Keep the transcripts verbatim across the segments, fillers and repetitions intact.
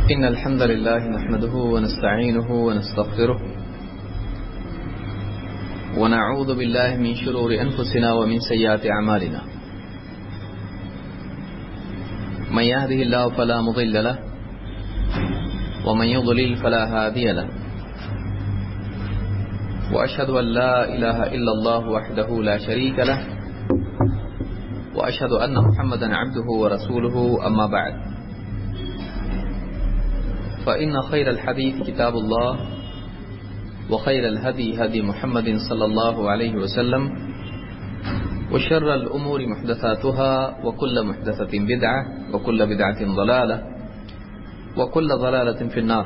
إن الحمد لله نحمده ونستعينه ونستغفره ونعوذ بالله من شرور أنفسنا ومن سيئات أعمالنا من يهده الله فلا مضل له ومن يضلل فلا هادي له وأشهد أن لا إله إلا الله وحده لا شريك له وأشهد أن محمدا عبده ورسوله أما بعد فإن خير الحديث كتاب الله وخير الهدي هدي محمد صلى الله عليه وسلم وشر الأمور محدثاتها وكل محدثة بدعة وكل بدعة ضلالة وكل ضلالة في النار.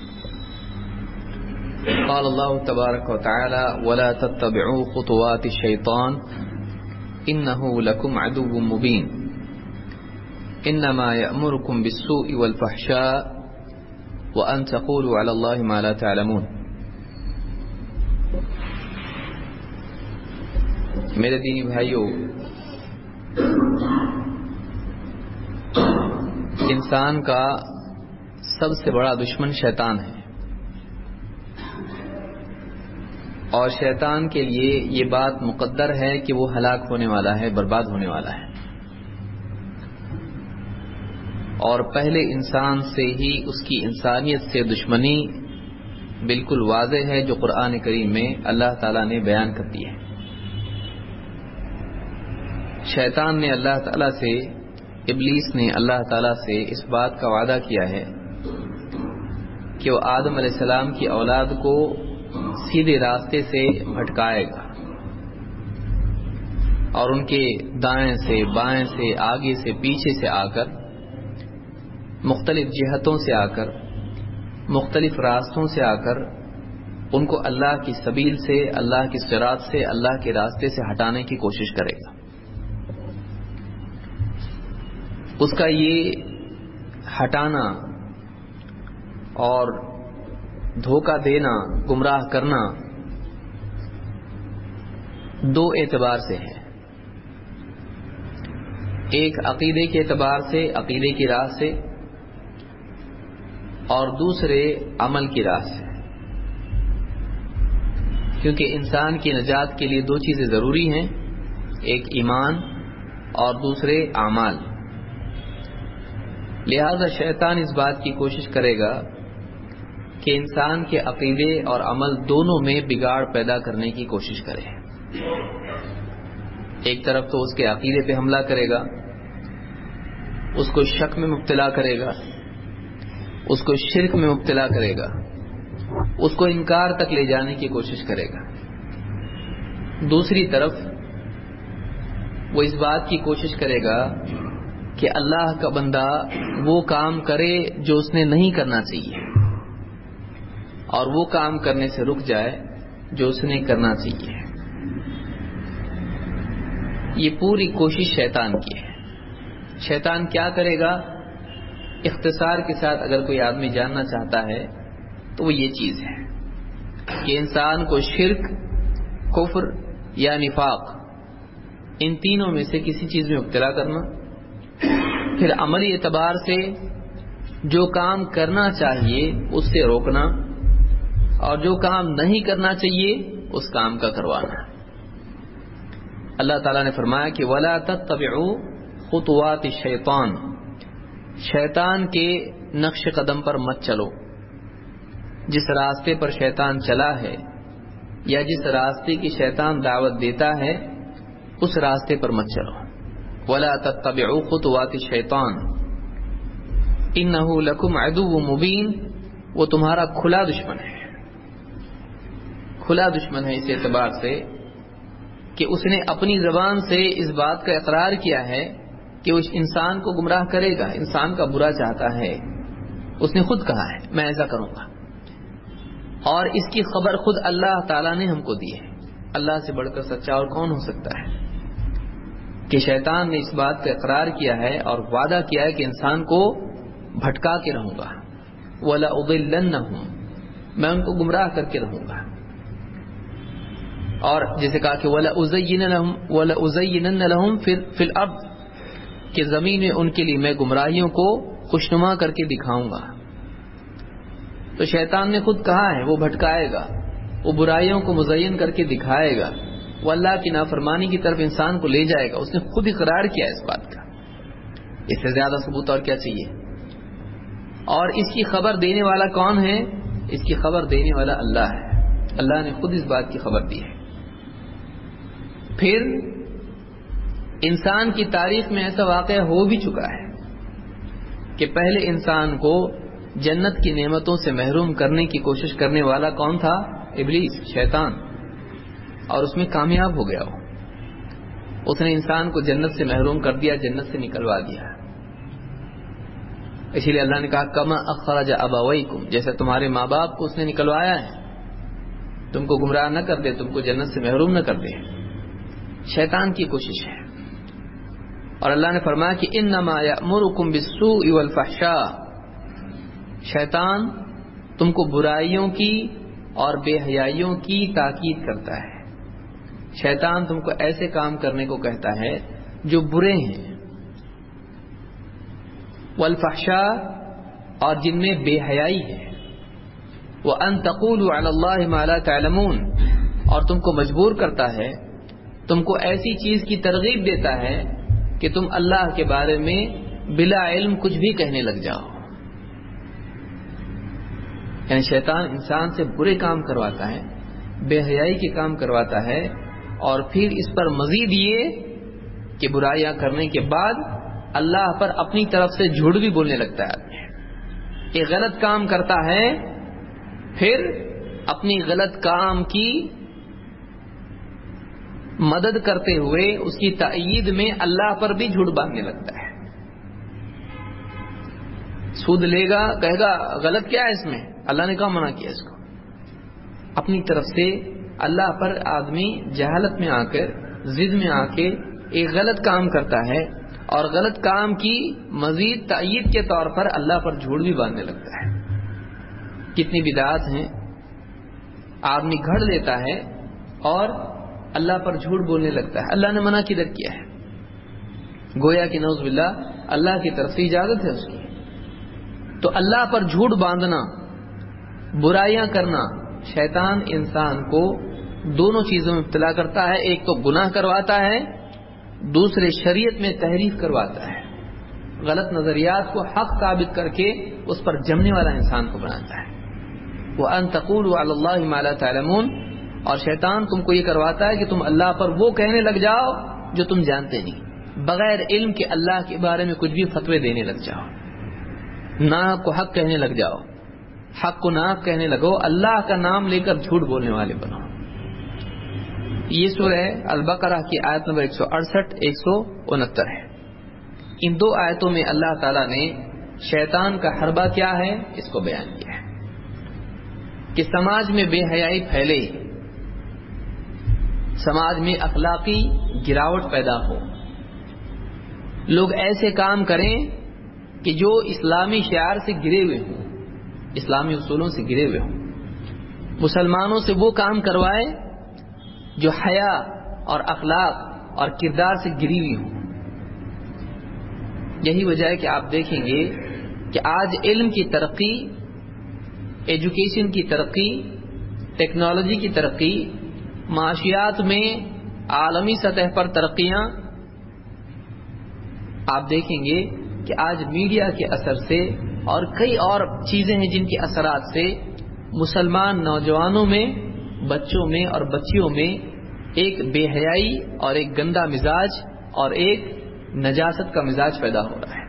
قال الله تبارك وتعالى ولا تتبعوا خطوات الشيطان إنه لكم عدو مبين إنما يأمركم بالسوء والفحشاء وأن تقولوا على الله ما لا تعلمون. میرے دینی بھائیوں، انسان کا سب سے بڑا دشمن شیطان ہے، اور شیطان کے لیے یہ بات مقدر ہے کہ وہ ہلاک ہونے والا ہے، برباد ہونے والا ہے، اور پہلے انسان سے ہی اس کی انسانیت سے دشمنی بالکل واضح ہے، جو قرآن کریم میں اللہ تعالیٰ نے بیان کر دی ہے. شیطان نے اللہ تعالیٰ سے، ابلیس نے اللہ تعالیٰ سے اس بات کا وعدہ کیا ہے کہ وہ آدم علیہ السلام کی اولاد کو سیدھے راستے سے بھٹکائے گا، اور ان کے دائیں سے، بائیں سے، آگے سے، پیچھے سے آ کر، مختلف جہتوں سے آ کر، مختلف راستوں سے آ کر ان کو اللہ کی سبیل سے، اللہ کی صراط سے، اللہ کے راستے سے ہٹانے کی کوشش کرے گا. اس کا یہ ہٹانا اور دھوکہ دینا، گمراہ کرنا دو اعتبار سے ہے. ایک عقیدے کے اعتبار سے، عقیدے کی راہ سے، اور دوسرے عمل کی راہ سے، کیونکہ انسان کی نجات کے لیے دو چیزیں ضروری ہیں، ایک ایمان اور دوسرے اعمال. لہذا شیطان اس بات کی کوشش کرے گا کہ انسان کے عقیدے اور عمل دونوں میں بگاڑ پیدا کرنے کی کوشش کرے. ایک طرف تو اس کے عقیدے پہ حملہ کرے گا، اس کو شک میں مبتلا کرے گا، اس کو شرک میں مبتلا کرے گا، اس کو انکار تک لے جانے کی کوشش کرے گا. دوسری طرف وہ اس بات کی کوشش کرے گا کہ اللہ کا بندہ وہ کام کرے جو اس نے نہیں کرنا چاہیے، اور وہ کام کرنے سے رک جائے جو اس نے کرنا چاہیے. یہ پوری کوشش شیطان کی ہے. شیطان کیا کرے گا؟ اختصار کے ساتھ اگر کوئی آدمی جاننا چاہتا ہے تو وہ یہ چیز ہے کہ انسان کو شرک، کفر یا نفاق، ان تینوں میں سے کسی چیز میں مبتلا کرنا، پھر عملی اعتبار سے جو کام کرنا چاہیے اس سے روکنا، اور جو کام نہیں کرنا چاہیے اس کام کا کروانا. اللہ تعالیٰ نے فرمایا کہ وَلَا تَتَّبِعُوا خُطُوَاتِ الشَّيْطَانِ، شیطان کے نقش قدم پر مت چلو. جس راستے پر شیطان چلا ہے یا جس راستے کی شیطان دعوت دیتا ہے اس راستے پر مت چلو. وَلَا تَتَّبِعُوا خُطُوَاتِ الشَّيْطَانِ إِنَّهُ لَكُمْ عَدُوٌّ مُبِينٌ، وہ تمہارا کھلا دشمن ہے. کھلا دشمن ہے اس اعتبار سے کہ اس نے اپنی زبان سے اس بات کا اقرار کیا ہے کہ وہ انسان کو گمراہ کرے گا، انسان کا برا چاہتا ہے. اس نے خود کہا ہے میں ایسا کروں گا، اور اس کی خبر خود اللہ تعالیٰ نے ہم کو دی ہے. اللہ سے بڑھ کر سچا اور کون ہو سکتا ہے کہ شیطان نے اس بات کا اقرار کیا ہے اور وعدہ کیا ہے کہ انسان کو بھٹکا کے رہوں گا. وَلَأُضِلَّنَّهُمْ، میں ان کو گمراہ کر کے رہوں گا. اور جیسے کہا کہ وَلَأُزَيِّنَنَّ لَهُمْ فِي الْأَرْضِ، کہ زمین میں ان کے لیے میں گمراہیوں کو خوشنما کر کے دکھاؤں گا. تو شیطان نے خود کہا ہے وہ بھٹکائے گا، وہ برائیوں کو مزین کر کے دکھائے گا، وہ اللہ کی نافرمانی کی طرف انسان کو لے جائے گا. اس نے خود اقرار کیا اس بات کا. اس سے زیادہ ثبوت اور کیا چاہیے؟ اور اس کی خبر دینے والا کون ہے؟ اس کی خبر دینے والا اللہ ہے. اللہ نے خود اس بات کی خبر دی ہے. پھر انسان کی تاریخ میں ایسا واقعہ ہو بھی چکا ہے کہ پہلے انسان کو جنت کی نعمتوں سے محروم کرنے کی کوشش کرنے والا کون تھا؟ ابلیس، شیطان. اور اس میں کامیاب ہو گیا. وہ اس نے انسان کو جنت سے محروم کر دیا، جنت سے نکلوا دیا. اسی لیے اللہ نے کہا کما اخرج ابویکم، جیسے تمہارے ماں باپ کو اس نے نکلوایا ہے، تم کو گمراہ نہ کر دے، تم کو جنت سے محروم نہ کر دے. شیطان کی کوشش ہے. اور اللہ نے فرمایا کہ انما یأمرکم بالسوء والفحشاء، شیطان تم کو برائیوں کی اور بے حیائیوں کی تاکید کرتا ہے. شیطان تم کو ایسے کام کرنے کو کہتا ہے جو برے ہیں، والفحشاء، اور جن میں بے حیائی ہے، وَأَن تَقُولُوا عَلَى اللَّهِ مَا لَا تَعْلَمُونَ، اور تم کو مجبور کرتا ہے، تم کو ایسی چیز کی ترغیب دیتا ہے کہ تم اللہ کے بارے میں بلا علم کچھ بھی کہنے لگ جاؤ. یعنی شیطان انسان سے برے کام کرواتا ہے، بے حیائی کے کام کرواتا ہے، اور پھر اس پر مزید یہ کہ برائیاں کرنے کے بعد اللہ پر اپنی طرف سے جھوٹ بھی بولنے لگتا ہے. آدمی ایک غلط کام کرتا ہے، پھر اپنی غلط کام کی مدد کرتے ہوئے اس کی تائید میں اللہ پر بھی جھوٹ باندھنے لگتا ہے. سود لے گا، کہے گا غلط کیا ہے اس میں، اللہ نے کہاں منع کیا اس کو. اپنی طرف سے اللہ پر آدمی جہالت میں آ کر، ضد میں آ کے ایک غلط کام کرتا ہے، اور غلط کام کی مزید تائید کے طور پر اللہ پر جھوٹ بھی باندھنے لگتا ہے. کتنی بدعات ہیں. آدمی گھڑ لیتا ہے اور اللہ پر جھوٹ بولنے لگتا ہے. اللہ نے منع کدھر کیا ہے؟ گویا کہ نعوذ باللہ اللہ کی طرف سے اجازت ہے اس کی. تو اللہ پر جھوٹ باندھنا، برائیاں کرنا، شیطان انسان کو دونوں چیزوں میں ابتلا کرتا ہے. ایک تو گناہ کرواتا ہے، دوسرے شریعت میں تحریف کرواتا ہے. غلط نظریات کو حق ثابت کر کے اس پر جمنے والا انسان کو بناتا ہے. وَأَن تَقُولُوا عَلَى اللَّهِ مَا لَا تَعْلَمُونَ، اور شیطان تم کو یہ کرواتا ہے کہ تم اللہ پر وہ کہنے لگ جاؤ جو تم جانتے نہیں، بغیر علم کے اللہ کے بارے میں کچھ بھی فتوے دینے لگ جاؤ، ناحق کو حق کہنے لگ جاؤ، حق کو ناحق کہنے لگو، اللہ کا نام لے کر جھوٹ بولنے والے بنو. یہ سورہ البقرہ کی آیت نمبر ایک سو اڑسٹھ ایک سو انہتر ہے. ان دو آیتوں میں اللہ تعالیٰ نے شیطان کا حربہ کیا ہے اس کو بیان کیا ہے کہ سماج میں بے حیائی پھیلے، سماج میں اخلاقی گراوٹ پیدا ہو، لوگ ایسے کام کریں کہ جو اسلامی شعار سے گرے ہوئے ہوں، اسلامی اصولوں سے گرے ہوئے ہوں. مسلمانوں سے وہ کام کروائے جو حیا اور اخلاق اور کردار سے گری ہوئی ہوں. یہی وجہ ہے کہ آپ دیکھیں گے کہ آج علم کی ترقی، ایجوکیشن کی ترقی، ٹیکنالوجی کی ترقی، معاشیات میں عالمی سطح پر ترقیاں، آپ دیکھیں گے کہ آج میڈیا کے اثر سے اور کئی اور چیزیں ہیں جن کے اثرات سے مسلمان نوجوانوں میں، بچوں میں اور بچیوں میں ایک بے حیائی اور ایک گندا مزاج اور ایک نجاست کا مزاج پیدا ہو رہا ہے.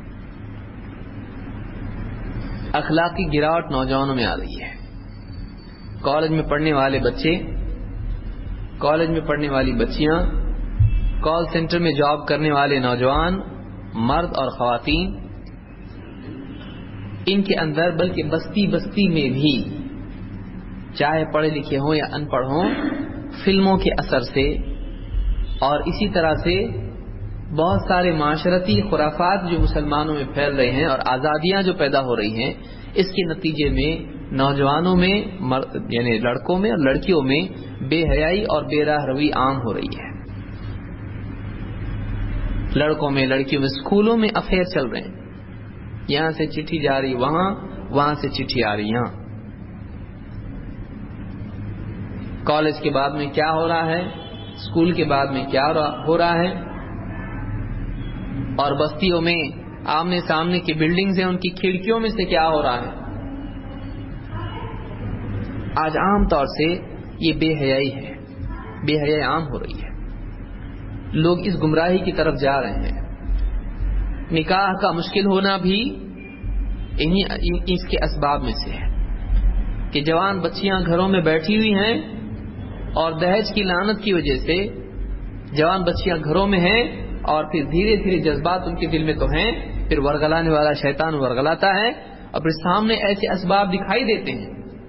اخلاقی گراوٹ نوجوانوں میں آ رہی ہے. کالج میں پڑھنے والے بچے، کالج میں پڑھنے والی بچیاں، کال سینٹر میں جاب کرنے والے نوجوان، مرد اور خواتین، ان کے اندر بلکہ بستی بستی میں بھی، چاہے پڑھے لکھے ہوں یا ان پڑھ ہوں، فلموں کے اثر سے اور اسی طرح سے بہت سارے معاشرتی خرافات جو مسلمانوں میں پھیل رہے ہیں اور آزادیاں جو پیدا ہو رہی ہیں، اس کے نتیجے میں نوجوانوں میں یعنی لڑکوں میں اور لڑکیوں میں بے حیائی اور بے راہ روی عام ہو رہی ہے. لڑکوں میں، لڑکیوں میں، اسکولوں میں افیئر چل رہے ہیں. یہاں سے چٹھی جا رہی وہاں، وہاں سے چٹھی آ رہی یہاں. کالج کے بعد میں کیا ہو رہا ہے، اسکول کے بعد میں کیا ہو رہا ہے، اور بستیوں میں آمنے سامنے کی بلڈنگز ہیں ان کی کھڑکیوں میں سے کیا ہو رہا ہے۔ آج عام طور سے یہ بے حیائی ہے، بے حیائی عام ہو رہی ہے، لوگ اس گمراہی کی طرف جا رہے ہیں۔ نکاح کا مشکل ہونا بھی انہی اس کے اسباب میں سے ہے کہ جوان بچیاں گھروں میں بیٹھی ہوئی ہیں اور دہیج کی لعنت کی وجہ سے جوان بچیاں گھروں میں ہیں، اور پھر دھیرے دھیرے جذبات ان کے دل میں تو ہیں، پھر ورگلانے والا شیطان ورگلاتا ہے، اور پھر سامنے ایسے اسباب دکھائی دیتے ہیں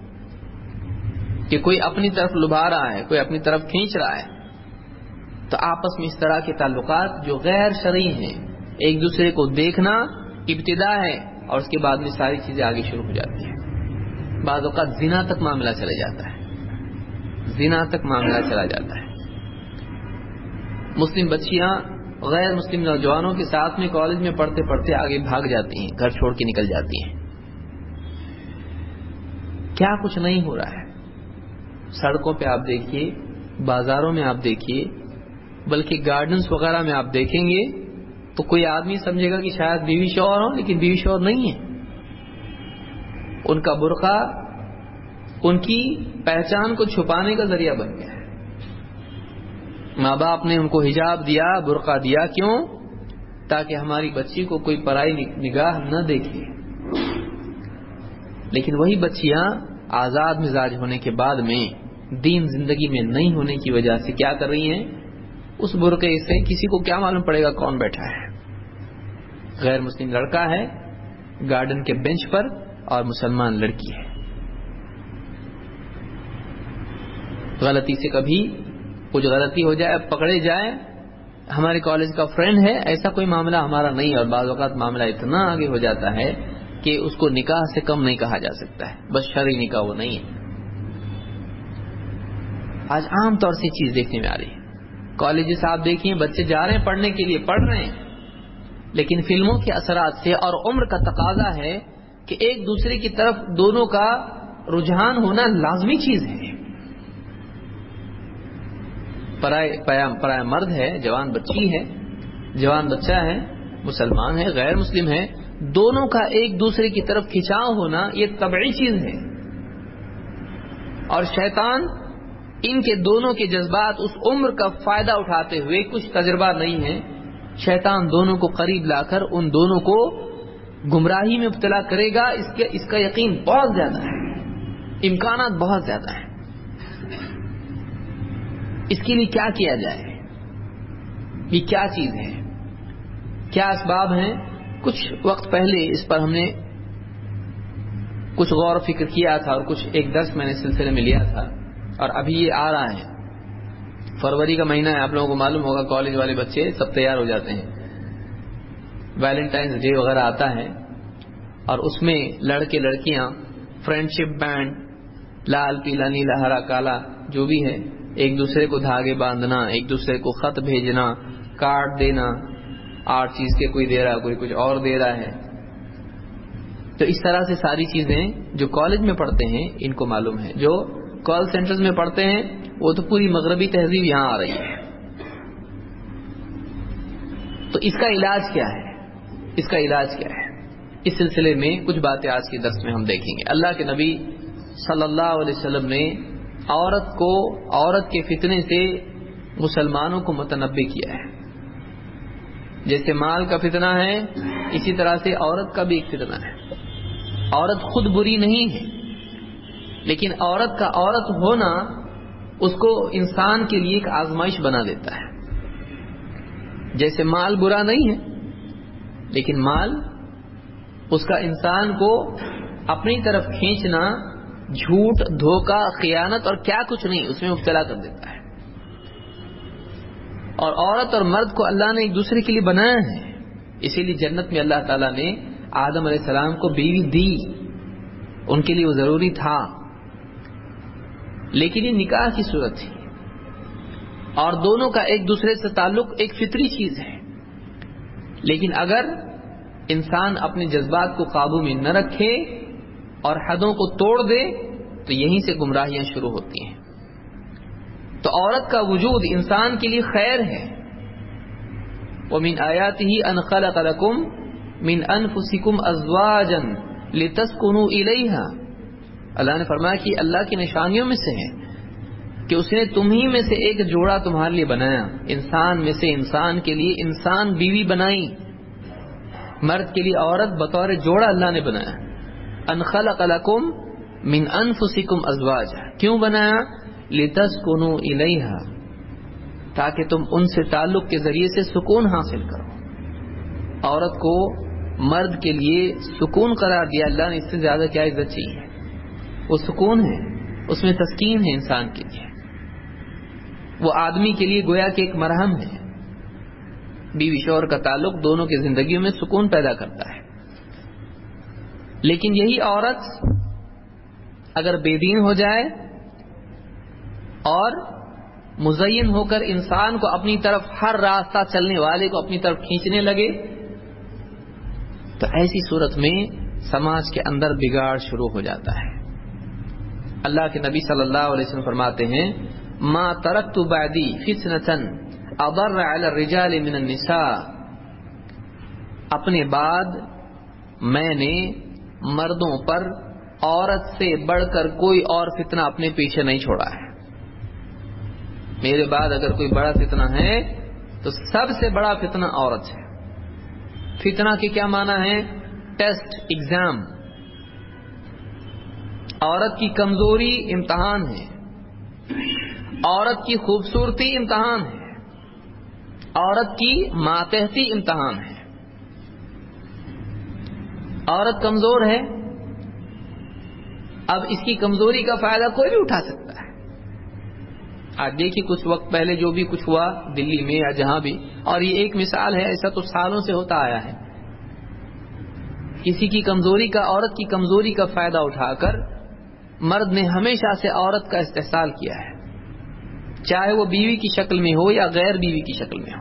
کہ کوئی اپنی طرف لبھا رہا ہے، کوئی اپنی طرف کھینچ رہا ہے، تو آپس میں اس طرح کے تعلقات جو غیر شرعی ہیں، ایک دوسرے کو دیکھنا ابتدا ہے، اور اس کے بعد میں ساری چیزیں آگے شروع ہو جاتی ہیں۔ بعض اوقات زنا تک معاملہ چلا جاتا ہے، زنا تک معاملہ چلا جاتا ہے۔ مسلم بچیاں غیر مسلم نوجوانوں کے ساتھ میں کالج میں پڑھتے پڑھتے آگے بھاگ جاتی ہیں، گھر چھوڑ کے نکل جاتی ہیں۔ کیا کچھ نہیں ہو رہا ہے، سڑکوں پہ آپ دیکھیے، بازاروں میں آپ دیکھیے، بلکہ گارڈنز وغیرہ میں آپ دیکھیں گے تو کوئی آدمی سمجھے گا کہ شاید بیوی شوہر ہوں، لیکن بیوی شوہر نہیں ہے۔ ان کا برقع ان کی پہچان کو چھپانے کا ذریعہ بن گیا ہے۔ ماں باپ نے ان کو حجاب دیا، برقع دیا، کیوں؟ تاکہ ہماری بچی کو کوئی پرائی نگاہ نہ دیکھے۔ لیکن وہی بچیاں آزاد مزاج ہونے کے بعد میں دین زندگی میں نہیں ہونے کی وجہ سے کیا کر رہی ہیں؟ اس برقعے سے کسی کو کیا معلوم پڑے گا کون بیٹھا ہے؟ غیر مسلم لڑکا ہے گارڈن کے بینچ پر اور مسلمان لڑکی ہے۔ غلطی سے کبھی کچھ غلطی ہو جائے، پکڑے جائے، ہمارے کالج کا فرینڈ ہے، ایسا کوئی معاملہ ہمارا نہیں، اور بعض اوقات معاملہ اتنا آگے ہو جاتا ہے کہ اس کو نکاح سے کم نہیں کہا جا سکتا ہے، بس شرعی نکاح وہ نہیں ہے۔ آج عام طور سے چیز دیکھنے میں آ رہی ہے۔ کالجز آپ دیکھیں، بچے جا رہے ہیں پڑھنے کے لیے، پڑھ رہے ہیں، لیکن فلموں کے اثرات سے اور عمر کا تقاضا ہے کہ ایک دوسرے کی طرف دونوں کا رجحان ہونا لازمی چیز ہے۔ پرایا مرد ہے، جوان بچی ہے، جوان بچہ ہے، مسلمان ہے، غیر مسلم ہے، دونوں کا ایک دوسرے کی طرف کھنچاؤ ہونا یہ طبعی چیز ہے، اور شیطان ان کے دونوں کے جذبات اس عمر کا فائدہ اٹھاتے ہوئے، کچھ تجربہ نہیں ہے، شیطان دونوں کو قریب لا کر ان دونوں کو گمراہی میں مبتلا کرے گا۔ اس کے اس کا یقین بہت زیادہ ہے، امکانات بہت زیادہ ہیں۔ اس کے لیے کیا کیا جائے؟ یہ کیا چیز ہے؟ کیا اسباب ہیں؟ کچھ وقت پہلے اس پر ہم نے کچھ غور و فکر کیا تھا، اور کچھ ایک درس میں نے سلسلے میں لیا تھا، اور ابھی یہ آ رہا ہے۔ فروری کا مہینہ ہے، آپ لوگوں کو معلوم ہوگا، کالج والے بچے سب تیار ہو جاتے ہیں، ویلنٹائنز ڈے وغیرہ آتا ہے، اور اس میں لڑکے لڑکیاں فرینڈ شپ بینڈ، لال پیلا نیلا ہرا کالا جو بھی ہے، ایک دوسرے کو دھاگے باندھنا، ایک دوسرے کو خط بھیجنا، کارڈ دینا، آٹھ چیز کے کوئی دے رہا ہے، کوئی کچھ اور دے رہا ہے۔ تو اس طرح سے ساری چیزیں جو کالج میں پڑھتے ہیں ان کو معلوم ہے، جو کال سینٹرز میں پڑھتے ہیں وہ تو پوری مغربی تہذیب یہاں آ رہی ہے۔ تو اس کا علاج کیا ہے؟ اس کا علاج کیا ہے؟ اس سلسلے میں کچھ باتیں آج کے درس میں ہم دیکھیں گے۔ اللہ کے نبی صلی اللہ علیہ وسلم نے عورت کو، عورت کے فتنے سے مسلمانوں کو متنبع کیا ہے۔ جیسے مال کا فتنہ ہے، اسی طرح سے عورت کا بھی ایک فتنہ ہے۔ عورت خود بری نہیں ہے، لیکن عورت کا عورت ہونا اس کو انسان کے لیے ایک آزمائش بنا دیتا ہے۔ جیسے مال برا نہیں ہے، لیکن مال اس کا انسان کو اپنی طرف کھینچنا، جھوٹ، دھوکہ، خیانت اور کیا کچھ نہیں اس میں مبتلا کر دیتا ہے۔ اور عورت اور مرد کو اللہ نے ایک دوسرے کے لیے بنایا ہے، اسی لیے جنت میں اللہ تعالیٰ نے آدم علیہ السلام کو بیوی دی، ان کے لیے وہ ضروری تھا، لیکن یہ نکاح کی صورت تھی، اور دونوں کا ایک دوسرے سے تعلق ایک فطری چیز ہے۔ لیکن اگر انسان اپنے جذبات کو قابو میں نہ رکھے اور حدوں کو توڑ دے تو یہیں سے گمراہیاں شروع ہوتی ہیں۔ تو عورت کا وجود انسان کے لیے خیر ہے. وَمِنْ آيَاتِهِ أَنْ خَلَقَ لَكُمْ مِنْ أَنفُسِكُمْ أَزْوَاجًا لِتَسْكُنُوا إِلَيْهَا. اللہ نے فرمایا کہ اللہ کی نشانیوں میں سے ہے کہ اس نے تمہیں میں سے ایک جوڑا تمہارے لیے بنایا. انسان میں سے انسان کے لیے انسان بیوی بنائی, مرد کے لیے عورت بطور جوڑا اللہ نے بنایا. ان خلق لکم من انفسکم ازواجا, کیوں بنایا؟ لتسکنوا الیہا, تاکہ تم ان سے تعلق کے ذریعے سے سکون حاصل کرو. عورت کو مرد کے لیے سکون قرار دیا اللہ نے, اس سے زیادہ کیا عزت چاہیے؟ وہ سکون ہے, اس میں تسکین ہے انسان کے لیے. وہ آدمی کے لیے گویا کہ ایک مرہم ہے. بیوی شوہر کا تعلق دونوں کی زندگیوں میں سکون پیدا کرتا ہے. لیکن یہی عورت اگر بے دین ہو جائے اور مزین ہو کر انسان کو اپنی طرف, ہر راستہ چلنے والے کو اپنی طرف کھینچنے لگے, تو ایسی صورت میں سماج کے اندر بگاڑ شروع ہو جاتا ہے. اللہ کے نبی صلی اللہ علیہ وسلم فرماتے ہیں ما ترکت بعدی فتنة اضر علی الرجال من النساء. اپنے بعد میں نے مردوں پر عورت سے بڑھ کر کوئی اور فتنہ اپنے پیچھے نہیں چھوڑا ہے. میرے بعد اگر کوئی بڑا فتنہ ہے تو سب سے بڑا فتنہ عورت ہے. فتنہ کے کیا معنی ہے؟ Test, exam. عورت کی کمزوری امتحان ہے, عورت کی خوبصورتی امتحان ہے, عورت کی ماتحتی امتحان ہے. عورت کمزور ہے, اب اس کی کمزوری کا فائدہ کوئی بھی اٹھا سکتا ہے. آج دیکھیے کچھ وقت پہلے جو بھی کچھ ہوا دلی میں یا جہاں بھی, اور یہ ایک مثال ہے, ایسا تو سالوں سے ہوتا آیا ہے. کسی کی کمزوری کا, عورت کی کمزوری کا فائدہ اٹھا کر مرد نے ہمیشہ سے عورت کا استحصال کیا ہے, چاہے وہ بیوی کی شکل میں ہو یا غیر بیوی کی شکل میں ہو.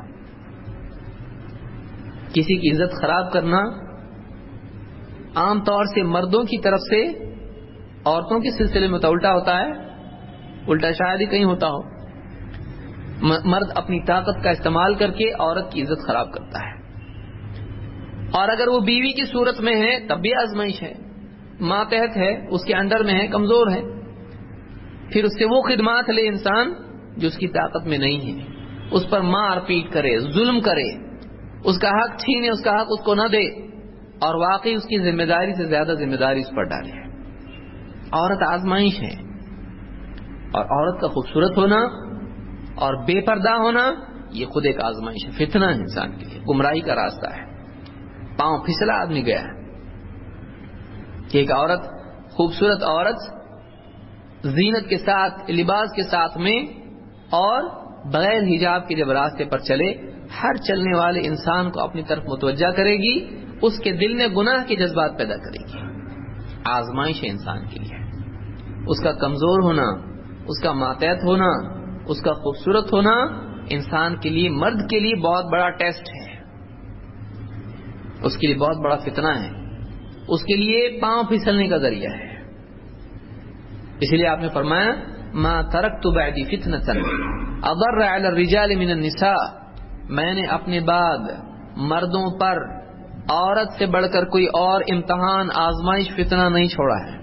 کسی کی عزت خراب کرنا عام طور سے مردوں کی طرف سے عورتوں کے سلسلے میں تو الٹا ہوتا ہے, الٹا شاید ہی کہیں ہوتا ہو. مرد اپنی طاقت کا استعمال کر کے عورت کی عزت خراب کرتا ہے, اور اگر وہ بیوی کی صورت میں ہے تب بھی آزمائش ہے, ماتحت ہے, اس کے انڈر میں ہے, کمزور ہے. پھر اس سے وہ خدمات لے انسان جو اس کی طاقت میں نہیں ہے, اس پر مار پیٹ کرے, ظلم کرے, اس کا حق چھینے, اس کا حق اس کو نہ دے, اور واقعی اس کی ذمہ داری سے زیادہ ذمہ داری اس پر ڈالے. عورت آزمائش ہے, اور عورت کا خوبصورت ہونا اور بے پردہ ہونا یہ خود ایک آزمائش ہے, فتنہ ہے انسان کے لیے, گمراہی کا راستہ ہے. پاؤں پھسلا آدمی گیا ہے کہ ایک عورت, خوبصورت عورت زینت کے ساتھ, لباس کے ساتھ میں اور بغیر حجاب کے جب راستے پر چلے, ہر چلنے والے انسان کو اپنی طرف متوجہ کرے گی, اس کے دل میں گناہ کے جذبات پیدا کرے گی. آزمائش ہے انسان کے لیے. اس کا کمزور ہونا, اس کا ماتحت ہونا, اس کا خوبصورت ہونا انسان کے لیے, مرد کے لیے بہت بڑا ٹیسٹ ہے, اس کے لیے بہت بڑا فتنہ ہے, اس کے لیے پاؤں پھسلنے کا ذریعہ ہے. اس لیے آپ نے فرمایا ما ترکت بعدی فتنة اضر علی الرجال من النساء, میں نے اپنے بعد مردوں پر عورت سے بڑھ کر کوئی اور امتحان, آزمائش, فتنہ نہیں چھوڑا ہے.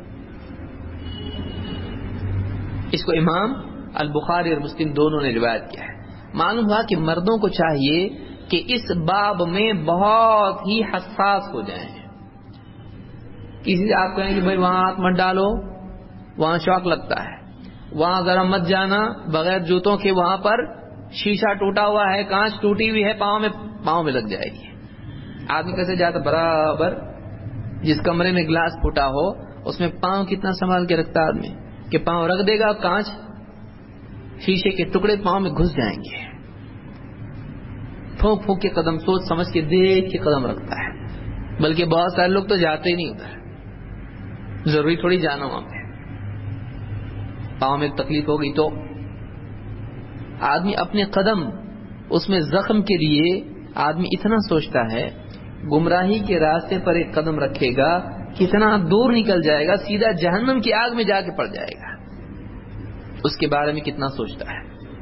اس کو امام البخاری اور مسلم دونوں نے روایت کیا ہے. معلوم ہوا کہ مردوں کو چاہیے کہ اس باب میں بہت ہی حساس ہو جائیں. کسی سے آپ کہیں کہ بھائی وہاں ہاتھ مت ڈالو, وہاں شوق لگتا ہے, وہاں ذرا مت جانا بغیر جوتوں کے, وہاں پر شیشہ ٹوٹا ہوا ہے, کانچ ٹوٹی ہوئی ہے, پاؤں میں پاؤں میں لگ جائے گی. آدمی کیسے جاتا برابر جس کمرے میں گلاس پھوٹا ہو اس میں پاؤں کتنا سنبھال کے رکھتا آدمی کہ پاؤں رکھ دے گا, کانچ شیشے کے ٹکڑے پاؤں میں گھس جائیں گے. پھونک پھونک کے قدم, سوچ سمجھ کے دیکھ کے قدم رکھتا ہے. بلکہ بہت سارے لوگ تو جاتے ہی نہیں ادھر, ضروری تھوڑی جانا وہاں پہ, پاؤں میں تکلیف ہوگی تو. آدمی اپنے قدم اس میں زخم کے لیے آدمی اتنا سوچتا ہے, گمراہی کے راستے پر ایک قدم رکھے گا کتنا دور نکل جائے گا, سیدھا جہنم کی آگ میں جا کے پڑ جائے گا. اس کے بارے میں کتنا سوچتا ہے.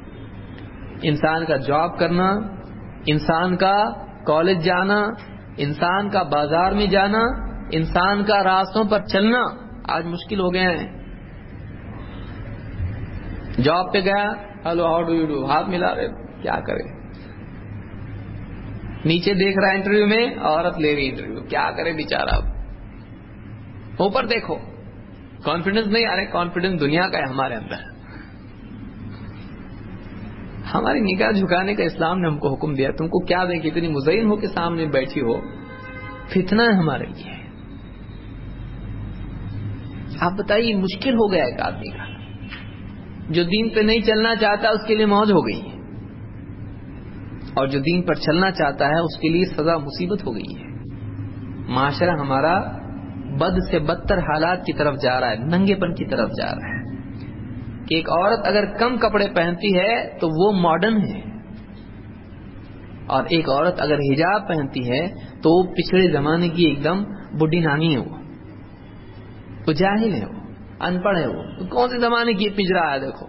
انسان کا جاب کرنا، انسان کا کالج جانا، انسان کا بازار میں جانا، انسان کا راستوں پر چلنا آج مشکل ہو گیا ہے. جاب پہ گیا، hello how do you do, ہاتھ ملا رہے، کیا کرے. نیچے دیکھ رہا ہے انٹرویو میں، عورت لے رہی انٹرویو، کیا کرے بیچارہ. اوپر دیکھو، کانفیڈنس نہیں آ رہے. کانفیڈنس دنیا کا ہے ہمارے اندر. ہماری نگاہ جھکانے کا اسلام نے ہم کو حکم دیا. تم کو کیا دیں کہ اتنی مزین ہو کے سامنے بیٹھی ہو، فتنہ ہے ہمارے لیے. آپ بتائیے، مشکل ہو گیا ایک آدمی کا. جو دین پہ نہیں چلنا چاہتا اس کے لیے موج ہو گئی ہے، اور جو دین پر چلنا چاہتا ہے اس کے لیے سزا مصیبت ہو گئی ہے. معاشرہ ہمارا بد سے بدتر حالات کی طرف جا رہا ہے، ننگے پن کی طرف جا رہا ہے. کہ ایک عورت اگر کم کپڑے پہنتی ہے تو وہ ماڈرن ہے، اور ایک عورت اگر حجاب پہنتی ہے تو وہ پچھڑے زمانے کی ایک دم بڈھی نانی ہے. وہ وہ جاہل ہے، وہ ان پڑھ ہے. وہ کون سے زمانے کی پنجرا آیا، دیکھو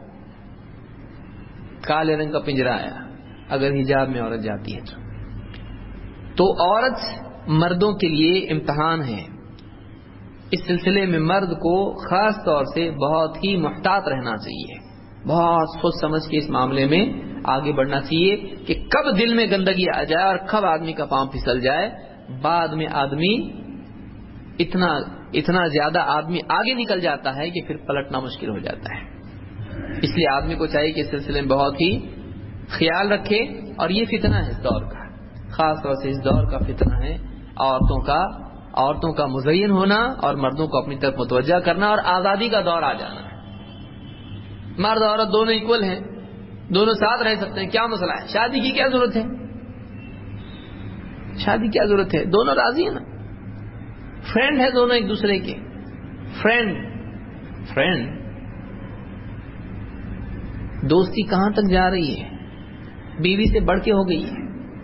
کالے رنگ کا پنجرا آیا اگر حجاب میں عورت جاتی ہے تو. تو عورت مردوں کے لیے امتحان ہے. اس سلسلے میں مرد کو خاص طور سے بہت ہی محتاط رہنا چاہیے، بہت سوچ سمجھ کے اس معاملے میں آگے بڑھنا چاہیے کہ کب دل میں گندگی آ جائے اور کب آدمی کا پاؤں پھسل جائے. بعد میں آدمی اتنا اتنا زیادہ آدمی آگے نکل جاتا ہے کہ پھر پلٹنا مشکل ہو جاتا ہے. اس لیے آدمی کو چاہیے کہ اس سلسلے میں بہت ہی خیال رکھے. اور یہ فتنہ ہے اس دور کا، خاص طور سے اس دور کا فتنہ ہے عورتوں کا عورتوں کا مزین ہونا اور مردوں کو اپنی طرف متوجہ کرنا اور آزادی کا دور آ جانا. مرد عورت دونوں ایکول ہیں، دونوں ساتھ رہ سکتے ہیں، کیا مسئلہ ہے؟ شادی کی کیا ضرورت ہے؟ شادی کیا ضرورت ہے؟ دونوں راضی ہیں نا. فرینڈ ہے دونوں ایک دوسرے کے. فرینڈ فرینڈ دوستی کہاں تک جا رہی ہے؟ بیوی سے بڑھ کے ہو گئی ہے.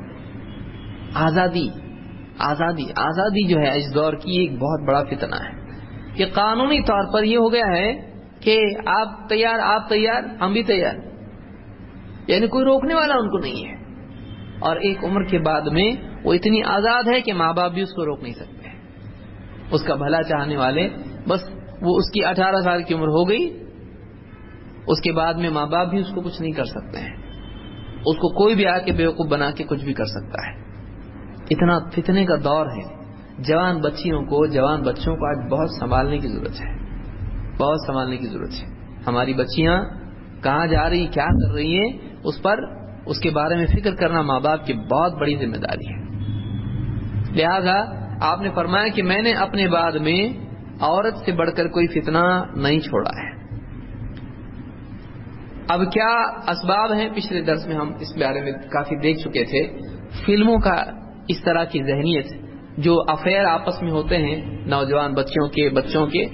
آزادی آزادی آزادی جو ہے اس دور کی ایک بہت بڑا فتنہ ہے. کہ قانونی طور پر یہ ہو گیا ہے کہ آپ تیار آپ تیار ہم بھی تیار، یعنی کوئی روکنے والا ان کو نہیں ہے. اور ایک عمر کے بعد میں وہ اتنی آزاد ہے کہ ماں باپ بھی اس کو روک نہیں سکتے. اس کا بھلا چاہنے والے بس، وہ اس کی اٹھارہ سال کی عمر ہو گئی، اس کے بعد میں ماں باپ بھی اس کو کچھ نہیں کر سکتے ہیں. اس کو کوئی بھی آ کے بیوقوف بنا کے کچھ بھی کر سکتا ہے. اتنا فتنے کا دور ہے. جوان بچیوں کو جوان بچوں کو آج بہت سنبھالنے کی ضرورت ہے، بہت سنبھالنے کی ضرورت ہے. ہماری بچیاں کہاں جا رہی، کیا کر رہی ہیں، اس پر اس کے بارے میں فکر کرنا ماں باپ کی بہت بڑی ذمہ داری ہے. لہذا آپ نے فرمایا کہ میں نے اپنے بعد میں عورت سے بڑھ کر کوئی فتنہ نہیں چھوڑا ہے. اب کیا اسباب ہیں؟ پچھلے درس میں ہم اس بارے میں کافی دیکھ چکے تھے. فلموں کا اس طرح کی ذہنیت، جو افیئر آپس میں ہوتے ہیں نوجوان بچوں کے بچوں کے،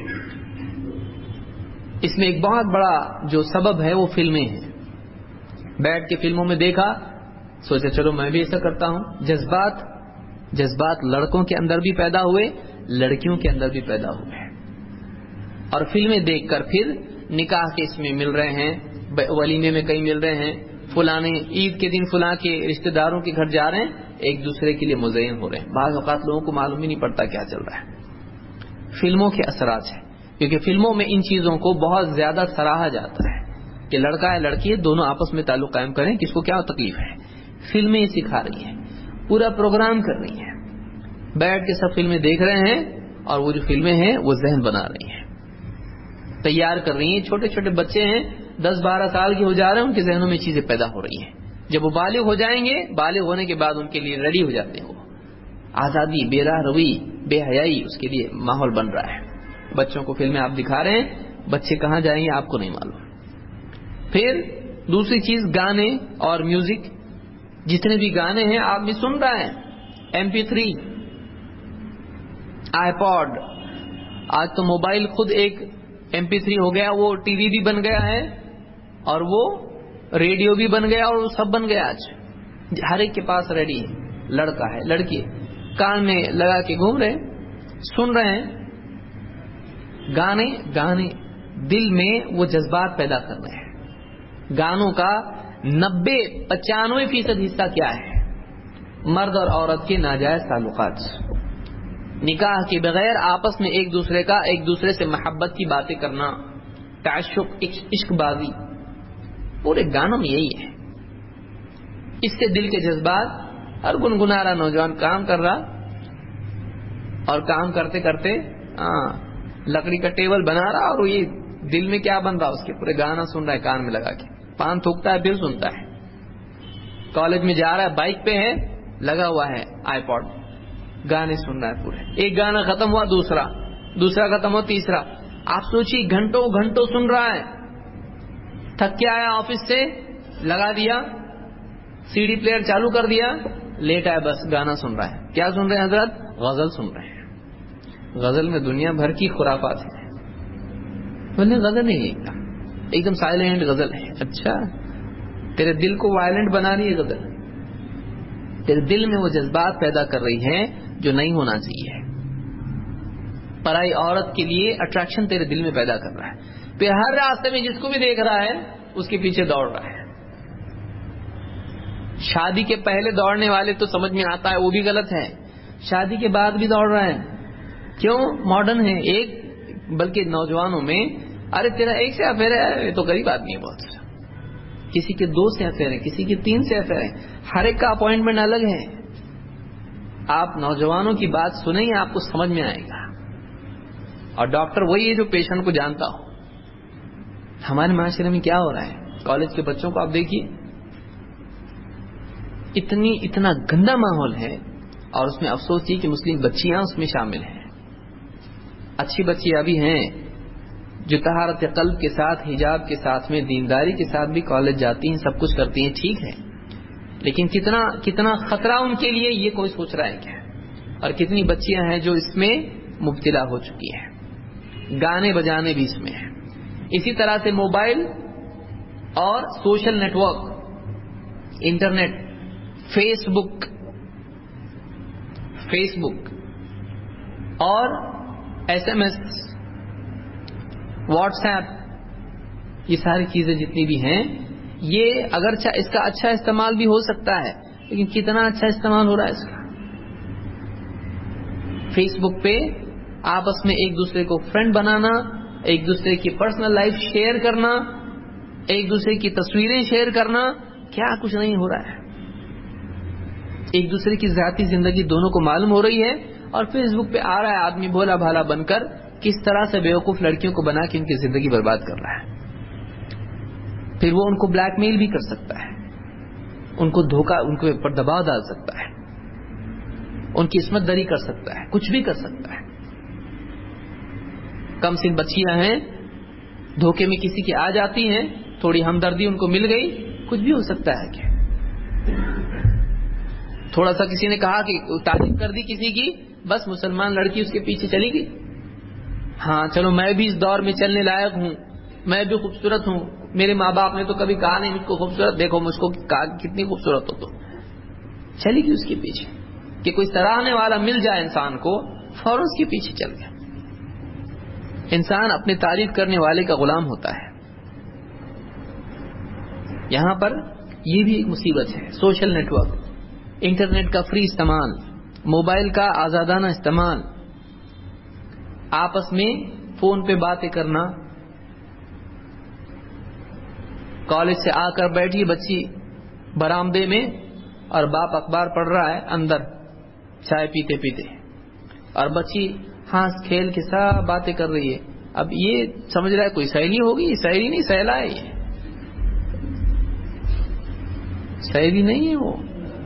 اس میں ایک بہت بڑا جو سبب ہے وہ فلمیں ہیں. بیٹھ کے فلموں میں دیکھا، سوچا چلو میں بھی ایسا کرتا ہوں. جذبات جذبات لڑکوں کے اندر بھی پیدا ہوئے، لڑکیوں کے اندر بھی پیدا ہوئے، اور فلمیں دیکھ کر پھر نکاح کے اس میں مل رہے ہیں، ولیمے میں کہیں مل رہے ہیں، فلانے عید کے دن فلاں کے رشتہ داروں کے گھر جا رہے ہیں، ایک دوسرے کے لیے مزین ہو رہے ہیں. بعض اوقات لوگوں کو معلوم ہی نہیں پڑتا کیا چل رہا ہے. فلموں کے اثرات ہیں، کیونکہ فلموں میں ان چیزوں کو بہت زیادہ سراہا جاتا ہے کہ لڑکا ہے لڑکی ہے دونوں آپس میں تعلق قائم کریں، کس کو کیا تکلیف ہے. فلمیں سکھا رہی ہیں، پورا پروگرام کر رہی ہیں. بیٹھ کے سب فلمیں دیکھ رہے ہیں، اور وہ جو فلمیں ہیں وہ ذہن بنا رہی ہیں، تیار کر رہی ہیں. چھوٹے چھوٹے بچے ہیں، دس بارہ سال کے ہو جا رہے ہیں، ان کے ذہنوں میں چیزیں پیدا ہو رہی ہیں. جب وہ بالغ ہو جائیں گے، بالغ ہونے کے بعد ان کے لیے ریڈی ہو جاتے ہیں. وہ آزادی، بے راہ روی، بے حیائی، اس کے لیے ماحول بن رہا ہے. بچوں کو فلمیں آپ دکھا رہے ہیں، بچے کہاں جائیں گے آپ کو نہیں معلوم. پھر دوسری چیز گانے اور میوزک. جتنے بھی گانے ہیں آپ بھی سن رہے ہیں، M P three, iPod, آج تو موبائل خود ایک ایم پی تھری ہو گیا، وہ ٹی وی بھی بن گیا ہے اور وہ ریڈیو بھی بن گیا، اور وہ سب بن گیا. آج ہر ایک کے پاس ریڈی ہے، لڑکا ہے لڑکی ہے، کان میں لگا کے گھوم رہے ہیں، سن رہے ہیں گانے. گانے دل میں وہ جذبات پیدا کر رہے ہیں. گانوں کا نبے پچانوے فیصد حصہ کیا ہے؟ مرد اور عورت کے ناجائز تعلقات. نکاح کے بغیر آپس میں ایک دوسرے کا ایک دوسرے سے محبت کی باتیں کرنا، تعشق، عشق بازی، پورے گانوں میں یہی ہے. اس سے دل کے جذبات، ہر گنگنا رہا نوجوان کام کر رہا اور کام کرتے کرتے ہاں لکڑی کا ٹیبل بنا رہا اور یہ دل میں کیا بن رہا اس کے پورے گانا سن رہا ہے کان میں لگا کے، پان تھوکتا ہے پھر سنتا ہے. کالج میں جا رہا ہے بائک پہ ہے، لگا ہوا ہے آئی پوڈ، گانے سن رہا ہے پورے. ایک گانا ختم ہوا دوسرا، دوسرا ختم ہوا تیسرا. آپ سوچیے گھنٹوں گھنٹوں سن رہا ہے. تھک کے آیا آفس سے، لگا دیا سی ڈی پلیئر چالو کر دیا، لیٹ آیا بس گانا سن رہا ہے. کیا سن رہے ہیں حضرت؟ غزل سن رہے ہیں. غزل میں دنیا بھر کی خرافات ہیں. بولے غزل نہیں ہے، ایک دم سائلنٹ غزل ہے. اچھا تیرے دل کو وائلنٹ بنا رہی ہے غزل، تیرے دل میں وہ جذبات پیدا کر رہی ہے جو نہیں ہونا چاہیے. پرائی عورت کے لیے اٹریکشن تیرے دل میں پیدا کر رہا ہے. پھر ہر راستے میں جس کو بھی دیکھ رہا ہے اس کے پیچھے دوڑ رہا ہے. شادی کے پہلے دوڑنے والے تو سمجھ میں آتا ہے وہ بھی غلط ہے، شادی کے بعد بھی دوڑ رہا ہے. کیوں؟ ماڈرن ہے. ایک بلکہ نوجوانوں میں ارے تیرا ایک سے افیئر ہے، یہ تو غریب آدمی ہے بہت. کسی کے دو سے افیئر ہے، کسی کے تین سے افیئر ہے، ہر ایک کا اپوائنٹمنٹ الگ ہے. آپ نوجوانوں کی بات سنیں گے آپ کو سمجھ میں آئے گا. اور ڈاکٹر وہی ہے جو پیشنٹ کو جانتا ہو. ہمارے معاشرے میں کیا ہو رہا ہے؟ کالج کے بچوں کو آپ دیکھیے، اتنی اتنا گندا ماحول ہے، اور اس میں افسوس یہ کہ مسلم بچیاں اس میں شامل ہیں. اچھی بچیاں بھی ہیں جو طہارت قلب کے ساتھ، حجاب کے ساتھ میں، دینداری کے ساتھ بھی کالج جاتی ہیں، سب کچھ کرتی ہیں، ٹھیک ہے. لیکن کتنا کتنا خطرہ ان کے لیے یہ کوئی سوچ رہا ہے کیا؟ اور کتنی بچیاں ہیں جو اس میں مبتلا ہو چکی ہیں. گانے بجانے بھی اس میں ہیں. اسی طرح سے موبائل اور social network, internet, Facebook Facebook اور S M S, WhatsApp, یہ ساری چیزیں جتنی بھی ہیں، یہ اگرچہ اس کا اچھا استعمال بھی ہو سکتا ہے لیکن کتنا اچھا استعمال ہو رہا ہے اس کا. فیس بک پہ آپس میں ایک دوسرے کو فرینڈ بنانا، ایک دوسرے کی پرسنل لائف شیئر کرنا، ایک دوسرے کی تصویریں شیئر کرنا، کیا کچھ نہیں ہو رہا ہے. ایک دوسرے کی ذاتی زندگی دونوں کو معلوم ہو رہی ہے، اور فیس بک پہ آ رہا ہے آدمی بھولا بھالا بن کر کس طرح سے بیوقوف لڑکیوں کو بنا کے ان کی زندگی برباد کر رہا ہے. پھر وہ ان کو بلیک میل بھی کر سکتا ہے، ان کو دھوکہ، ان کے اوپر دباؤ ڈال سکتا ہے، ان کی عصمت دری کر سکتا ہے، کچھ بھی کر سکتا ہے. کم سن بچیاں ہیں، دھوکے میں کسی کی آ جاتی ہیں، تھوڑی ہمدردی ان کو مل گئی، کچھ بھی ہو سکتا ہے. کیا تھوڑا سا کسی نے کہا کہ تعریف کر دی کسی کی، بس مسلمان لڑکی اس کے پیچھے چلی گئی. ہاں چلو میں بھی اس دور میں چلنے لائق ہوں، میں بھی خوبصورت ہوں، میرے ماں باپ نے تو کبھی کہا نہیں مجھ کو خوبصورت، دیکھو مجھ کو کتنی خوبصورت ہو. تو چلی گئی اس کے پیچھے کہ کوئی سراہنے والا مل جائے انسان کو، فوراً اس کے پیچھے چل گیا. انسان اپنے تعریف کرنے والے کا غلام ہوتا ہے. یہاں پر یہ بھی ایک مصیبت ہے. سوشل نیٹ ورک، انٹرنیٹ کا فری استعمال، موبائل کا آزادانہ استعمال، آپس میں فون پہ باتیں کرنا. کالج سے آ کر بیٹھی بچی برآمدے میں اور باپ اخبار پڑھ رہا ہے اندر چائے پیتے پیتے، اور بچی ہنس کھیل کے ساتھ باتیں کر رہی ہے. اب یہ سمجھ رہا ہے کوئی سہیلی ہوگی، یہ سہیلی نہیں، سہلا ہے. یہ سہیلی نہیں ہے، وہ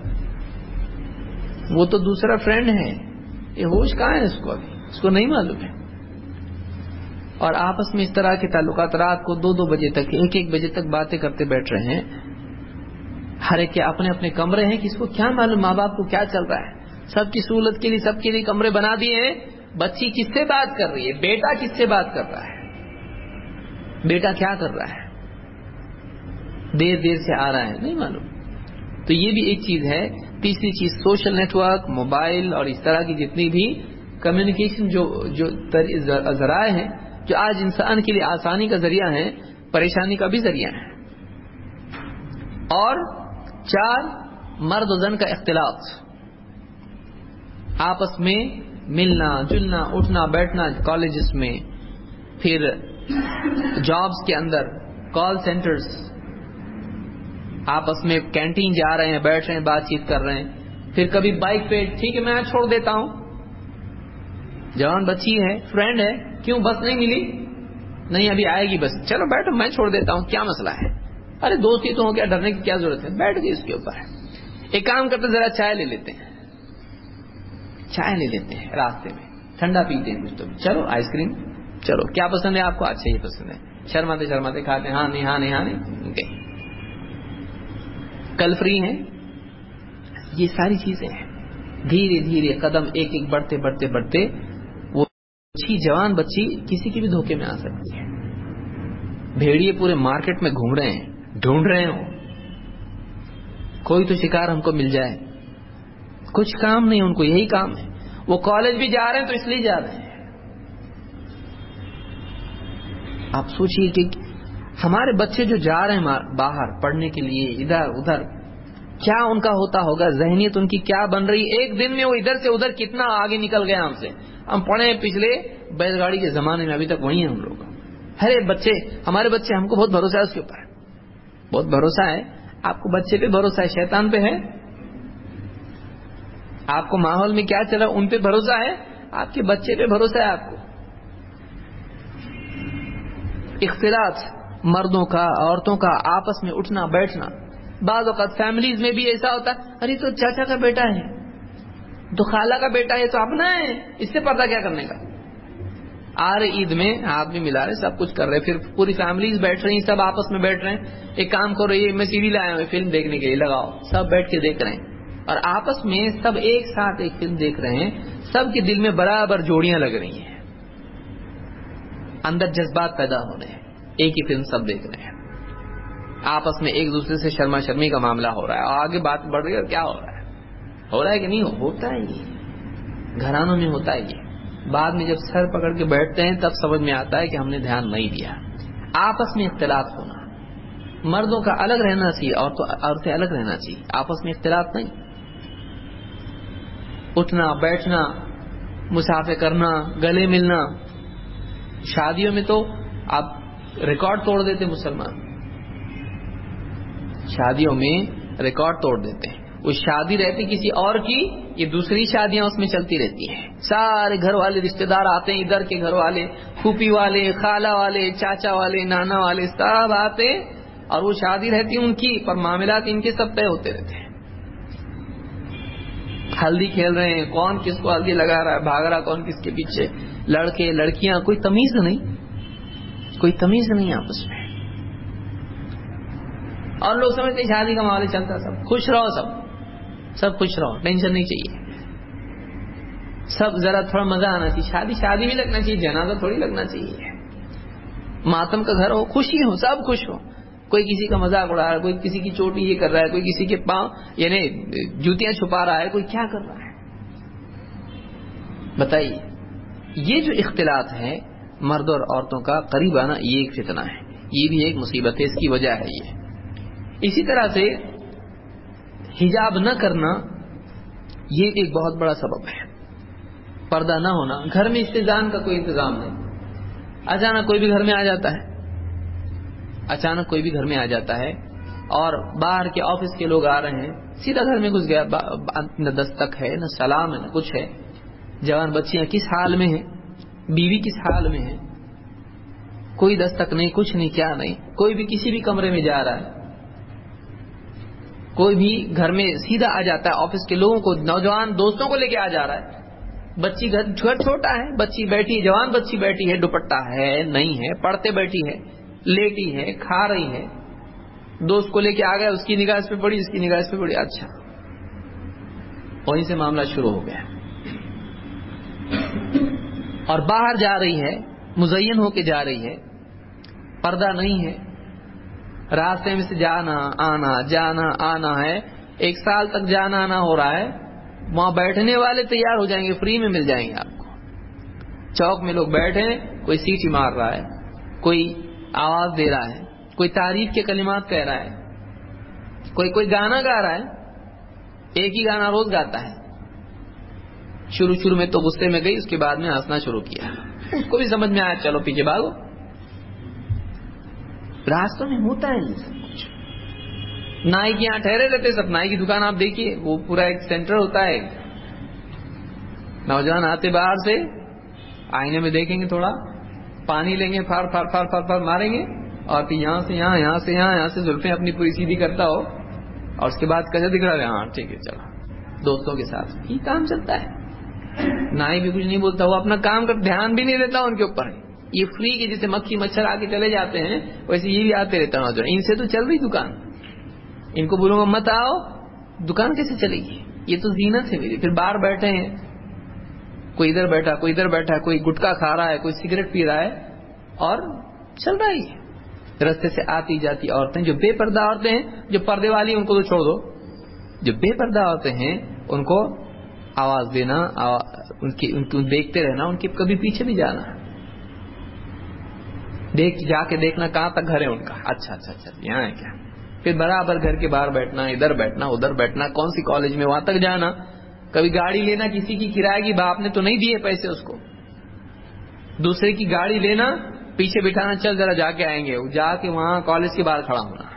وہ تو دوسرا فرینڈ ہے. یہ ہوش کہاں ہے اس کو؟ ابھی اس کو نہیں معلوم ہے. اور آپس میں اس طرح کے تعلقات رات کو دو دو بجے تک، ایک ایک بجے تک باتیں کرتے بیٹھ رہے ہیں. ہر ایک کے اپنے اپنے کمرے ہیں، کس کو کیا معلوم ماں باپ کو کیا چل رہا ہے. سب کی سہولت کے لیے سب کے لیے کمرے بنا دیے ہیں. بچی کس سے بات کر رہی ہے، بیٹا کس سے بات کر رہا ہے، بیٹا کیا کر رہا ہے، دیر دیر سے آ رہا ہے، نہیں معلوم. تو یہ بھی ایک چیز ہے. تیسری چیز سوشل نیٹ ورک، موبائل اور اس طرح کی جتنی بھی کمیونیکیشن جو جو ذرائع ہیں، جو آج انسان کے لیے آسانی کا ذریعہ ہیں، پریشانی کا بھی ذریعہ ہے. اور چار مرد و زن کا اختلاط، آپس میں ملنا جلنا اٹھنا بیٹھنا کالجز میں، پھر جابز کے اندر کال سینٹرز، آپس میں کینٹین جا رہے ہیں بیٹھ رہے ہیں بات چیت کر رہے ہیں، پھر کبھی بائک پہ ٹھیک ہے میں چھوڑ دیتا ہوں، جوان بچی ہے فرینڈ ہے کیوں بس نہیں ملی، نہیں ابھی آئے گی بس، چلو بیٹھو میں چھوڑ دیتا ہوں کیا مسئلہ ہے، ارے دوستی تو ہو کیا ڈرنے کی کیا ضرورت ہے، بیٹھ گئی اس کے اوپر۔ ایک کام کرتے ذرا چائے لے لیتے ہیں، چائے لے لیتے ہیں راستے میں، ٹھنڈا پیتے ہیں کچھ تو چلو آئس کریم، چلو کیا پسند ہے آپ کو، اچھا یہ پسند ہے، شرماتے شرماتے کھاتے ہیں، ہاں نہیں ہاں نہیں ہاں نہیں گئی، کل فری ہیں۔ یہ ساری چیزیں ہیں، دھیرے دھیرے قدم ایک ایک بڑھتے بڑھتے بڑھتے وہ اچھی جوان بچی کسی کی بھی دھوکے میں آ سکتی ہے۔ بھیڑیے پورے مارکیٹ میں گھوم رہے ہیں، ڈھونڈ رہے ہوں کوئی تو شکار ہم کو مل جائے، کچھ کام نہیں ان کو، یہی کام ہے، وہ کالج بھی جا رہے ہیں تو اس لیے جا رہے ہیں۔ آپ سوچئے کہ ہمارے بچے جو جا رہے ہیں باہر پڑھنے کے لیے ادھر ادھر، کیا ان کا ہوتا ہوگا، ذہنیت ان کی کیا بن رہی، ایک دن میں وہ ادھر سے ادھر کتنا آگے نکل گیا ہم سے۔ ہم پڑھے پچھلے بیل گاڑی کے زمانے میں، ابھی تک وہی ہیں ہم لوگ۔ ارے بچے ہمارے بچے، ہم کو بہت بھروسہ ہے اس کے اوپر، بہت بھروسہ ہے آپ کو، بچے پہ بھروسہ ہے، شیطان پہ ہے؟ آپ کو ماحول میں کیا چلا ان پہ بھروسہ ہے، آپ کے بچے پہ بھروسہ ہے آپ کو۔ اختلاط مردوں کا عورتوں کا، آپس میں اٹھنا بیٹھنا، بعض اوقات فیملیز میں بھی ایسا ہوتا ہے، ارے تو چاچا کا بیٹا ہے تو خالہ کا بیٹا ہے تو اپنا ہے، اس سے پردہ کیا کرنے کا، آ رہے عید میں ہاتھ بھی ملا رہے سب کچھ کر رہے، پھر پوری فیملیز بیٹھ رہی ہیں، سب آپس میں بیٹھ رہے ہیں، ایک کام کرو یہ میں سی ڈی لایا ہوں فلم دیکھنے کے لیے، لگاؤ، سب بیٹھ کے دیکھ رہے ہیں، اور آپس میں سب ایک ساتھ ایک فلم دیکھ رہے ہیں، سب کے دل میں برابر جوڑیاں لگ رہی ہیں، اندر جذبات پیدا ہو رہے ہیں، ایک ہی فلم سب دیکھ رہے ہیں، آپس میں ایک دوسرے سے شرما شرمی کا معاملہ ہو رہا ہے، اور آگے بات بڑھ رہی ہے، اور کیا ہو رہا ہے، ہو رہا ہے کہ نہیں ہوتا ہے، یہ گھرانوں میں ہوتا ہے، یہ بعد میں جب سر پکڑ کے بیٹھتے ہیں تب سمجھ میں آتا ہے کہ ہم نے دھیان نہیں دیا۔ آپس میں اختلاط ہونا، مردوں کا الگ رہنا چاہیے، عورتیں الگ رہنا چاہیے، آپس میں اختلاط نہیں، اٹھنا بیٹھنا، مسافے کرنا، گلے ملنا، شادیوں میں تو آپ ریکارڈ توڑ دیتے مسلمان، شادیوں میں ریکارڈ توڑ دیتے ہیں، وہ شادی رہتی کسی اور کی، یہ دوسری شادیاں اس میں چلتی رہتی ہیں، سارے گھر والے رشتہ دار آتے ہیں، ادھر کے گھر والے، پھوپھی والے، خالہ والے، چاچا والے، نانا والے، سب آتے، اور وہ شادی رہتی ان کی، پر معاملات ان کے سب طے ہوتے رہتے ہیں، ہلدی کھیل رہے ہیں، کون کس کو ہلدی لگا رہا ہے، بھاگ رہا کون کس کے پیچھے، لڑکے لڑکیاں، کوئی تمیز نہیں، کوئی تمیز نہیں آپس میں، اور لوگ سمجھتے ہیں شادی کا معاملہ چلتا، سب خوش رہو، سب سب خوش رہو، ٹینشن نہیں چاہیے، سب ذرا تھوڑا مزہ آنا چاہیے، شادی شادی بھی لگنا چاہیے، جنازہ تھوڑی لگنا چاہیے، ماتم کا گھر ہو، خوشی ہو، سب خوش ہو، کوئی کسی کا مذاق اڑا رہا ہے، کوئی کسی کی چوٹی یہ کر رہا ہے، کوئی کسی کے پاؤں یعنی جوتیاں چھپا رہا ہے، کوئی کیا کر رہا ہے، بتائیے۔ یہ جو اختلاط ہے مرد اور عورتوں کا قریب آنا، یہ ایک فتنہ ہے، یہ بھی ایک مصیبت ہے، اس کی وجہ ہے یہ۔ اسی طرح سے حجاب نہ کرنا، یہ ایک بہت بڑا سبب ہے، پردہ نہ ہونا، گھر میں استئذان کا کوئی انتظام نہیں، اچانک کوئی بھی گھر میں آ جاتا ہے، اچانک کوئی بھی گھر میں آ جاتا ہے، اور باہر کے آفس کے لوگ آ رہے ہیں، سیدھا گھر میں گھس گیا، نہ دستک ہے نہ سلام ہے نہ کچھ ہے، جوان بچیاں کس حال میں ہیں، بیوی کس حال میں ہے، کوئی دستک نہیں، کچھ نہیں، کیا نہیں، کوئی بھی کسی بھی کمرے میں جا رہا ہے، کوئی بھی گھر میں سیدھا آ جاتا ہے، آفس کے لوگوں کو، نوجوان دوستوں کو لے کے آ جا رہا ہے، بچی گھر گھر چھوٹا ہے، بچی بیٹھی، جوان بچی بیٹھی ہے، دوپٹہ ہے نہیں ہے، پڑھتے بیٹھی ہے، لیٹی ہے، کھا رہی ہے، دوست کو لے کے آ گیا، اس کی نگاہ اس پہ پڑی، اس کی نگاہ اس پہ پڑی، اچھا وہیں سے معاملہ شروع ہو گیا، اور باہر جا رہی ہے، مزین ہو کے جا رہی ہے، پردہ نہیں ہے، راستے میں سے جانا آنا جانا آنا ہے، ایک سال تک جانا آنا ہو رہا ہے، وہاں بیٹھنے والے تیار ہو جائیں گے، فری میں مل جائیں گے آپ کو، چوک میں لوگ بیٹھے ہیں، کوئی سیٹی مار رہا ہے، کوئی آواز دے رہا ہے، کوئی تعریف کے کلمات کہہ رہا ہے، کوئی کوئی گانا گا رہا ہے, ایک ہی گانا روز گاتا ہے. شروع شروع میں تو غصے میں گئی, اس کے بعد میں ہنسنا شروع کیا, اس کو بھی سمجھ میں آیا چلو پیچھے بھاگو. راستوں میں ہوتا ہے یہ سب کچھ. نائی کے یہاں ٹھہرے رہتے سب, نائی کی دکان آپ دیکھیے, وہ پورا ایک سینٹر ہوتا ہے. نوجوان آتے باہر سے, آئینے میں دیکھیں گے, تھوڑا پانی لیں گے, پھاڑ پھاڑ پھاڑ پھاڑ پھاڑ ماریں گے, اور پھر یہاں سے یہاں, یہاں سے یہاں, یہاں سے زلفیں اپنی پوری سیدھی کرتا ہو, اور اس کے بعد کیسے دکھ رہا ہے, ہاں ٹھیک ہے چلو, دوستوں کے ساتھ یہ کام چلتا ہے. نائی بھی کچھ نہیں بولتا, وہ اپنا کام کر دھیان بھی نہیں دیتا ان کے اوپر. یہ فری کے جیسے مکھی مچھر آ کے چلے جاتے ہیں, ویسے یہ بھی آتے رہتا ہے. ان سے تو چل رہی دکان, ان کو بولوں گا مت آؤ, دکان کیسے چلے گی؟ یہ تو زینت ہے میری. پھر باہر بیٹھے ہیں, کوئی ادھر بیٹھا, کوئی ادھر بیٹھا, کوئی گٹکا کھا رہا ہے, کوئی سگریٹ پی رہا ہے, اور چل رہا ہے. رستے سے آتی جاتی عورتیں, جو بے پردہ عورتیں ہیں, جو پردے والی ان کو تو چھوڑ دو, جو بے پردہ عورتیں ہیں ان کو آواز دینا, ان کی ان کو دیکھتے رہنا, ان کے کبھی پیچھے بھی جانا, دیکھ جا کے دیکھنا کہاں تک گھر ہے ان کا. اچھا اچھا اچھا یہاں ہے کیا؟ پھر برابر گھر کے باہر بیٹھنا, ادھر بیٹھنا, ادھر بیٹھنا, کون سی کالج میں وہاں تک جانا. کبھی گاڑی لینا کسی کی کرایہ کی, باپ نے تو نہیں دیے پیسے اس کو, دوسرے کی گاڑی لینا, پیچھے بٹھانا, چل ذرا جا کے آئیں گے, جا کے وہاں کالج کے باہر کھڑا ہونا.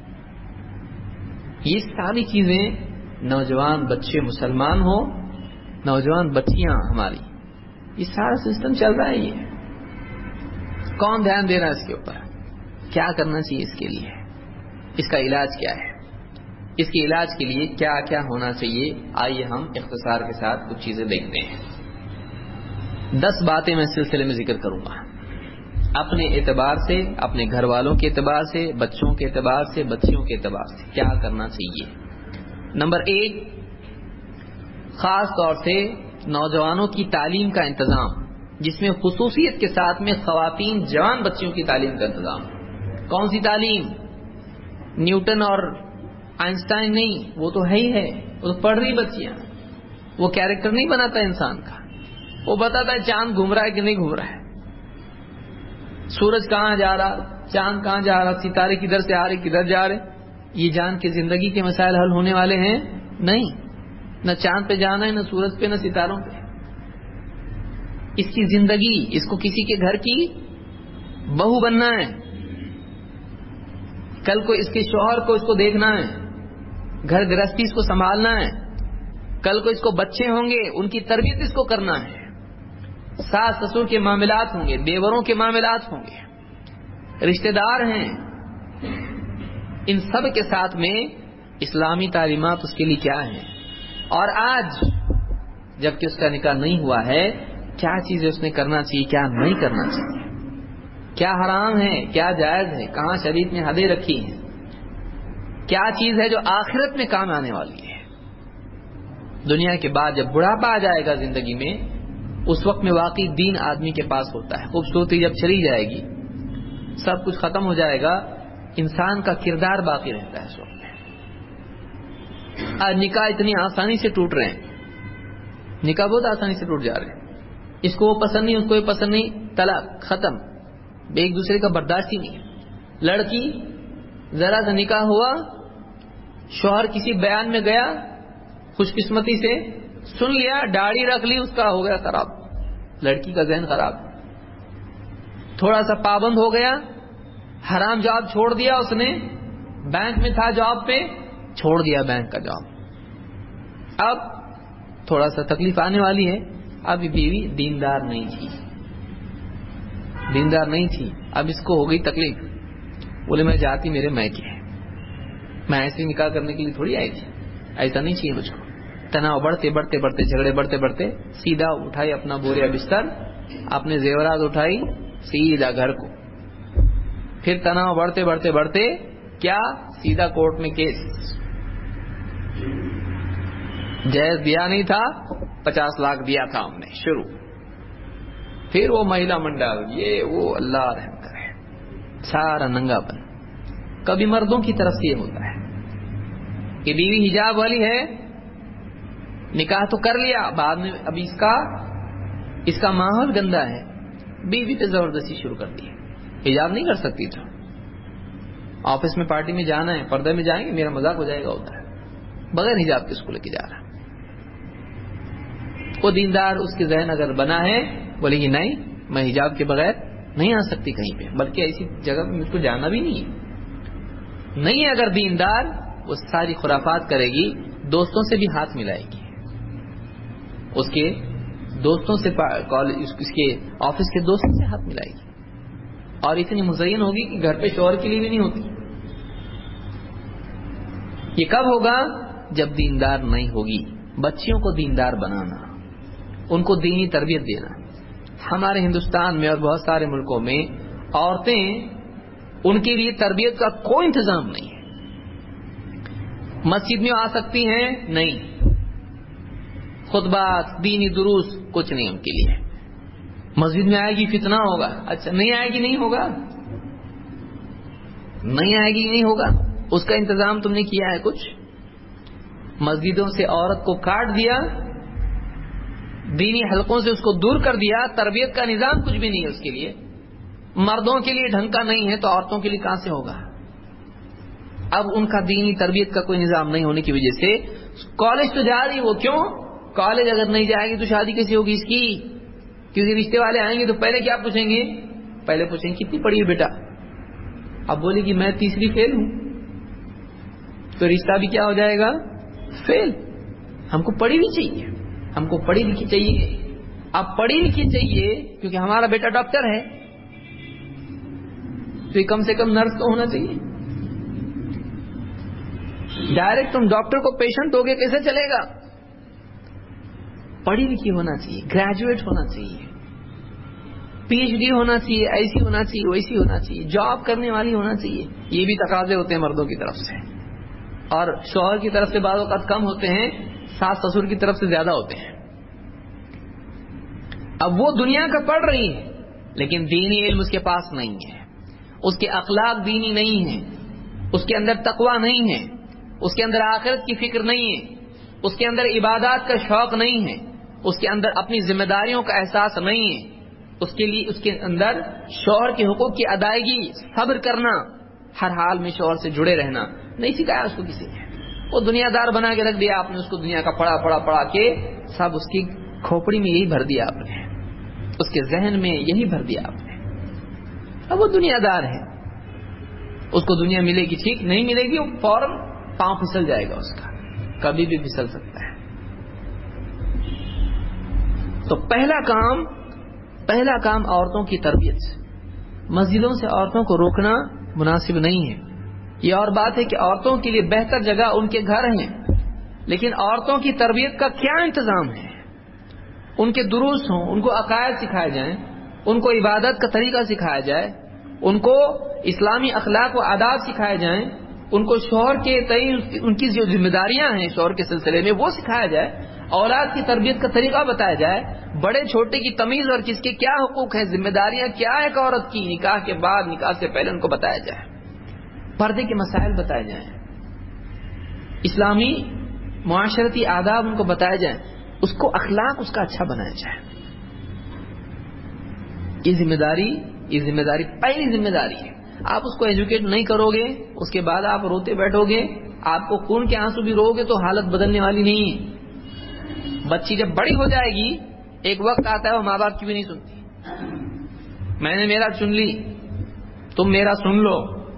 یہ ساری چیزیں نوجوان بچے مسلمان ہو, نوجوان بچیاں ہماری, یہ سارا سسٹم چل رہا ہے. یہ کون دھیان دے رہا ہے اس کے اوپر؟ کیا کرنا چاہیے اس کے لیے؟ اس کا علاج کیا ہے؟ اس کے علاج کے لیے کیا کیا ہونا چاہیے؟ آئیے ہم اختصار کے ساتھ کچھ چیزیں دیکھتے ہیں. دس باتیں میں اس سلسلے میں ذکر کروں گا, اپنے اعتبار سے, اپنے گھر والوں کے اعتبار سے, بچوں کے اعتبار سے, بچیوں کے اعتبار سے کیا کرنا چاہیے. نمبر ایک, خاص طور سے نوجوانوں کی تعلیم کا انتظام, جس میں خصوصیت کے ساتھ میں خواتین جوان بچیوں کی تعلیم کا انتظام. کون سی تعلیم؟ نیوٹن اور آئنسٹائن نہیں, وہ تو ہے ہی ہے, وہ تو پڑھ رہی بچیاں. وہ کیریکٹر نہیں بناتا انسان کا, وہ بتاتا ہے چاند گھوم رہا ہے کہ نہیں گھوم رہا ہے, سورج کہاں جا رہا, چاند کہاں جا رہا, ستارے کدھر سے آ رہے کدھر جا رہے. یہ جان کے زندگی کے مسائل حل ہونے والے ہیں نہیں. نہ چاند پہ جانا ہے, نہ سورج پہ, نہ ستاروں پہ. اس کی زندگی, اس کو کسی کے گھر کی بہو بننا ہے, کل کو اس کے شوہر کو اس کو دیکھنا ہے, گھر گرہستی اس کو سنبھالنا ہے, کل کو اس کو بچے ہوں گے ان کی تربیت اس کو کرنا ہے, ساس سسر کے معاملات ہوں گے, دیوروں کے معاملات ہوں گے, رشتہ دار ہیں, ان سب کے ساتھ میں اسلامی تعلیمات اس کے لیے کیا ہیں. اور آج جبکہ اس کا نکاح نہیں ہوا ہے, کیا چیزیں اس نے کرنا چاہیے, کیا نہیں کرنا چاہیے, کیا حرام ہے, کیا جائز ہے, کہاں شریعت نے حدیں رکھی ہیں, کیا چیز ہے جو آخرت میں کام آنے والی ہے. دنیا کے بعد جب بڑھاپا آ جائے گا زندگی میں, اس وقت میں واقعی دین آدمی کے پاس ہوتا ہے. خوبصورتی جب چلی جائے گی, سب کچھ ختم ہو جائے گا, انسان کا کردار باقی رہتا ہے اس وقت میں. آج نکاح اتنی آسانی سے ٹوٹ رہے ہیں, نکاح بہت آسانی سے ٹوٹ جا رہے ہیں. اس کو وہ پسند نہیں, اس کو یہ پسند نہیں, طلاق ختم, ایک دوسرے کا برداشت ہی نہیں. لڑکی ذرا سا نکاح ہوا, شوہر کسی بیان میں گیا, خوش قسمتی سے سن لیا, داڑھی رکھ لی, اس کا ہو گیا خراب, لڑکی کا ذہن خراب. تھوڑا سا پابند ہو گیا, حرام جاب چھوڑ دیا اس نے, بینک میں تھا جاب پہ, چھوڑ دیا بینک کا جاب. اب تھوڑا سا تکلیف آنے والی ہے, اب بیوی دیندار نہیں تھی, دیندار نہیں تھی, اب اس کو ہو گئی تکلیف. بولے میں جاتی میرے میکے, میں ایسے نکاح کرنے کے لیے تھوڑی آئی تھی, ایسا نہیں چاہیے مجھ کو. تناؤ بڑھتے بڑھتے بڑھتے, جھگڑے بڑھتے بڑھتے, سیدھا اٹھائی اپنا بوریا بستر, اپنے زیورات اٹھائی, سیدھا گھر کو. پھر تناؤ بڑھتے بڑھتے بڑھتے کیا, سیدھا کورٹ میں کیس. جائز دیا نہیں تھا, پچاس لاکھ دیا تھا ہم نے, شروع. پھر وہ مہیلا منڈل, یہ وہ, اللہ رحم کرے, سارا ننگا پن. کبھی مردوں کی طرف سے یہ ہوتا ہے کہ بیوی حجاب والی ہے, نکاح تو کر لیا, بعد میں ابھی اس کا اس کا ماحول گندا ہے, بیوی پہ زبردستی شروع کر دی. حجاب نہیں کر سکتی تو آفس میں پارٹی میں جانا ہے، پردے میں جائیں گے، میرا مذاق ہو جائے گا ہوتا ہے، بغیر حجاب کے اس کو لے کے جا رہا ہے. وہ دیندار اس کے ذہن اگر بنا ہے بولے گی نہیں میں حجاب کے بغیر نہیں آ سکتی کہیں پہ، بلکہ ایسی جگہ پہ مجھ کو جانا بھی نہیں ہے. نہیں ہے اگر دیندار، وہ ساری خرافات کرے گی، دوستوں سے بھی ہاتھ ملائے گی، اس کے دوستوں سے کالج اس کے آفس کے دوستوں سے ہاتھ ملائے گی، اور اتنی مزین ہوگی کہ گھر پہ شوہر کے لیے بھی نہیں ہوتی. یہ کب ہوگا؟ جب دیندار نہیں ہوگی. بچیوں کو دیندار بنانا، ان کو دینی تربیت دینا. ہمارے ہندوستان میں اور بہت سارے ملکوں میں عورتیں، ان کے لیے تربیت کا کوئی انتظام نہیں ہے. مسجد میں آ سکتی ہیں؟ نہیں. خطبات، دینی دروس کچھ نہیں ان کے لیے. مسجد میں آئے گی فتنہ ہوگا. اچھا نہیں آئے گی نہیں ہوگا، نہیں آئے گی نہیں ہوگا. اس کا انتظام تم نے کیا ہے کچھ؟ مسجدوں سے عورت کو کاٹ دیا، دینی حلقوں سے اس کو دور کر دیا، تربیت کا نظام کچھ بھی نہیں ہے اس کے لیے. مردوں کے لیے ڈھنگ کا نہیں ہے تو عورتوں کے لیے کہاں سے ہوگا؟ اب ان کا دینی تربیت کا کوئی نظام نہیں ہونے کی وجہ سے کالج تو جا رہی، وہ کیوں؟ کالج اگر نہیں جائے گی تو شادی کیسے ہوگی اس کی؟ کیونکہ رشتے والے آئیں گے تو پہلے کیا پوچھیں گے؟ پہلے پوچھیں گے کتنی پڑھی ہے بیٹا. اب بولے گی میں تیسری فیل ہوں، تو رشتہ بھی کیا ہو جائے گا؟ فیل. ہم کو پڑھی بھی چاہیے، ہم کو پڑھی لکھی چاہیے. اب پڑھی لکھی چاہیے کیونکہ ہمارا بیٹا ڈاکٹر ہے، تو یہ کم سے کم نرس تو ہونا چاہیے. ڈائریکٹ تم ڈاکٹر کو پیشنٹ ہوگے کیسے چلے گا؟ پڑھی لکھی ہونا چاہیے، گریجویٹ ہونا چاہیے، پی ایچ ڈی ہونا چاہیے، ایسی ہونا چاہیے، ویسی ہونا چاہیے، جاب کرنے والی ہونا چاہیے. یہ بھی تقاضے ہوتے ہیں مردوں کی طرف سے، اور شوہر کی طرف سے بعض اوقات کم ہوتے ہیں، ساس سسر کی طرف سے زیادہ ہوتے ہیں. اب وہ دنیا کا پڑھ رہی ہے لیکن دینی علم اس کے پاس نہیں ہے، اس کے اخلاق دینی نہیں ہے، اس کے اندر تقوی نہیں ہے، اس کے اندر آخرت کی فکر نہیں ہے، اس کے اندر عبادات کا شوق نہیں ہے، اس کے اندر اپنی ذمہ داریوں کا احساس نہیں ہے، اس کے لیے اس کے اندر شوہر کے حقوق کی ادائیگی، صبر کرنا، ہر حال میں شوہر سے جڑے رہنا نہیں سکھایا اس کو کسی نے. وہ دنیا دار بنا کے رکھ دیا آپ نے اس کو، دنیا کا پڑھا پڑھا پڑھا کے سب اس کی کھوپڑی میں یہی بھر دیا آپ نے، اس کے ذہن میں یہی بھر دیا آپ نے. اب وہ دنیا دار ہے، اس کو دنیا ملے گی ٹھیک، نہیں ملے گی وہ فوراً پاؤں پھسل جائے گا اس کا، کبھی بھی پھسل سکتا ہے. تو پہلا کام پہلا کام عورتوں کی تربیت. مسجدوں سے عورتوں کو روکنا مناسب نہیں ہے. یہ اور بات ہے کہ عورتوں کے لیے بہتر جگہ ان کے گھر ہیں، لیکن عورتوں کی تربیت کا کیا انتظام ہے؟ ان کے دروس ہوں، ان کو عقائد سکھائے جائیں، ان کو عبادت کا طریقہ سکھایا جائے، ان کو اسلامی اخلاق و آداب سکھائے جائیں، ان کو شوہر کے تئیں ان کی جو ذمہ داریاں ہیں شوہر کے سلسلے میں وہ سکھایا جائے، اولاد کی تربیت کا طریقہ بتایا جائے، بڑے چھوٹے کی تمیز اور کس کے کیا حقوق ہیں، ذمہ داریاں کیا ہے ایک عورت کی، نکاح کے بعد نکاح سے پہلے ان کو بتایا جائے، پردے کے مسائل بتائے جائیں، اسلامی معاشرتی آداب ان کو بتائے جائیں، اس کو اخلاق اس کا اچھا بنایا جائے. یہ ذمہ داری یہ ذمہ داری پہلی ذمہ داری ہے. آپ اس کو ایجوکیٹ نہیں کرو گے، اس کے بعد آپ روتے بیٹھو گے، آپ کو خون کے آنسو بھی رو گے تو حالت بدلنے والی نہیں ہے. بچی جب بڑی ہو جائے گی ایک وقت آتا ہے وہ ماں باپ کی بھی نہیں سنتی. میں نے میرا چن لی، تم میرا سن لو.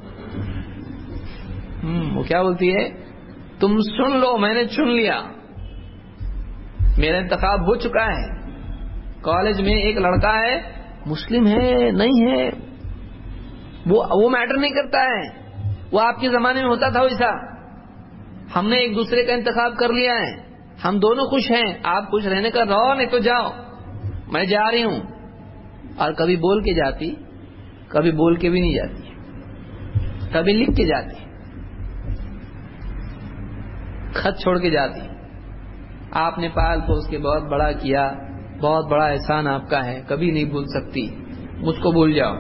ہم وہ کیا بولتی ہے؟ تم سن لو، میں نے چن لیا، میرا انتخاب ہو چکا ہے. کالج میں ایک لڑکا ہے، مسلم ہے نہیں ہے وہ وہ میٹر نہیں کرتا ہے. وہ آپ کے زمانے میں ہوتا تھا ویسا. ہم نے ایک دوسرے کا انتخاب کر لیا ہے، ہم دونوں خوش ہیں، آپ خوش رہنے کا رہو نہیں تو جاؤ، میں جا رہی ہوں. اور کبھی بول کے جاتی، کبھی بول کے بھی نہیں جاتی، کبھی لکھ کے جاتی، خط چھوڑ کے جاتی. آپ نے پال پوس کے بہت بڑا کیا، بہت بڑا احسان آپ کا ہے، کبھی نہیں بھول سکتی، مجھ کو بھول جاؤ.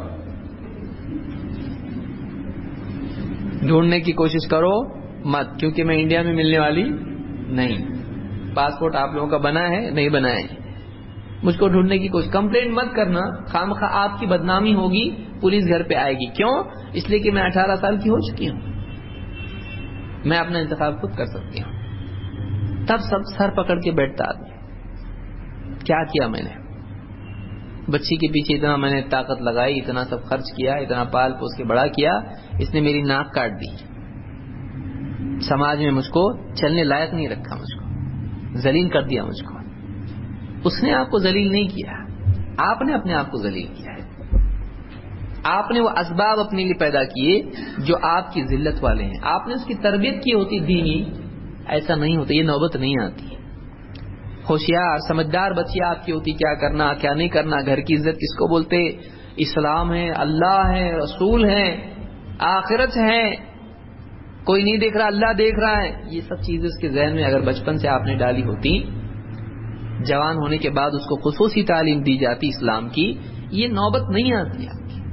ڈھونڈنے کی کوشش کرو مت، کیونکہ میں انڈیا میں ملنے والی نہیں. پاسپورٹ آپ لوگوں کا بنا ہے نہیں بنا ہے، مجھ کو ڈھونڈنے کی کوشش. کمپلین مت کرنا، خامخواہ آپ کی بدنامی ہوگی پولیس گھر پہ آئے گی. کیوں؟ اس لیے کہ میں اٹھارہ سال کی ہو چکی ہوں, میں اپنا انتخاب خود کر سکتی ہوں. تب سب سر پکڑ کے بیٹھتا آدمی, کیا کیا میں نے, بچی کے پیچھے اتنا میں نے طاقت لگائی, اتنا سب خرچ کیا, اتنا پال پوس کے بڑا کیا, اس نے میری ناک کاٹ دی, سماج میں مجھ کو چلنے لائق نہیں رکھا, مجھ کو ذلیل کر دیا مجھ کو. اس نے آپ کو ذلیل نہیں کیا, آپ نے اپنے آپ کو ذلیل کیا ہے. آپ نے وہ اسباب اپنے لیے پیدا کیے جو آپ کی ذلت والے ہیں. آپ نے اس کی تربیت کی ہوتی دینی, ایسا نہیں ہوتا, یہ نوبت نہیں آتی. ہوشیار سمجھدار بچی آپ کی ہوتی, کیا کرنا کیا نہیں کرنا, گھر کی عزت کس کو بولتے, اسلام ہے, اللہ ہے, رسول ہے, آخرت ہے, کوئی نہیں دیکھ رہا اللہ دیکھ رہا ہے. یہ سب چیزیں اس کے ذہن میں اگر بچپن سے آپ نے ڈالی ہوتی, جوان ہونے کے بعد اس کو خصوصی تعلیم دی جاتی اسلام کی, یہ نوبت نہیں آتی آپ کی,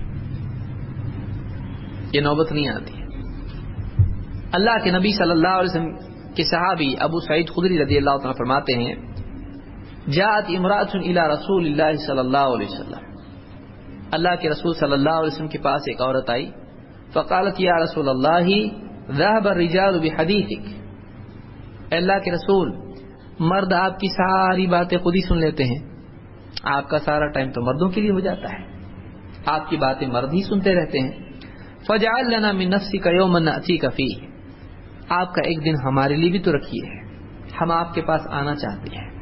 یہ نوبت نہیں آتی. اللہ کے نبی صلی اللہ علیہ وسلم کے صحابی ابو سعید خدری رضی اللہ عنہ فرماتے ہیں, جاءت امرأۃ الی رسول اللہ صلی اللہ علیہ وسلم, اللہ کے رسول صلی اللہ علیہ وسلم کے پاس ایک عورت آئی, فقالت یا رسول اللہ ذهب الرجال بحدیثک, اے اللہ کے رسول مرد آپ کی ساری باتیں خود ہی سن لیتے ہیں, آپ کا سارا ٹائم تو مردوں کے لیے ہو جاتا ہے, آپ کی باتیں مرد ہی سنتے رہتے ہیں. فجعل لنا من نفسک یوما نأتیک فیہ, آپ کا ایک دن ہمارے لیے بھی تو رکھیے, ہم آپ کے پاس آنا چاہتے ہیں.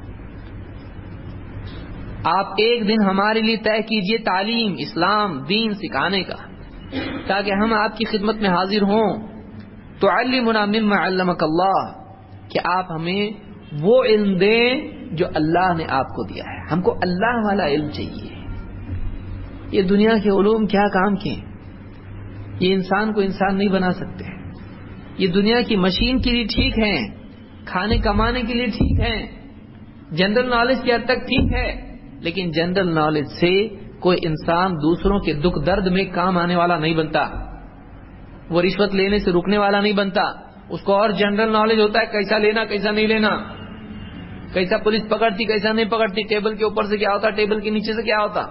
آپ ایک دن ہمارے لیے طے کیجئے تعلیم اسلام دین سکھانے کا, تاکہ ہم آپ کی خدمت میں حاضر ہوں. تعلمنا مما علمک اللہ, کہ آپ ہمیں وہ علم دیں جو اللہ نے آپ کو دیا ہے, ہم کو اللہ والا علم چاہیے. یہ دنیا کے علوم کیا کام کے, یہ انسان کو انسان نہیں بنا سکتے. یہ دنیا کی مشین کے لیے ٹھیک ہے, کھانے کمانے کے لیے ٹھیک ہے, جنرل نالج کی حد تک ٹھیک ہے, لیکن جنرل نالج سے کوئی انسان دوسروں کے دکھ درد میں کام آنے والا نہیں بنتا, وہ رشوت لینے سے رکنے والا نہیں بنتا. اس کو اور جنرل نالج ہوتا ہے, کیسا لینا کیسا نہیں لینا, کیسا پولیس پکڑتی کیسا نہیں پکڑتی, ٹیبل کے اوپر سے کیا ہوتا, ٹیبل کے نیچے سے کیا ہوتا.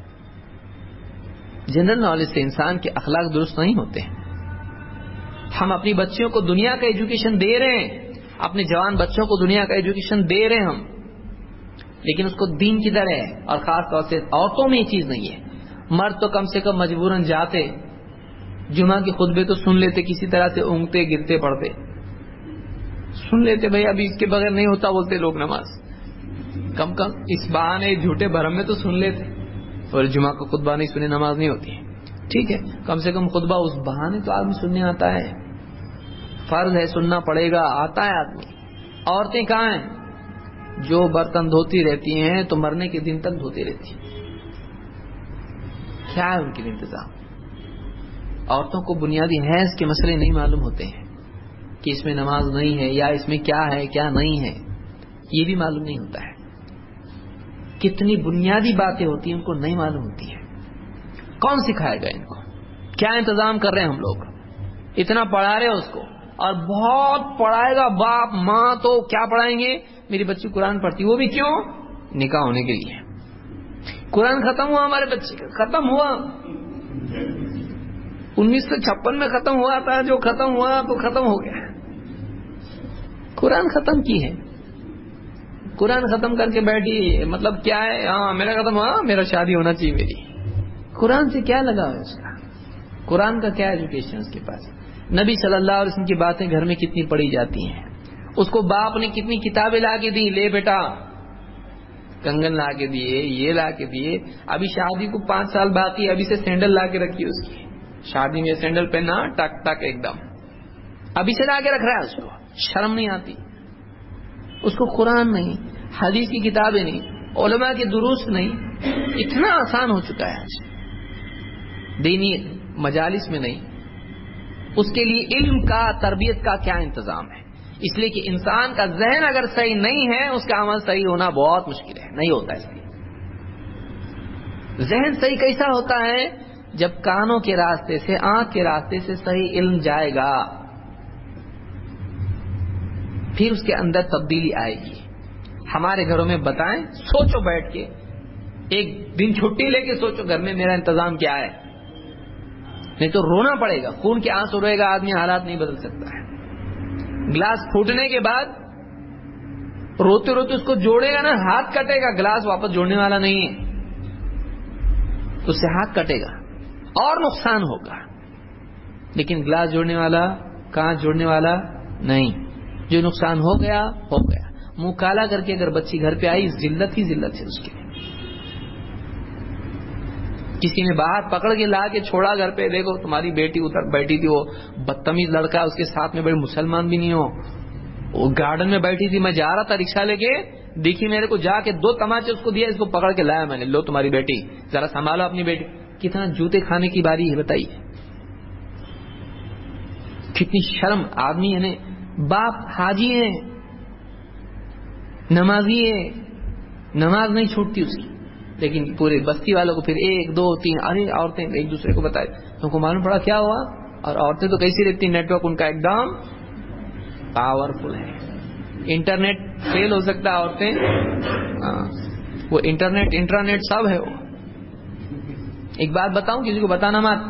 جنرل نالج سے انسان کے اخلاق درست نہیں ہوتے. ہم اپنی بچیوں کو دنیا کا ایجوکیشن دے رہے ہیں, اپنے جوان بچوں کو دنیا کا ایجوکیشن دے رہے ہیں ہم, لیکن اس کو دین کی طرح ہے. اور خاص طور سے عورتوں میں یہ چیز نہیں ہے. مرد تو کم سے کم مجبوراً جاتے, جمعہ کے خطبے تو سن لیتے, کسی طرح سے اونگتے گرتے پڑتے سن لیتے, بھائی ابھی اس کے بغیر نہیں ہوتا بولتے لوگ نماز, کم کم اس بہانے جھوٹے بھرم میں تو سن لیتے. اور جمعہ کا خطبہ نہیں سنے نماز نہیں ہوتی, ٹھیک ہے, کم سے کم خطبہ اس بہانے تو آدمی سننے آتا ہے, فرض ہے سننا پڑے گا, آتا ہے آدمی. عورتیں کہاں ہیں, جو برتن دھوتی رہتی ہیں تو مرنے کے دن تک دھوتی رہتی ہیں. کیا ہے ان کے انتظام؟ عورتوں کو بنیادی حیض کے مسئلے نہیں معلوم ہوتے ہیں کہ اس میں نماز نہیں ہے یا اس میں کیا ہے کیا نہیں ہے, یہ بھی معلوم نہیں ہوتا ہے. کتنی بنیادی باتیں ہوتی ہیں ان کو نہیں معلوم ہوتی ہیں. کون سکھائے گا ان کو؟ کیا انتظام کر رہے ہیں ہم لوگ, اتنا پڑھا رہے اس کو, اور بہت پڑھائے گا باپ ماں تو کیا پڑھائیں گے, میری بچی قرآن پڑھتی, وہ بھی کیوں, نکاح ہونے کے لیے. قرآن ختم ہوا ہمارے بچے کا, ختم ہوا انیس سو چھپن میں ختم ہوا تھا, جو ختم ہوا تو ختم ہو گیا. قرآن ختم کی ہے, قرآن ختم کر کے بیٹھی, مطلب کیا ہے, ہاں میرا ختم ہوا, میرا شادی ہونا چاہیے میری. قرآن سے کیا لگا ہے اس کا, قرآن کا کیا ایجوکیشن اس کے پاس. نبی صلی اللہ علیہ وسلم کی باتیں گھر میں کتنی پڑھی جاتی ہیں, اس کو باپ نے کتنی کتابیں لا کے دی, لے بیٹا کنگن لا کے دیے, یہ لا کے دیے. ابھی شادی کو پانچ سال باقی, ابھی سے سینڈل لا کے رکھی اس کی, شادی میں سینڈل پہننا ٹک ٹک ایک دم, ابھی سے لا کے رکھ رہا ہے اس کو, شرم نہیں آتی اس کو. قرآن نہیں, حدیث کی کتابیں نہیں, علماء کے دروس نہیں, اتنا آسان ہو چکا ہے آج. دینی مجالس میں نہیں, اس کے لیے علم کا تربیت کا کیا انتظام ہے. اس لیے کہ انسان کا ذہن اگر صحیح نہیں ہے, اس کا عمل صحیح ہونا بہت مشکل ہے, نہیں ہوتا. اس لیے ذہن صحیح کیسا ہوتا ہے, جب کانوں کے راستے سے آنکھ کے راستے سے صحیح علم جائے گا, پھر اس کے اندر تبدیلی آئے گی. ہمارے گھروں میں بتائیں, سوچو بیٹھ کے, ایک دن چھٹی لے کے سوچو گھر میں میرا انتظام کیا ہے, نہیں تو رونا پڑے گا، خون کے آنسو رہے گا، آدمی حالات نہیں بدل سکتا ہے. گلاس پھوٹنے کے بعد روتے روتے اس کو جوڑے گا نا، ہاتھ کٹے گا، گلاس واپس جوڑنے والا نہیں ہے، اس سے ہاتھ کٹے گا اور نقصان ہوگا. لیکن گلاس جوڑنے والا، کانچ جوڑنے والا نہیں. جو نقصان ہو گیا ہو گیا. منہ کالا کر کے اگر بچی گھر پہ آئی، ذلت ہی ذلت ہے اس کے لیے. کسی نے باہر پکڑ کے لا کے چھوڑا گھر پہ، دیکھو تمہاری بیٹی اتر بیٹھی تھی، وہ بدتمیز لڑکا اس کے ساتھ میں، بڑے مسلمان بھی نہیں ہو، وہ گارڈن میں بیٹھی تھی، میں جا رہا تھا رکشا لے کے، دیکھی میرے کو، جا کے دو تماچے اس کو دیا، اس کو پکڑ کے لایا میں نے، لو تمہاری بیٹی، ذرا سنبھالو اپنی بیٹی. کتنا جوتے کھانے کی باری ہے بتائیے. کتنی شرم. آدمی یعنی باپ حاجی ہے، نمازی ہے، نماز نہیں چھوٹتی اس کی، لیکن پورے بستی والوں کو پھر ایک دو تین، ارے عورتیں ایک دوسرے کو بتائے، تم کو معلوم پڑا کیا ہوا؟ اور عورتیں تو کیسی رہتی، نیٹ ورک ان کا ایک دم پاورفل ہے. انٹرنیٹ فیل ہو سکتا ہے، عورتیں وہ انٹرنیٹ انٹرنیٹ سب ہے. وہ ایک بات بتاؤں، کسی کو بتانا مت،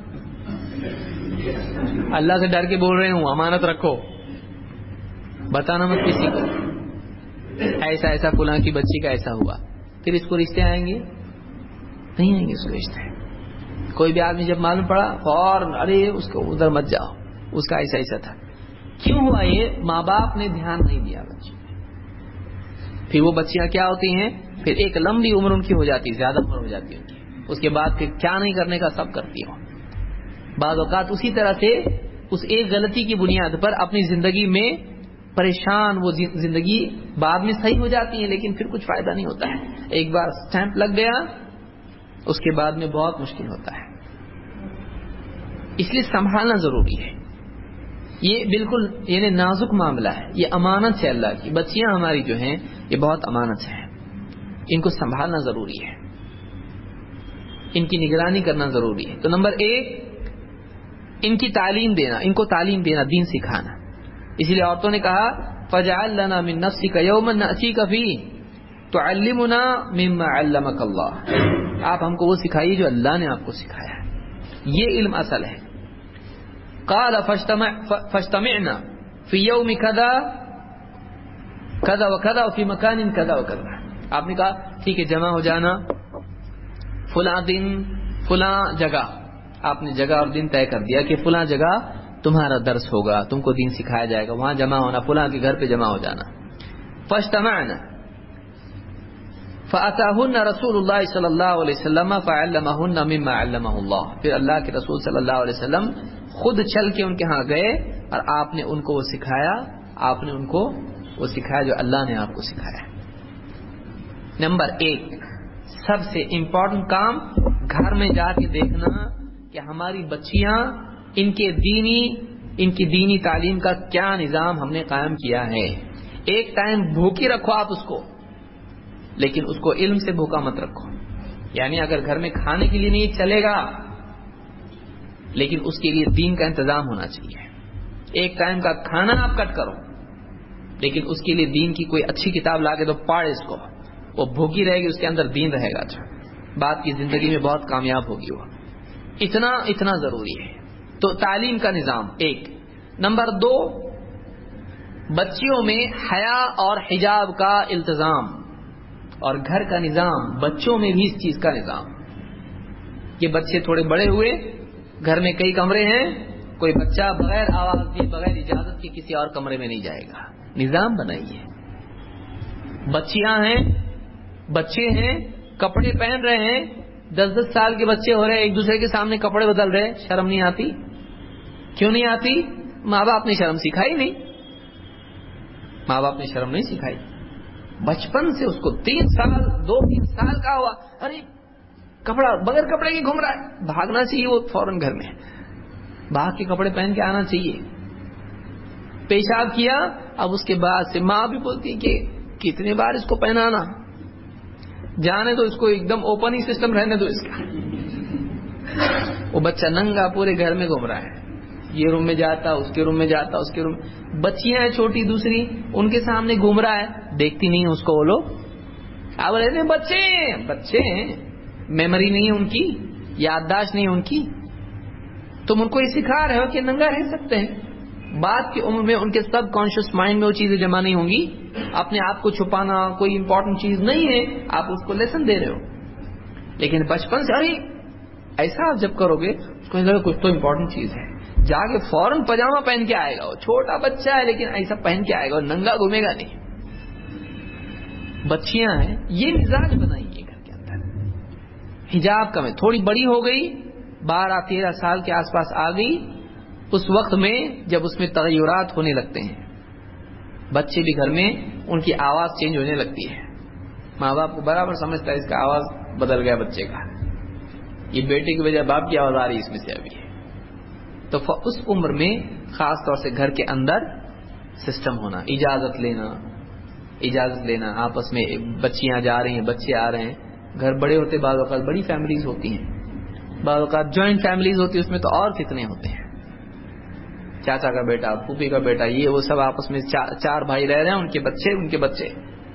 اللہ سے ڈر کے بول رہے ہوں، امانت رکھو، بتانا مت کسی کو، ایسا ایسا فلاں کی بچی کا ایسا ہوا. پھر اس کو رشتے آئیں گے؟ نہیں آئیں گے اس کو رشتے. کوئی بھی آدمی جب معلوم پڑا فوراً، ارے اس کو ادھر مت جاؤ، اس کا ایسا ایسا تھا. کیوں ہوا یہ؟ ماں باپ نے دھیان نہیں دیا بچوں. پھر وہ بچیاں کیا ہوتی ہیں، پھر ایک لمبی عمر ان کی ہو جاتی، زیادہ عمر ہو جاتی ان کی، اس کے بعد پھر کیا نہیں کرنے کا سب کرتی ہو. بعض اوقات اسی طرح سے اس ایک غلطی کی بنیاد پر اپنی زندگی میں پریشان، وہ زندگی بعد میں صحیح ہو جاتی ہے، لیکن پھر کچھ فائدہ نہیں ہوتا ہے. ایک بار سٹیمپ لگ گیا، اس کے بعد میں بہت مشکل ہوتا ہے. اس لیے سنبھالنا ضروری ہے. یہ بالکل یعنی نازک معاملہ ہے، یہ امانت ہے اللہ کی. بچیاں ہماری جو ہیں یہ بہت امانت ہیں، ان کو سنبھالنا ضروری ہے، ان کی نگرانی کرنا ضروری ہے. تو نمبر ایک، ان کی تعلیم دینا، ان کو تعلیم دینا، دین سکھانا. اس لیے عورتوں نے کہا فَجْعَلْ لَنَا مِن نَفْسِكَ يَوْمًا نَأْتِيكَ فِيهِ تُعَلِّمُنَا مِمَّا عَلَّمَكَ اللَّهُ. آپ ہم کو وہ سکھائیے جو اللہ نے آپ کو سکھایا ہے، یہ علم اصل ہے. قال فاجتمعنا في يوم كذا كذا وكذا وفي مكان كذا وكذا. آپ نے کہا ٹھیک ہے، جمع ہو جانا فلاں دن فلاں جگہ. آپ نے جگہ اور دن طے کر دیا کہ فلاں جگہ تمہارا درس ہوگا، تم کو دین سکھایا جائے گا، وہاں جمع ہونا، فلاں کے گھر پہ جمع ہو جانا. فاجتمعنا فأتاهن رسول اللہ صلی اللہ علیہ وسلم فعلمهن مما علمه اللہ. پھر اللہ کے رسول صلی اللہ علیہ وسلم خود چل کے ان کے ہاں گئے اور آپ نے ان کو وہ سکھایا، آپ نے ان کو وہ سکھایا جو اللہ نے آپ کو سکھایا. نمبر ایک، سب سے امپورٹنٹ کام گھر میں جا کے دیکھنا کہ ہماری بچیاں، ان کے دینی ان کی دینی تعلیم کا کیا نظام ہم نے قائم کیا ہے. ایک ٹائم بھوکی رکھو آپ اس کو، لیکن اس کو علم سے بھوکا مت رکھو. یعنی اگر گھر میں کھانے کے لیے نہیں چلے گا، لیکن اس کے لیے دین کا انتظام ہونا چاہیے. ایک ٹائم کا کھانا آپ کٹ کرو، لیکن اس کے لیے دین کی کوئی اچھی کتاب لا کے تو پڑھ اس کو، وہ بھوکی رہے گی، اس کے اندر دین رہے گا، اچھا بات کی زندگی میں بہت کامیاب ہوگی. وہ اتنا اتنا ضروری ہے. تو تعلیم کا نظام ایک. نمبر دو، بچیوں میں حیا اور حجاب کا التزام، اور گھر کا نظام، بچوں میں بھی اس چیز کا نظام. یہ بچے تھوڑے بڑے ہوئے، گھر میں کئی کمرے ہیں، کوئی بچہ بغیر آواز دیے، بغیر اجازت کے کسی اور کمرے میں نہیں جائے گا. نظام بنائیے. بچیاں ہیں، بچے ہیں، کپڑے پہن رہے ہیں، دس دس سال کے بچے ہو رہے ہیں، ایک دوسرے کے سامنے کپڑے بدل رہے، شرم نہیں آتی؟ کیوں نہیں آتی؟ ماں باپ نے شرم سکھائی نہیں. ماں باپ نے شرم نہیں سکھائی. بچپن سے اس کو تین سال دو تین سال کا ہوا، ارے کپڑا بغیر کپڑے کے گھوم رہا ہے، بھاگنا چاہیے وہ فوراً گھر میں، بھاگ کے کپڑے پہن کے آنا چاہیے. پیشاب کیا، اب اس کے بعد سے ماں بھی بولتی کہ کتنے بار اس کو پہنانا، جانے تو اس کو ایک دم اوپن ہی سسٹم رہنے دو اس کا. وہ بچہ ننگا پورے گھر میں گھوم رہا ہے، یہ روم میں جاتا، اس کے روم میں جاتا، اس کے روم. بچیاں ہیں چھوٹی دوسری، ان کے سامنے گھوم رہا ہے، دیکھتی نہیں اس کو وہ لوگ. اب رہتے ہیں بچے ہیں، بچے ہیں، میموری نہیں ہے ان کی، یادداشت نہیں ہے ان کی. تم ان کو یہ سکھا رہے ہو کہ ننگا رہ سکتے ہیں. بعد کی عمر میں ان کے سب کانشیس مائنڈ میں وہ چیزیں جمع نہیں ہوں گی. اپنے آپ کو چھپانا کوئی امپورٹنٹ چیز نہیں ہے, آپ اس کو لیسن دے رہے ہو. لیکن بچپن سے ارے ایسا آپ جب کرو گے اس کو لگے کچھ تو امپورٹنٹ چیز ہے, جا کے فوراً پاجامہ پہن کے آئے گا. وہ چھوٹا بچہ ہے لیکن ایسا پہن کے آئے گا, ننگا گھومے گا نہیں. بچیاں ہیں, یہ مزاج بنائیے گھر کے اندر. حجاب کا میں تھوڑی بڑی ہو گئی, بارہ تیرہ سال کے آس پاس آ گئی, اس وقت میں جب اس میں تغیرات ہونے لگتے ہیں, بچے بھی گھر میں ان کی آواز چینج ہونے لگتی ہے. ماں باپ کو برابر سمجھتا ہے اس کا آواز بدل گیا بچے کا, یہ بیٹے کی وجہ باپ کی آواز آ رہی ہے اس میں سے ابھی. تو اس عمر میں خاص طور سے گھر کے اندر سسٹم ہونا, اجازت لینا اجازت لینا آپس میں. بچیاں جا رہی ہیں, بچے آ رہے ہیں, گھر بڑے ہوتے, بعض اوقات بڑی فیملیز ہوتی ہیں, بعض اوقات جوائنٹ فیملیز ہوتی ہے, اس میں تو اور کتنے ہوتے ہیں. چاچا کا بیٹا, پھوپھی کا بیٹا, یہ وہ سب آپس میں چار, چار بھائی رہ رہے ہیں, ان کے بچے ان کے بچے,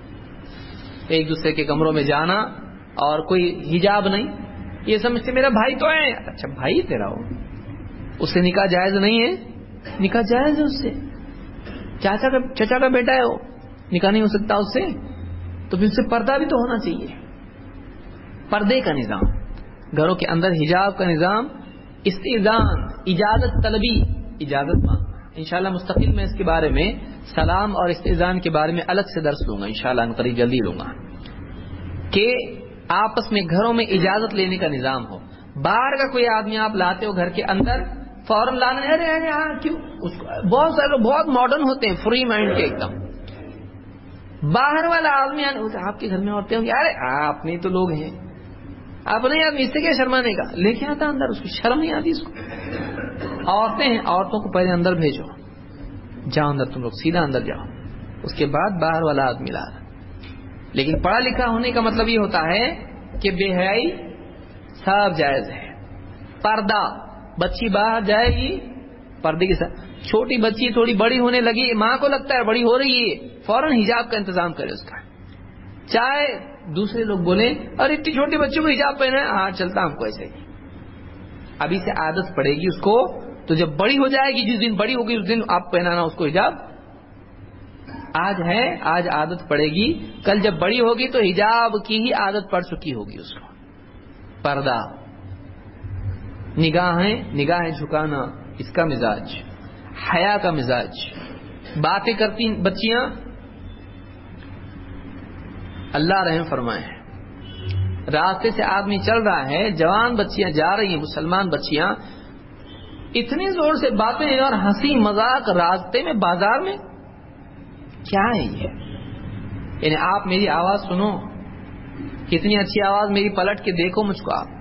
ایک دوسرے کے کمروں میں جانا اور کوئی حجاب نہیں. یہ سمجھتے میرا بھائی تو ہے. اچھا بھائی تیرا ہو, اس سے نکاح جائز نہیں ہے؟ نکاح جائز ہے اس سے. چاچا کا چچا کا بیٹا ہے, وہ نکاح نہیں ہو سکتا اس سے, تو پھر اس سے پردہ بھی تو ہونا چاہیے. پردے کا نظام گھروں کے اندر, حجاب کا نظام, استئذان اجازت طلبی, اجازت مانگنا. انشاءاللہ مستقل میں اس کے بارے میں سلام اور استئذان کے بارے میں الگ سے درس لوں گا انشاءاللہ, ان قریب جلدی لوں گا, کہ آپس میں گھروں میں اجازت لینے کا نظام ہو. باہر کا کوئی آدمی آپ لاتے ہو گھر کے اندر, فوراً لانا, ارے ارے ہاں کیوں, اس کو بہت سارے لوگ بہت ماڈرن ہوتے ہیں, فری مائنڈ کے ایک دم. باہر والا آدمی آپ کے گھر میں عورتیں ہوں گی, ارے آپ نہیں تو لوگ ہیں, آپ نہیں آدمی, اس سے کیا شرمانے کا, لے کے آتا اندر, اس کی شرم نہیں آتی اس کو. عورتیں ہیں, عورتوں کو پہلے اندر بھیجو, جاؤ اندر تم لوگ, سیدھا اندر جاؤ, اس کے بعد باہر والا آدمی لا. لیکن پڑھا لکھا ہونے کا مطلب یہ ہوتا ہے کہ بے حیائی سب جائز ہے. پردہ, بچی باہر جائے گی پردے کے ساتھ. چھوٹی بچی تھوڑی بڑی ہونے لگی, ماں کو لگتا ہے بڑی ہو رہی ہے, فوراً حجاب کا انتظام کرے اس کا. چاہے دوسرے لوگ بولیں اور اتنی چھوٹی بچوں کو حجاب پہنا ہے, ہاں چلتا ہم کو ایسے ہی. ابھی سے عادت پڑے گی اس کو, تو جب بڑی ہو جائے گی, جس دن بڑی ہوگی اس دن آپ پہنانا اس کو حجاب. آج ہے, آج عادت پڑے گی, کل جب بڑی ہوگی تو حجاب کی ہی عادت پڑ چکی ہوگی اس کو. پردہ, نگاہیں نگاہیں جھکانا, اس کا مزاج, حیا کا مزاج. باتیں کرتی بچیاں, اللہ رحم فرمائے, راستے سے آدمی چل رہا ہے, جوان بچیاں جا رہی ہیں, مسلمان بچیاں, اتنی زور سے باتیں اور ہنسی مذاق راستے میں, بازار میں. کیا ہے یہ؟ یعنی آپ میری آواز سنو, کتنی اچھی آواز میری, پلٹ کے دیکھو مجھ کو. آپ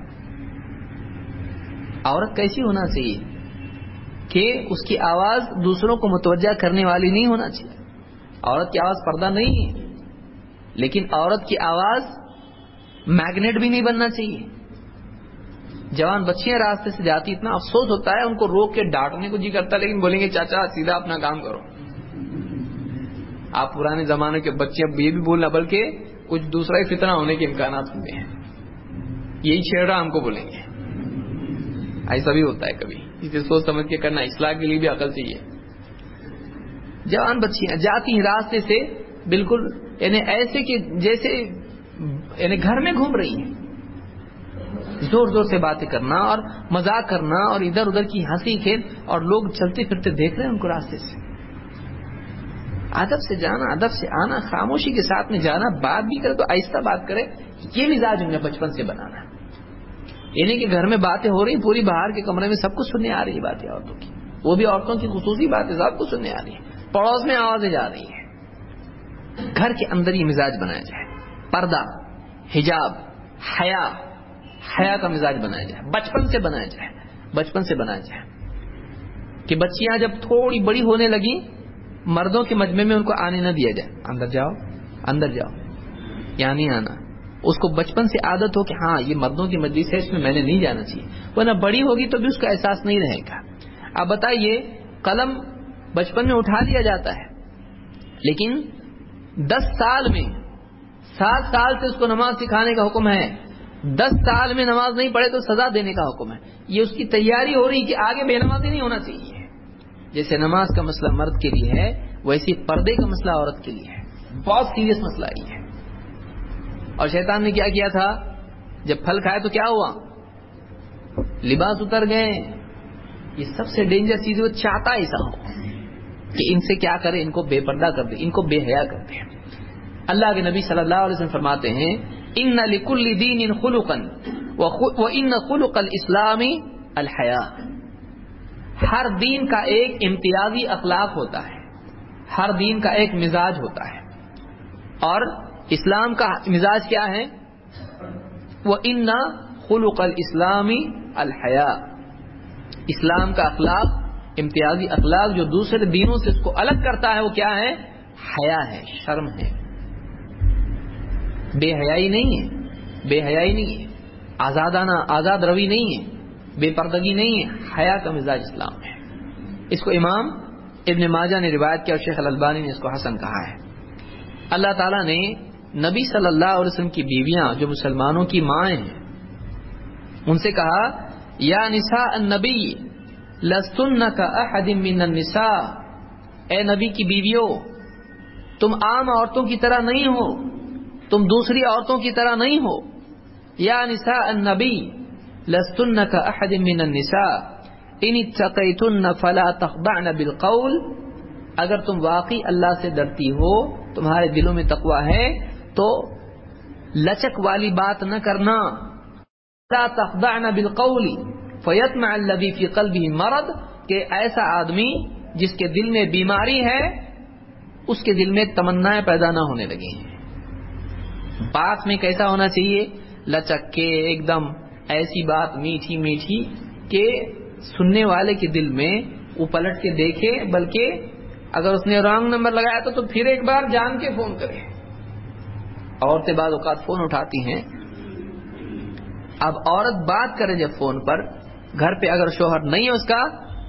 عورت کیسی ہونا چاہیے کہ اس کی آواز دوسروں کو متوجہ کرنے والی نہیں ہونا چاہیے. عورت کی آواز پردہ نہیں ہے, لیکن عورت کی آواز میگنیٹ بھی نہیں بننا چاہیے. جوان بچیاں راستے سے جاتی, اتنا افسوس ہوتا ہے, ان کو روک کے ڈانٹنے کو جی کرتا ہے, لیکن بولیں گے چاچا سیدھا اپنا کام کرو. آپ پرانے زمانے کے بچے اب یہ بھی بولنا, بلکہ کچھ دوسرا ہی فتنہ ہونے کے امکانات ہوتے ہیں, یہی چھیڑ رہا ہم کو بولیں گے. ایسا بھی ہوتا ہے کبھی, اسے سوچ سمجھ کے کرنا, اصلاح کے لیے بھی عقل چاہیے. جوان بچیاں جاتی ہیں راستے سے, بالکل یعنی ایسے کہ جیسے یعنی گھر میں گھوم رہی ہیں, زور زور سے باتیں کرنا اور مذاق کرنا اور ادھر ادھر کی ہنسی کھیل, اور لوگ چلتے پھرتے دیکھ رہے ہیں ان کو راستے سے. ادب سے جانا, ادب سے آنا, خاموشی کے ساتھ میں جانا, بات بھی کرے تو آہستہ بات کرے, یہ مزاج انہیں بچپن سے بنانا. یعنی کہ گھر میں باتیں ہو رہی, پوری باہر کے کمرے میں سب کچھ سننے آ رہی ہے باتیں عورتوں کی, وہ بھی عورتوں کی خصوصی باتیں سب کچھ سننے آ رہی ہیں, پڑوس میں آوازیں جا رہی ہیں. گھر کے اندر یہ مزاج بنایا جائے, پردہ, حجاب, حیا, حیا کا مزاج بنایا جائے, بچپن سے بنایا جائے, بچپن سے بنایا جائے. کہ بچیاں جب تھوڑی بڑی ہونے لگی, مردوں کے مجمع میں ان کو آنے نہ دیا جائے, اندر جاؤ اندر جاؤ, یہاں نہیں آنا. اس کو بچپن سے عادت ہو کہ ہاں یہ مردوں کی مجلس ہے, اس میں میں نے نہیں جانا چاہیے, ورنہ بڑی ہوگی تو بھی اس کا احساس نہیں رہے گا. اب بتائیے, قلم بچپن میں اٹھا لیا جاتا ہے, لیکن دس سال میں, سات سال سے اس کو نماز سکھانے کا حکم ہے, دس سال میں نماز نہیں پڑھے تو سزا دینے کا حکم ہے. یہ اس کی تیاری ہو رہی کہ آگے بے نمازی نہیں ہونا چاہیے. جیسے نماز کا مسئلہ مرد کے لیے ہے ویسے پردے کا مسئلہ عورت کے لیے ہے. بہت سیریس مسئلہ یہ ہے. اور شیطان نے کیا کیا تھا؟ جب پھل کھائے تو کیا ہوا؟ لباس اتر گئے. یہ سب سے ڈینجر چیز وہ چاہتا ایسا ہو کہ ان سے کیا کرے، ان کو بے پردہ کر دے، ان کو بے حیا کر دے. اللہ کے نبی صلی اللہ علیہ وسلم فرماتے ہیں ان لکل دین خلقا وان خلق الاسلام الحیا. ہر دین کا ایک امتیازی اخلاق ہوتا ہے، ہر دین کا ایک مزاج ہوتا ہے، اور اسلام کا مزاج کیا ہے؟ وان خلق الاسلام الحیا. اسلام کا اخلاق، امتیازی اخلاق جو دوسرے دینوں سے اس کو الگ کرتا ہے وہ کیا ہے؟ حیا ہے، شرم ہے. بے حیائی نہیں ہے، بے حیائی نہیں ہے، آزادانہ آزاد روی نہیں ہے، بے پردگی نہیں ہے. حیا کا مزاج اسلام ہے. اس کو امام ابن ماجہ نے روایت کیا اور شیخ الالبانی نے اس کو حسن کہا ہے. اللہ تعالیٰ نے نبی صلی اللہ علیہ وسلم کی بیویاں جو مسلمانوں کی مائیں ہیں ان سے کہا یا نساء النبی لستن کاحد من النساء. اے نبی کی بیویوں تم عام عورتوں کی طرح نہیں ہو، تم دوسری عورتوں کی طرح نہیں ہو. یا نساء النبی لستن کاحد من النساء ان اتقیتن فلا تخضعن بالقول. اگر تم واقعی اللہ سے ڈرتی ہو، تمہارے دلوں میں تقوی ہے، تو لچک والی بات نہ کرنا. لا تخضعن بالقول فیطمع الذی فی قلبہ مرض. کہ ایسا آدمی جس کے دل میں بیماری ہے اس کے دل میں تمنائیں پیدا نہ ہونے لگی ہیں. بات میں کیسا ہونا چاہیے؟ لچک کے ایک دم ایسی بات میٹھی میٹھی کہ سننے والے کے دل میں وہ پلٹ کے دیکھے، بلکہ اگر اس نے رانگ نمبر لگایا تو تو پھر ایک بار جان کے فون کرے. عورتیں بعض اوقات فون اٹھاتی ہیں. اب عورت بات کرے جب فون پر، گھر پہ اگر شوہر نہیں ہے اس کا،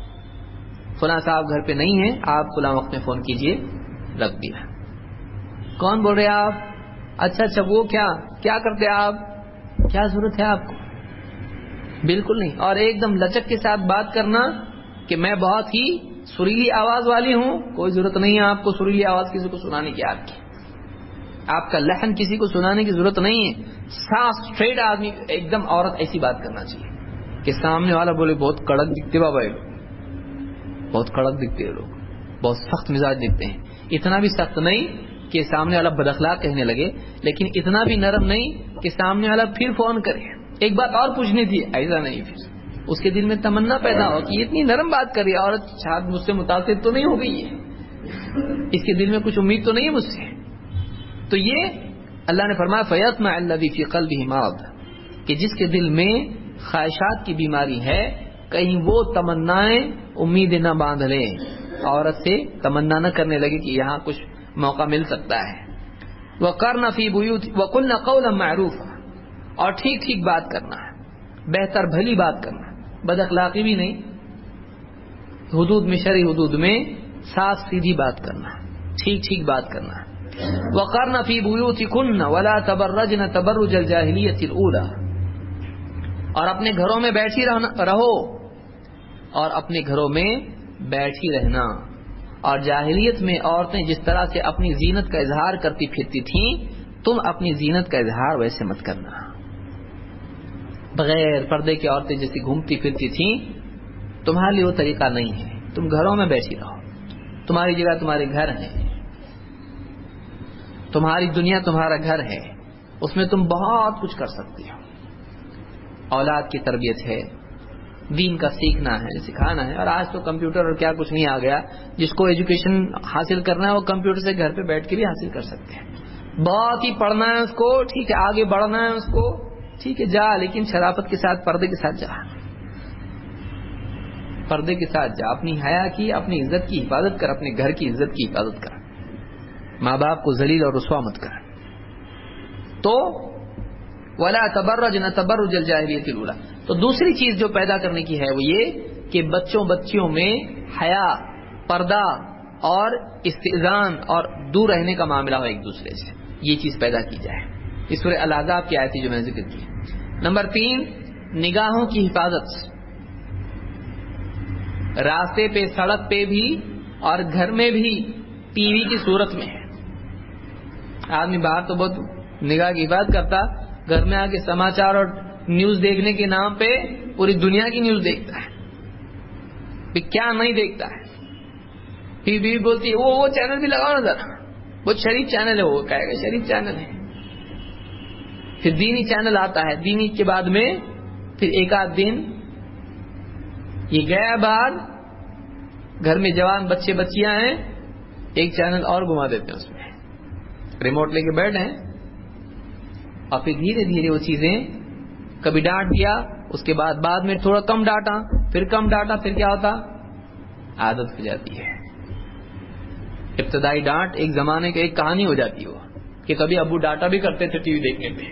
فلاں صاحب گھر پہ نہیں ہے، آپ فلاں وقت میں فون کیجئے، رکھ دیا. کون بول رہے آپ؟ اچھا اچھا وہ کیا کیا کرتے آپ؟ کیا ضرورت ہے آپ کو؟ بالکل نہیں. اور ایک دم لچک کے ساتھ بات کرنا کہ میں بہت ہی سریلی آواز والی ہوں. کوئی ضرورت نہیں ہے آپ کو سریلی آواز کسی کو سنانے کی. آپ کی آپ کا لحن کسی کو سنانے کی ضرورت نہیں ہے. صاف اسٹریٹ آدمی ایک دم عورت ایسی بات کرنا چاہیے کہ سامنے والا بولے بہت کڑک دکھتے بابا، یہ لوگ بہت کڑک دکھتے ہیں، لوگ بہت سخت مزاج دکھتے ہیں. اتنا بھی سخت نہیں کہ سامنے والا بد اخلاق کہنے لگے، لیکن اتنا بھی نرم نہیں کہ سامنے والا پھر فون کرے. ایک بات اور پوچھنی تھی، ایسا نہیں. پھر اس کے دل میں تمنا پیدا ہو کہ یہ اتنی نرم بات کر رہی ہے، عورت شاید مجھ سے متاثر تو نہیں ہو گئی ہے، اس کے دل میں کچھ امید تو نہیں ہے مجھ سے. تو یہ اللہ نے فرمایا فیطمع الذی فی قلبہ مرض، کہ جس کے دل میں خواہشات کی بیماری ہے کہیں وہ تمنائیں امیدیں نہ باندھ لے، عورت سے تمنا نہ کرنے لگے کہ یہاں کچھ موقع مل سکتا ہے. وقرن فی بیوت وقلن قولا معروفا، اور ٹھیک ٹھیک بات کرنا ہے، بہتر بھلی بات کرنا، بد اخلاقی بھی نہیں، حدود میں شرعی حدود میں صاف سیدھی بات کرنا، ٹھیک ٹھیک بات کرنا. وقرن فی بیوتکن ولا تبرجن تبرج الجاہلیۃ الاولی، اور اپنے گھروں میں بیٹھی رہو، اور اپنے گھروں میں بیٹھی رہنا. اور جاہلیت میں عورتیں جس طرح سے اپنی زینت کا اظہار کرتی پھرتی تھیں، تم اپنی زینت کا اظہار ویسے مت کرنا. بغیر پردے کی عورتیں جیسی گھومتی پھرتی تھیں، تمہارے لیے وہ طریقہ نہیں ہے. تم گھروں میں بیٹھی رہو، تمہاری جگہ تمہارے گھر ہے، تمہاری دنیا تمہارا گھر ہے، اس میں تم بہت کچھ کر سکتی ہو. اولاد کی تربیت ہے، دین کا سیکھنا ہے، سکھانا ہے. اور آج تو کمپیوٹر اور کیا کچھ نہیں آ گیا. جس کو ایجوکیشن حاصل کرنا ہے وہ کمپیوٹر سے گھر پہ بیٹھ کے بھی حاصل کر سکتے ہیں. بہت ہی پڑھنا ہے اس کو، ٹھیک ہے، آگے بڑھنا ہے اس کو، ٹھیک ہے، جا، لیکن شرافت کے ساتھ، پردے کے ساتھ جا، پردے کے ساتھ جا. اپنی حیا کی، اپنی عزت کی حفاظت کر، اپنے گھر کی عزت کی حفاظت کر، ماں باپ کو ذلیل اور رسوا مت کر. تو ولا تبرجن تبرج الجاہلیۃ الاولی. تو دوسری چیز جو پیدا کرنے کی ہے وہ یہ کہ بچوں بچیوں میں حیا، پردہ اور استئذان اور دور رہنے کا معاملہ ہو ایک دوسرے سے، یہ چیز پیدا کی جائے. اس سورہ الاحزاب کی آیت جو میں نے ذکر کی. نمبر تین، نگاہوں کی حفاظت، راستے پہ، سڑک پہ بھی اور گھر میں بھی ٹی وی کی صورت میں ہے. آدمی باہر تو بہت نگاہ کی حفاظت کرتا، گھر میں آ کے سماچار اور نیوز دیکھنے کے نام پہ پوری دنیا کی نیوز دیکھتا ہے. پھر کیا نہیں دیکھتا ہے. پھر بیوی بولتی ہے وہ وہ چینل بھی لگاؤ نا ذرا، وہ شریف چینل ہے، وہ کہے گا شریف چینل ہے. پھر دینی چینل آتا ہے، دینی کے بعد میں پھر ایک آدھ دن یہ گیا بعد، گھر میں جوان بچے بچیاں ہیں، ایک چینل اور گھما دیتے ہیں، اس میں ریموٹ لے کے بیٹھے ہیں. اور پھر دھیرے دھیرے وہ چیزیں کبھی ڈانٹ دیا، اس کے بعد بعد میں تھوڑا کم ڈانٹا، پھر کم ڈانٹا، پھر کیا ہوتا، عادت ہو جاتی ہے. ابتدائی ڈانٹ ایک زمانے کی ایک کہانی ہو جاتی ہے، وہ کہ کبھی ابو ڈانٹا بھی کرتے تھے ٹی وی دیکھنے پہ.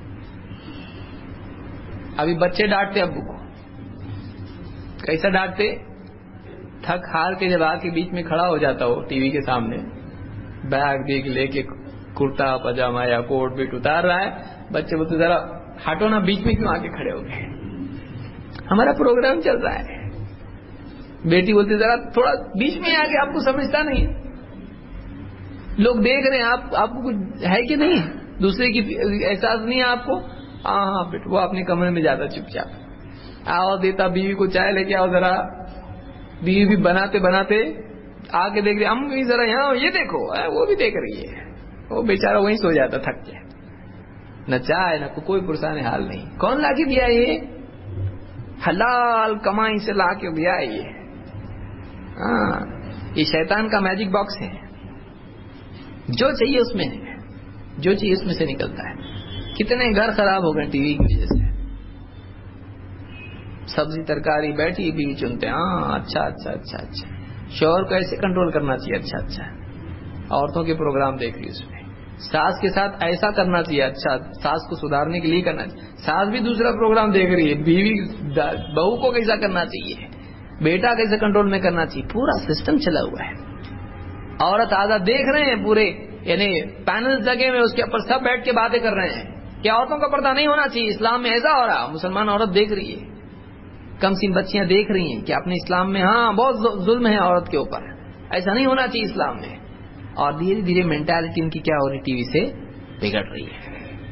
ابھی بچے ڈانٹتے ابو کو، کیسا ڈانٹتے، تھک ہار کے جب آ کے بیچ میں کھڑا ہو جاتا ہو ٹی وی کے سامنے، بیگ بیگ لے کے کرتا پاجامہ یا کوٹ بیٹ اتار رہا ہے، بچے بولتے ذرا ہٹو نا، بیچ میں کیوں آ کے کھڑے ہو گئے، ہمارا پروگرام چل رہا ہے. بیٹی بولتی ذرا تھوڑا بیچ میں آ کے، آپ کو سمجھتا نہیں، لوگ دیکھ رہے ہیں، آپ آپ کو کچھ ہے کہ نہیں، دوسرے کی احساس نہیں ہے آپ کو. ہاں ہاں بیٹا، وہ اپنے کمرے میں جاتا چپ چاپ، آواز دیتا بیوی کو چائے لے کے آؤ ذرا، بیوی بھی بناتے بناتے آ کے دیکھ رہی، ہم بھی ذرا یہاں یہ دیکھو، وہ بھی دیکھ رہی ہے، وہ بیچارہ وہیں سو جاتا تھک کے، نہ چائے نہ کوئی پرسان حال نہیں. کون لا کے دیا یہ، حلال کمائی سے لا کے دیا یہ. ہاں یہ شیطان کا میجک باکس ہے، جو چاہیے اس میں ہے، جو چاہیے اس میں سے نکلتا ہے. کتنے گھر خراب ہو گئے ٹی وی کی وجہ سے. سبزی ترکاری بیٹھی بیوی چنتے، ہاں اچھا اچھا اچھا اچھا، شوہر کو ایسے کنٹرول کرنا چاہیے، اچھا اچھا، عورتوں کے پروگرام دیکھ رہی اس میں. ساس کے ساتھ ایسا کرنا چاہیے، اچھا، ساس کو سدھارنے کے لیے کرنا چاہیے. ساس بھی دوسرا پروگرام دیکھ رہی ہے، بیوی بہو کو کیسا کرنا چاہیے، بیٹا کیسے کنٹرول میں کرنا چاہیے، پورا سسٹم چلا ہوا ہے. عورت آزاد دیکھ رہے ہیں، پورے یعنی پینل لگے ہوئے، اس کے اوپر سب بیٹھ کے باتیں کر رہے ہیں کہ عورتوں کا پردہ نہیں ہونا چاہیے، اسلام میں ایسا ہو رہا. مسلمان عورت دیکھ رہی ہے، کم سن بچیاں دیکھ رہی ہیں کہ اپنے اسلام میں ہاں بہت ظلم ہے عورت کے اوپر، ایسا نہیں ہونا چاہیے اسلام میں. اور دھیرے دھیرے مینٹالٹی ان کی کیا ہو رہی، ٹی وی سے بگڑ رہی ہے.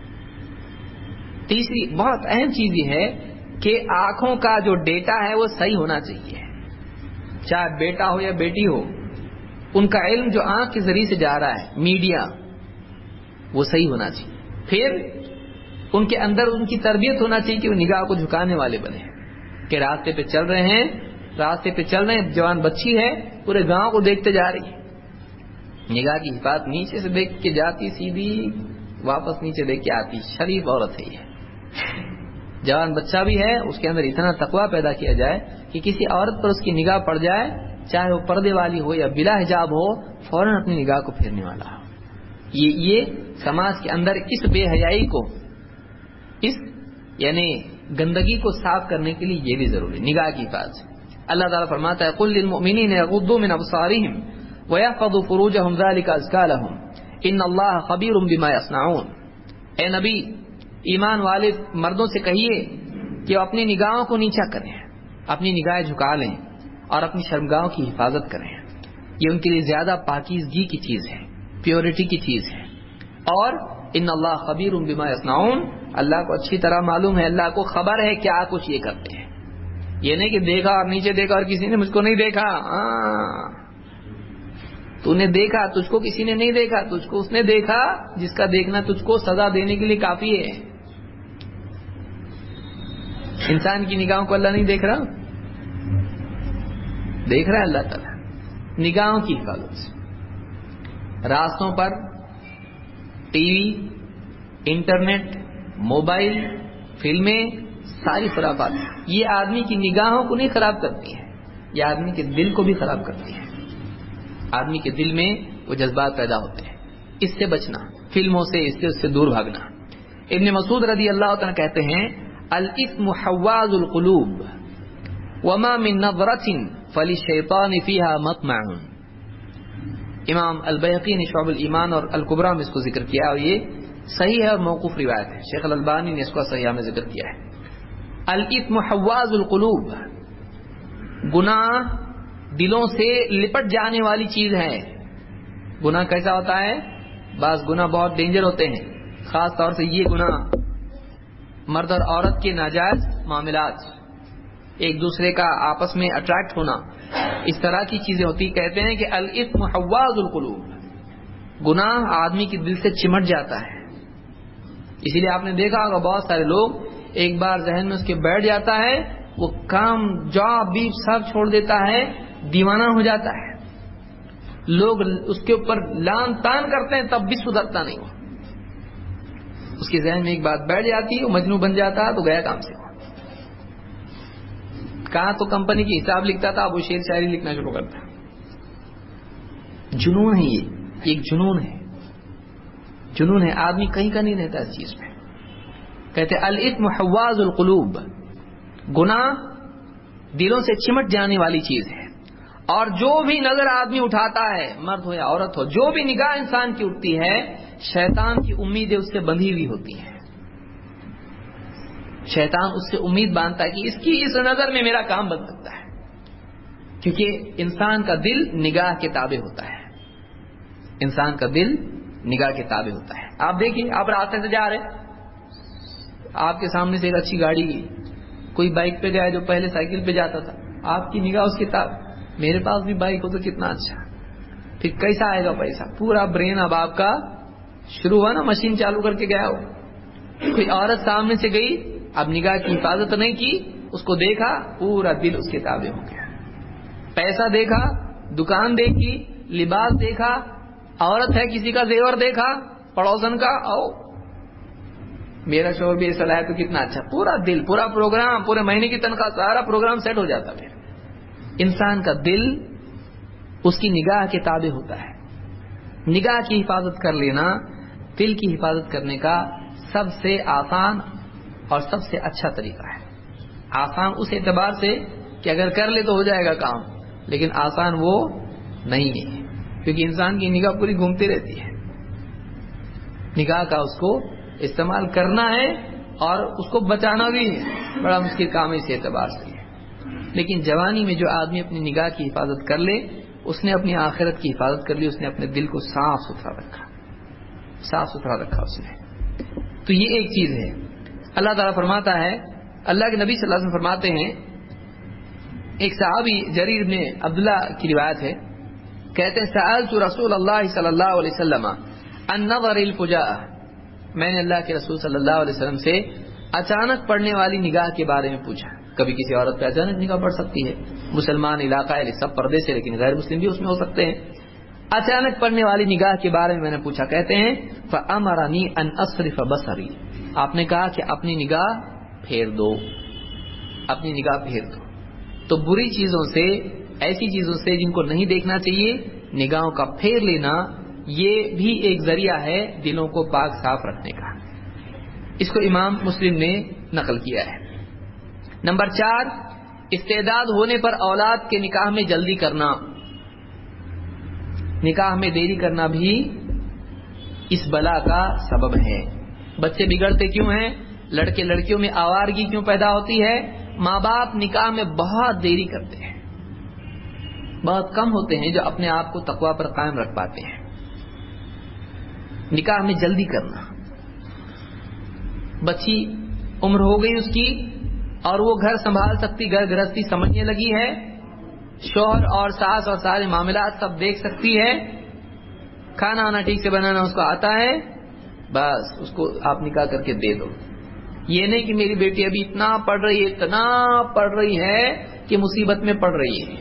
تیسری بہت اہم چیز یہ ہے کہ آنکھوں کا جو ڈیٹا ہے وہ صحیح ہونا چاہیے، چاہے بیٹا ہو یا بیٹی ہو، ان کا علم جو آنکھ کے ذریعے سے جا رہا ہے، میڈیا، وہ صحیح ہونا چاہیے. پھر ان کے اندر ان کی تربیت ہونا چاہیے کہ وہ نگاہ کو جھکانے والے بنے، کہ راستے پہ چل رہے ہیں، راستے پہ چل رہے ہیں، جوان بچی ہے پورے گاؤں کو دیکھتے جا رہی ہے، نگاہ کی حفاظت، نیچے سے دیکھ کے جاتی سیدھی، واپس نیچے دیکھ کے آتی، شریف عورت ہے یہ. جوان بچہ بھی ہے، اس کے اندر اتنا تقویٰ پیدا کیا جائے کہ کسی عورت پر اس کی نگاہ پڑ جائے، چاہے وہ پردے والی ہو یا بلا حجاب ہو، فوراً اپنی نگاہ کو پھیرنے والا ہو. یہ یہ سماج کے اندر اس بے حیائی کو، اس یعنی گندگی کو صاف کرنے کے لیے یہ بھی ضروری ہے، نگاہ کی حفاظت. اللہ تعالیٰ فرماتا ہے قُل لِّلْمُؤْمِنِينَ يَغُضُّوا مِنْ أَبْصَارِهِمْ وَيَحْفَظُوا فُرُوجَهُمْ ذَلِكَ أَزْكَىٰ لَهُمْ إِنَّ اللَّهَ خَبِيرٌ بِمَا يَصْنَعُونَ. اے نبی، ایمان والے مردوں سے کہیے کہ وہ اپنی نگاہوں کو نیچا کریں، اپنی نگاہیں جھکا لیں اور اپنی شرمگاہوں کی حفاظت کریں. یہ ان کے لیے زیادہ پاکیزگی کی چیز ہے، پیورٹی کی چیز ہے. اور ان اللہ خبیر بما یصنعون، اللہ کو اچھی طرح معلوم ہے، اللہ کو خبر ہے کیا کچھ یہ کرتے ہیں. یہ نہیں کہ دیکھا اور نیچے دیکھا اور کسی نے مجھ کو نہیں دیکھا. ہاں تو نے دیکھا، تجھ کو کسی نے نہیں دیکھا، تجھ کو اس نے دیکھا جس کا دیکھنا تجھ کو سزا دینے کے لیے کافی ہے. انسان کی نگاہوں کو اللہ نہیں دیکھ رہا، دیکھ رہا ہے اللہ تعالیٰ. نگاہوں کی حفاظت سے راستوں پر ٹی وی، انٹرنیٹ، موبائل، فلمیں، ساری خرابات یہ آدمی کی نگاہوں کو نہیں خراب کرتی ہیں، یہ آدمی کے دل کو بھی خراب کرتی ہیں. آدمی کے دل میں وہ جذبات پیدا ہوتے ہیں. اس سے بچنا، فلموں سے، اس سے اس سے دور بھاگنا. ابن مسعود رضی اللہ تعالیٰ کہتے ہیں الاثم حواز القلوب وما من نظرة فللشیطان فيها مطمع. امام البیہقی نے شعب الایمان اور الکبریٰ میں اس کو ذکر کیا، اور یہ صحیح ہے اور موقوف روایت ہے، شیخ الالبانی نے اس کو صحیح میں ذکر کیا ہے۔ الاثم حواز القلوب، گناہ دلوں سے لپٹ جانے والی چیز ہے۔ گناہ کیسا ہوتا ہے؟ بعض گناہ بہت ڈینجر ہوتے ہیں، خاص طور سے یہ گناہ مرد اور عورت کے ناجائز معاملات، ایک دوسرے کا آپس میں اٹریکٹ ہونا، اس طرح کی چیزیں ہوتی۔ کہتے ہیں کہ الاثم حواز القلوب، گناہ آدمی کے دل سے چمٹ جاتا ہے۔ اسی لیے آپ نے دیکھا ہوگا بہت سارے لوگ ایک بار ذہن میں اس کے بیٹھ جاتا ہے، وہ کام جاب بھی سب چھوڑ دیتا ہے، دیوانہ ہو جاتا ہے، لوگ اس کے اوپر لان تان کرتے ہیں تب بھی سدھرتا نہیں ہو، اس کے ذہن میں ایک بات بیٹھ جاتی ہے، وہ مجنون بن جاتا ہے تو گیا کام سے۔ کہاں تو کمپنی کی حساب لکھتا تھا، اب وہ شعر شاعری لکھنا شروع کرتا ہے۔ جنون ہے، یہ ایک جنون ہے، جنون ہے، آدمی کہیں کا نہیں رہتا اس چیز میں۔ کہتے الاثم حواز القلوب، گناہ دلوں سے چمٹ جانے والی چیز ہے، اور جو بھی نظر آدمی اٹھاتا ہے، مرد ہو یا عورت ہو، جو بھی نگاہ انسان کی اٹھتی ہے، شیطان کی امیدیں اس سے بندھی ہوئی ہوتی ہیں۔ شیطان اس سے امید باندھتا ہے کہ اس کی اس نظر میں میرا کام بن سکتا ہے، کیونکہ انسان کا دل نگاہ کے تابع ہوتا ہے، انسان کا دل نگاہ کے تابع ہوتا ہے۔ آپ دیکھیے، آپ راستے سے جا رہے، آپ کے سامنے سے ایک اچھی گاڑی گئی، کوئی بائک پہ گیا جو پہلے سائیکل پہ جاتا تھا، آپ کی نگاہ اس کے تابع، میرے پاس بھی بائک ہو تو کتنا اچھا، پھر کیسا آئے گا پیسہ، پورا برین اب آپ کا شروع ہوا نا، مشین چالو کر کے گیا ہو۔ کوئی عورت سامنے سے گئی، اب نگاہ کی حفاظت نہیں کی، اس کو دیکھا، پورا دل اس کے تابع ہو گیا۔ پیسہ دیکھا، دکان دیکھی، لباس دیکھا، عورت ہے کسی کا زیور دیکھا، پڑوسن کا، او میرا شوہر بھی ایسا لایا تو کتنا اچھا، پورا دل، پورا پروگرام، پورے مہینے کی تنخواہ، سارا پروگرام سیٹ ہو جاتا۔ پھر انسان کا دل اس کی نگاہ کے تابع ہوتا ہے۔ نگاہ کی حفاظت کر لینا دل کی حفاظت کرنے کا سب سے آسان اور سب سے اچھا طریقہ ہے۔ آسان اس اعتبار سے کہ اگر کر لے تو ہو جائے گا کام، لیکن آسان وہ نہیں ہے، کیونکہ انسان کی نگاہ پوری گھومتی رہتی ہے۔ نگاہ کا اس کو استعمال کرنا ہے اور اس کو بچانا بھی ہے، بڑا مشکل کام ہے اس اعتبار سے۔ لیکن جوانی میں جو آدمی اپنی نگاہ کی حفاظت کر لے، اس نے اپنی آخرت کی حفاظت کر لی، اس نے اپنے دل کو صاف ستھرا رکھا، صاف ستھرا رکھا اس نے۔ تو یہ ایک چیز ہے۔ اللہ تعالیٰ فرماتا ہے، اللہ کے نبی صلی اللہ علیہ وسلم فرماتے ہیں، ایک صحابی جریر بن عبداللہ کی روایت ہے، کہتے ہیں سألت رسول اللہ صلی اللہ علیہ وسلم عن نظر الفجاء، میں نے اللہ کے رسول صلی اللہ علیہ وسلم سے اچانک پڑنے والی نگاہ کے بارے میں پوچھا۔ کبھی کسی عورت پہ اچانک نگاہ پڑ سکتی ہے، مسلمان علاقہ ہے سب پردے سے، لیکن غیر مسلم بھی اس میں ہو سکتے ہیں۔ اچانک پڑنے والی نگاہ کے بارے میں میں نے پوچھا، کہتے ہیں فأمرنی ان اصرف بصری، آپ نے کہا کہ اپنی نگاہ پھیر دو، اپنی نگاہ پھیر دو۔ تو بری چیزوں سے، ایسی چیزوں سے جن کو نہیں دیکھنا چاہیے، نگاہوں کا پھیر لینا، یہ بھی ایک ذریعہ ہے دلوں کو پاک صاف رکھنے کا۔ اس کو امام مسلم نے نقل کیا ہے۔ نمبر چار، استعداد ہونے پر اولاد کے نکاح میں جلدی کرنا، نکاح میں دیری کرنا بھی اس بلا کا سبب ہے۔ بچے بگڑتے کیوں ہیں؟ لڑکے لڑکیوں میں آوارگی کیوں پیدا ہوتی ہے؟ ماں باپ نکاح میں بہت دیری کرتے ہیں، بہت کم ہوتے ہیں جو اپنے آپ کو تقوی پر قائم رکھ پاتے ہیں۔ نکاح میں جلدی کرنا، بچی عمر ہو گئی اس کی اور وہ گھر سنبھال سکتی، گھر گرہستی سمجھنے لگی ہے، شوہر اور ساس اور سارے معاملات سب دیکھ سکتی ہے، کھانا آنا ٹھیک سے بنانا اس کو آتا ہے، بس اس کو آپ نکاح کر کے دے دو۔ یہ نہیں کہ میری بیٹی ابھی اتنا پڑھ رہی ہے، اتنا پڑھ رہی ہے کہ مصیبت میں پڑھ رہی ہے،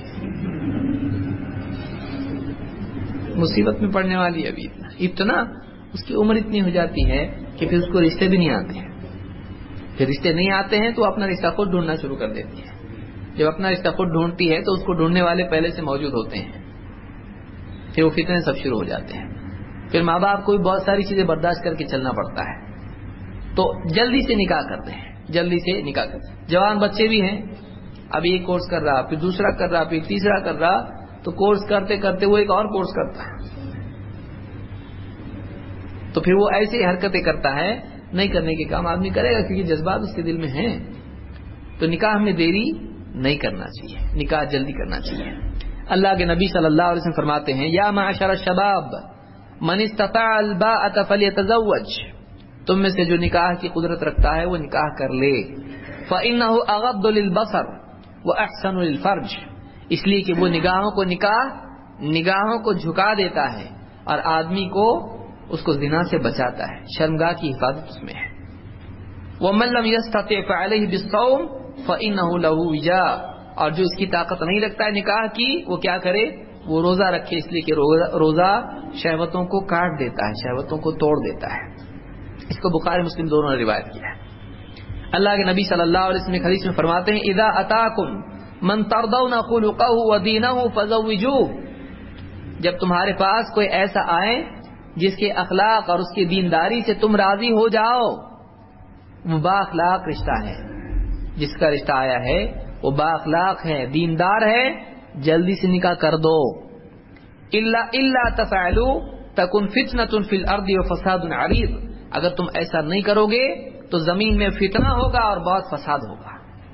مصیبت میں پڑھنے والی ہے ابھی اتنا اتنا اس کی عمر اتنی ہو جاتی ہے کہ پھر اس کو رشتے بھی نہیں آتے ہیں۔ پھر رشتے نہیں آتے ہیں تو اپنا رشتہ خود ڈھونڈنا شروع کر دیتی ہے۔ جب اپنا رشتہ خود ڈھونڈتی ہے تو اس کو ڈھونڈنے والے پہلے سے موجود ہوتے ہیں، پھر وہ فتنے سب شروع ہو جاتے ہیں۔ پھر ماں باپ کو بھی بہت ساری چیزیں برداشت کر کے چلنا پڑتا ہے۔ تو جلدی سے نکاح کرتے ہیں، جلدی سے نکاح کرتے ہیں۔ جوان بچے بھی ہیں، ابھی ایک کورس کر رہا، پھر دوسرا کر رہا، پھر تیسرا کر رہا، تو کورس کرتے کرتے وہ ایک اور کورس کرتا ہے، تو پھر وہ ایسی حرکتیں کرتا ہے، نہیں کرنے کے کام آدمی کرے گا کیونکہ جذبات اس کے دل میں ہیں. تو نکاح میں دیری نہیں کرنا چاہیے، نکاح جلدی کرنا چاہیے. اللہ کے نبی صلی اللہ علیہ وسلم فرماتے ہیں یا معشر الشباب من استطاع الباءۃ فلیتزوج، تم میں سے جو نکاح کی قدرت رکھتا ہے وہ نکاح کر لے. فإنه اغض للبصر واحسن للفرج، اس لیے کہ وہ نگاہوں کو نکاح نگاہوں کو جھکا دیتا ہے اور آدمی کو اس کو زنا سے بچاتا ہے، شرمگاہ کی حفاظت اس میں ہے. ومن لم يستطع فعليه بالصوم فإنه له وجاء، اور جو اس کی طاقت نہیں رکھتا ہے نکاح کی وہ کیا کرے، وہ روزہ رکھے، اس لیے کہ روزہ شہوتوں کو کاٹ دیتا ہے، شہوتوں کو توڑ دیتا ہے. اس کو بخاری مسلم دونوں نے روایت کیا ہے. اللہ کے نبی صلی اللہ علیہ وسلم حدیث میں فرماتے ہیں اذا اتاکم من ترضون خلقه ودینه فزوجوه، جب تمہارے پاس کوئی ایسا آئے جس کے اخلاق اور اس کی دینداری سے تم راضی ہو جاؤ، وہ با اخلاق رشتہ ہے، جس کا رشتہ آیا ہے وہ با اخلاق ہے، دیندار ہے، جلدی سے نکاح کر دو. الا الا تفعلوا تکن فتنة فی الارض وفساد عریض، اگر تم ایسا نہیں کرو گے تو زمین میں فتنہ ہوگا اور بہت فساد ہوگا،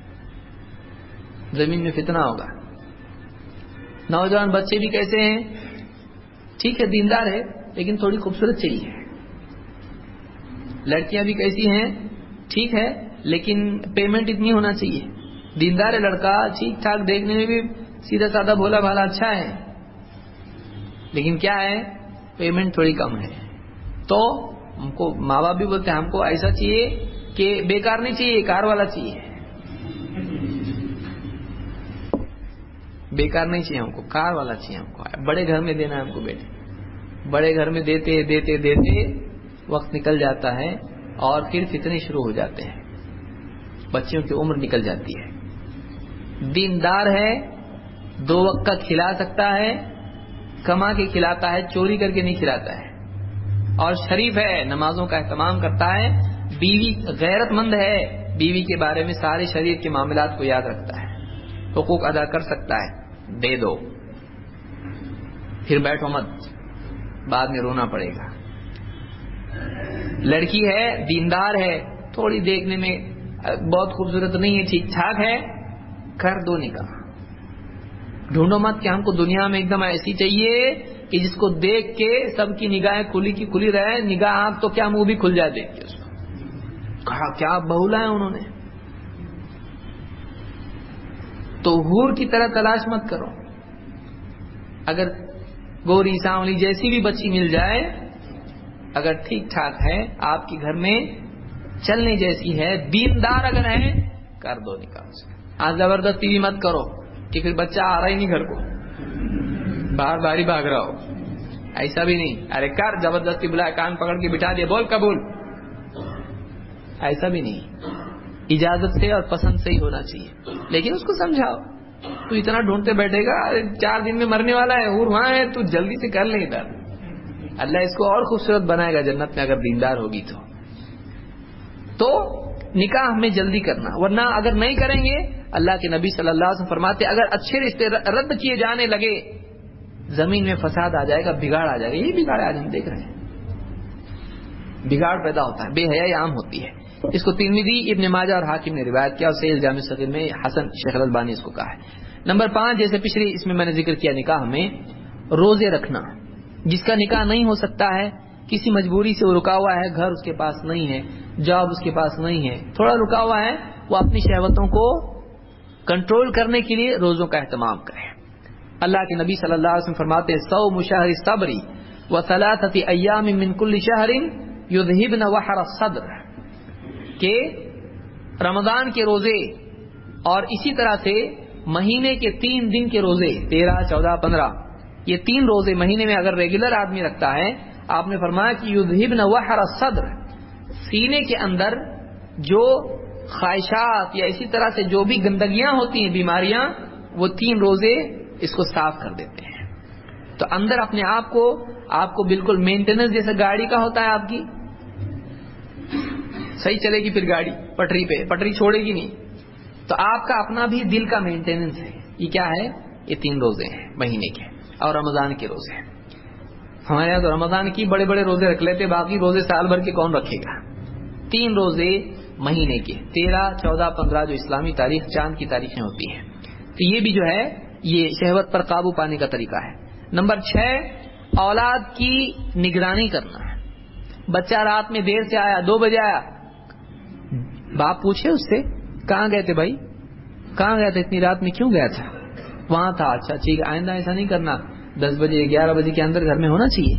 زمین میں فتنہ ہوگا. نوجوان بچے بھی کیسے ہیں، ٹھیک ہے دیندار ہے لیکن تھوڑی خوبصورت چاہیے. لڑکیاں بھی کیسی ہیں، ٹھیک ہے لیکن پیمنٹ اتنی ہونا چاہیے. دیندار ہے لڑکا، ٹھیک ٹھاک دیکھنے میں بھی سیدھا سادہ بھولا بھالا اچھا ہے، لیکن کیا ہے پیمنٹ تھوڑی کم ہے. تو ہم کو ماں باپ بھی بولتے ہیں ہم کو ایسا چاہیے کہ بیکار نہیں چاہیے، کار والا چاہیے، بیکار نہیں چاہیے ہم کو، کار والا چاہیے ہم کو. بڑے گھر میں دینا ہے ہم کو بیٹے، بڑے گھر میں دیتے دیتے دیتے وقت نکل جاتا ہے اور پھر فتنے شروع ہو جاتے ہیں، بچیوں کی عمر نکل جاتی ہے. دیندار ہے، دو وقت کا کھلا سکتا ہے، کما کے کھلاتا ہے، چوری کر کے نہیں کھلاتا ہے، اور شریف ہے، نمازوں کا اہتمام کرتا ہے، بیوی غیرت مند ہے، بیوی کے بارے میں سارے شریعت کے معاملات کو یاد رکھتا ہے، حقوق ادا کر سکتا ہے. دے دو، پھر بیٹھو مت، بعد میں رونا پڑے گا. لڑکی ہے، دیندار ہے، تھوڑی دیکھنے میں بہت خوبصورت نہیں ہے، ٹھیک ٹھاک ہے، کر دو نکاح. ڈھونڈو مت کہ ہم کو دنیا میں ایک دم ایسی چاہیے کہ جس کو دیکھ کے سب کی نگاہیں کھلی کی کھلی رہے، نگاہ آنکھ تو کیا منہ بھی کھل جائے دیکھ کے اس کو. کہا کیا بہولا ہے انہوں نے. تو حور کی طرح تلاش مت کرو، اگر گوری سانولی جیسی بھی بچی مل جائے، اگر ٹھیک ٹھاک ہے، آپ کے گھر میں چلنے جیسی ہے، دیندار اگر ہے، کر دو نکاح سے. آج زبردستی بھی مت کرو کہ پھر بچہ آ رہا ہی نہیں گھر کو، باہر باری بھاگ رہا ہو، ایسا بھی نہیں. ارے کر، زبردستی بلایا، کان پکڑ کے بٹھا دیا، بول قبول، ایسا بھی نہیں. اجازت سے اور پسند سے ہی ہونا چاہیے، لیکن اس کو سمجھاؤ. تو اتنا ڈھونڈتے بیٹھے گا، چار دن میں مرنے والا ہے، اور وہاں ہے، تو جلدی سے کر لے ادھر. اللہ اس کو اور خوبصورت بنائے گا جنت میں اگر دیندار ہوگی تو. تو نکاح میں جلدی کرنا، ورنہ اگر نہیں کریں گے، اللہ کے نبی صلی اللہ علیہ وسلم فرماتے اگر اچھے رشتے رد کیے جانے لگے، زمین میں فساد آ جائے گا، بگاڑ آ جائے گا. یہ بگاڑ آج ہم دیکھ رہے ہیں، بگاڑ پیدا ہوتا ہے، بے حیائی عام ہوتی ہے. اس کو ترمذی، ابن ماجہ اور حاکم نے روایت کیا، اور صحیح جامع صغیر میں حسن شیخ الالبانی اس کو کہا ہے. نمبر پانچ، جیسے پچھلی اس میں میں نے ذکر کیا نکاح میں روزے رکھنا. جس کا نکاح نہیں ہو سکتا ہے، کسی مجبوری سے وہ رکا ہوا ہے، گھر اس کے پاس نہیں ہے، جاب اس کے پاس نہیں ہے، تھوڑا رکا ہوا ہے، وہ اپنی شہوتوں کو کنٹرول کرنے کے لیے روزوں کا اہتمام کرے. اللہ کے نبی صلی اللہ علیہ وسلم فرماتے ہیں صوم شہر الصبر وثلاثه ایام من كل شهر یذهبن وحر الصدر، کہ رمضان کے روزے اور اسی طرح سے مہینے کے تین دن کے روزے، تیرہ چودہ پندرہ، یہ تین روزے مہینے میں اگر ریگولر آدمی رکھتا ہے، آپ نے فرمایا کہ یذہبن وحر الصدر، سینے کے اندر جو خواہشات یا اسی طرح سے جو بھی گندگیاں ہوتی ہیں، بیماریاں، وہ تین روزے اس کو صاف کر دیتے ہیں. تو اندر اپنے آپ کو آپ کو بالکل مینٹیننس جیسے گاڑی کا ہوتا ہے، آپ کی صحیح چلے گی پھر گاڑی پٹری پہ، پٹری چھوڑے گی نہیں. تو آپ کا اپنا بھی دل کا مینٹیننس ہے. یہ کیا ہے؟ یہ تین روزے ہیں مہینے کے اور رمضان کے روزے ہیں. ہمارے یہاں تو رمضان کی بڑے بڑے روزے رکھ لیتے، باقی روزے سال بھر کے کون رکھے گا؟ تین روزے مہینے کے، تیرہ چودہ پندرہ جو اسلامی تاریخ چاند کی تاریخیں ہوتی ہیں. تو یہ بھی جو ہے یہ شہوت پر قابو پانے کا طریقہ ہے. نمبر چھ، اولاد کی نگرانی کرنا. بچہ رات میں دیر سے آیا، دو بجے آیا، باپ پوچھے اس سے کہاں گئے تھے بھائی، کہاں گیا تھا اتنی رات میں، کیوں گیا تھا؟ وہاں تھا. اچھا ٹھیک ہے، آئندہ ایسا نہیں کرنا، دس بجے گیارہ بجے کے اندر گھر میں ہونا چاہیے.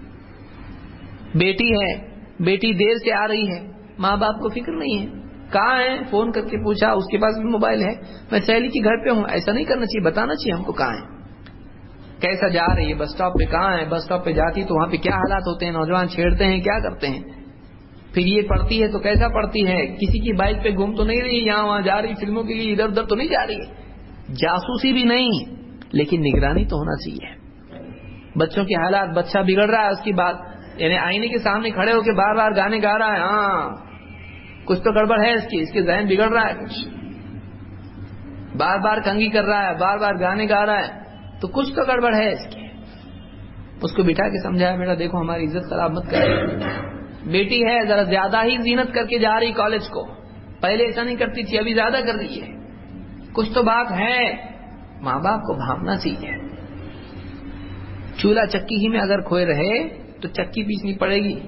بیٹی ہے، بیٹی دیر سے آ رہی ہے، ماں باپ کو فکر نہیں ہے، کہاں ہے، فون کر کے پوچھا، اس کے پاس بھی موبائل ہے، میں سہیلی کے گھر پہ ہوں. ایسا نہیں کرنا چاہیے، بتانا چاہیے ہم کو کہاں ہے، کیسا جا رہی ہے، بس اسٹاپ پہ کہاں ہے، بس اسٹاپ پہ جاتی تو وہاں پہ کیا حالات ہوتے ہیں، نوجوان چھیڑتے ہیں، کیا کرتے ہیں. پھر یہ پڑھتی ہے تو کیسا پڑھتی ہے، کسی کی بائک پہ گھوم تو نہیں رہی، یہاں وہاں جا رہی، فلموں کے لیے ادھر ادھر تو نہیں جا رہی ہے. جاسوسی بھی نہیں، لیکن نگرانی تو ہونا چاہیے. بچوں کے حالات، بچہ بگڑ رہا ہے، اس کی بات یعنی آئینے کے سامنے کھڑے ہو کے بار بار گانے گا رہا ہے، ہاں کچھ تو گڑبڑ ہے اس کی، اس کے ذہن بگڑ رہا ہے، کچھ بار بار کنگھی کر رہا ہے، بار بار گانے گا رہا ہے، تو کچھ تو گڑبڑ ہے اس کی. اس کو بٹھا کے سمجھایا، بیٹا دیکھو ہماری عزت خراب مت کر. بیٹی ہے ذرا زیادہ ہی زینت کر کے جا رہی کالج کو، پہلے ایسا نہیں کرتی تھی، ابھی زیادہ کر رہی ہے، کچھ تو بات ہے. ماں باپ کو بھانپنا چاہیے. چولہا چکی ہی میں اگر کھوئے رہے تو چکی پیسنی پڑے گی.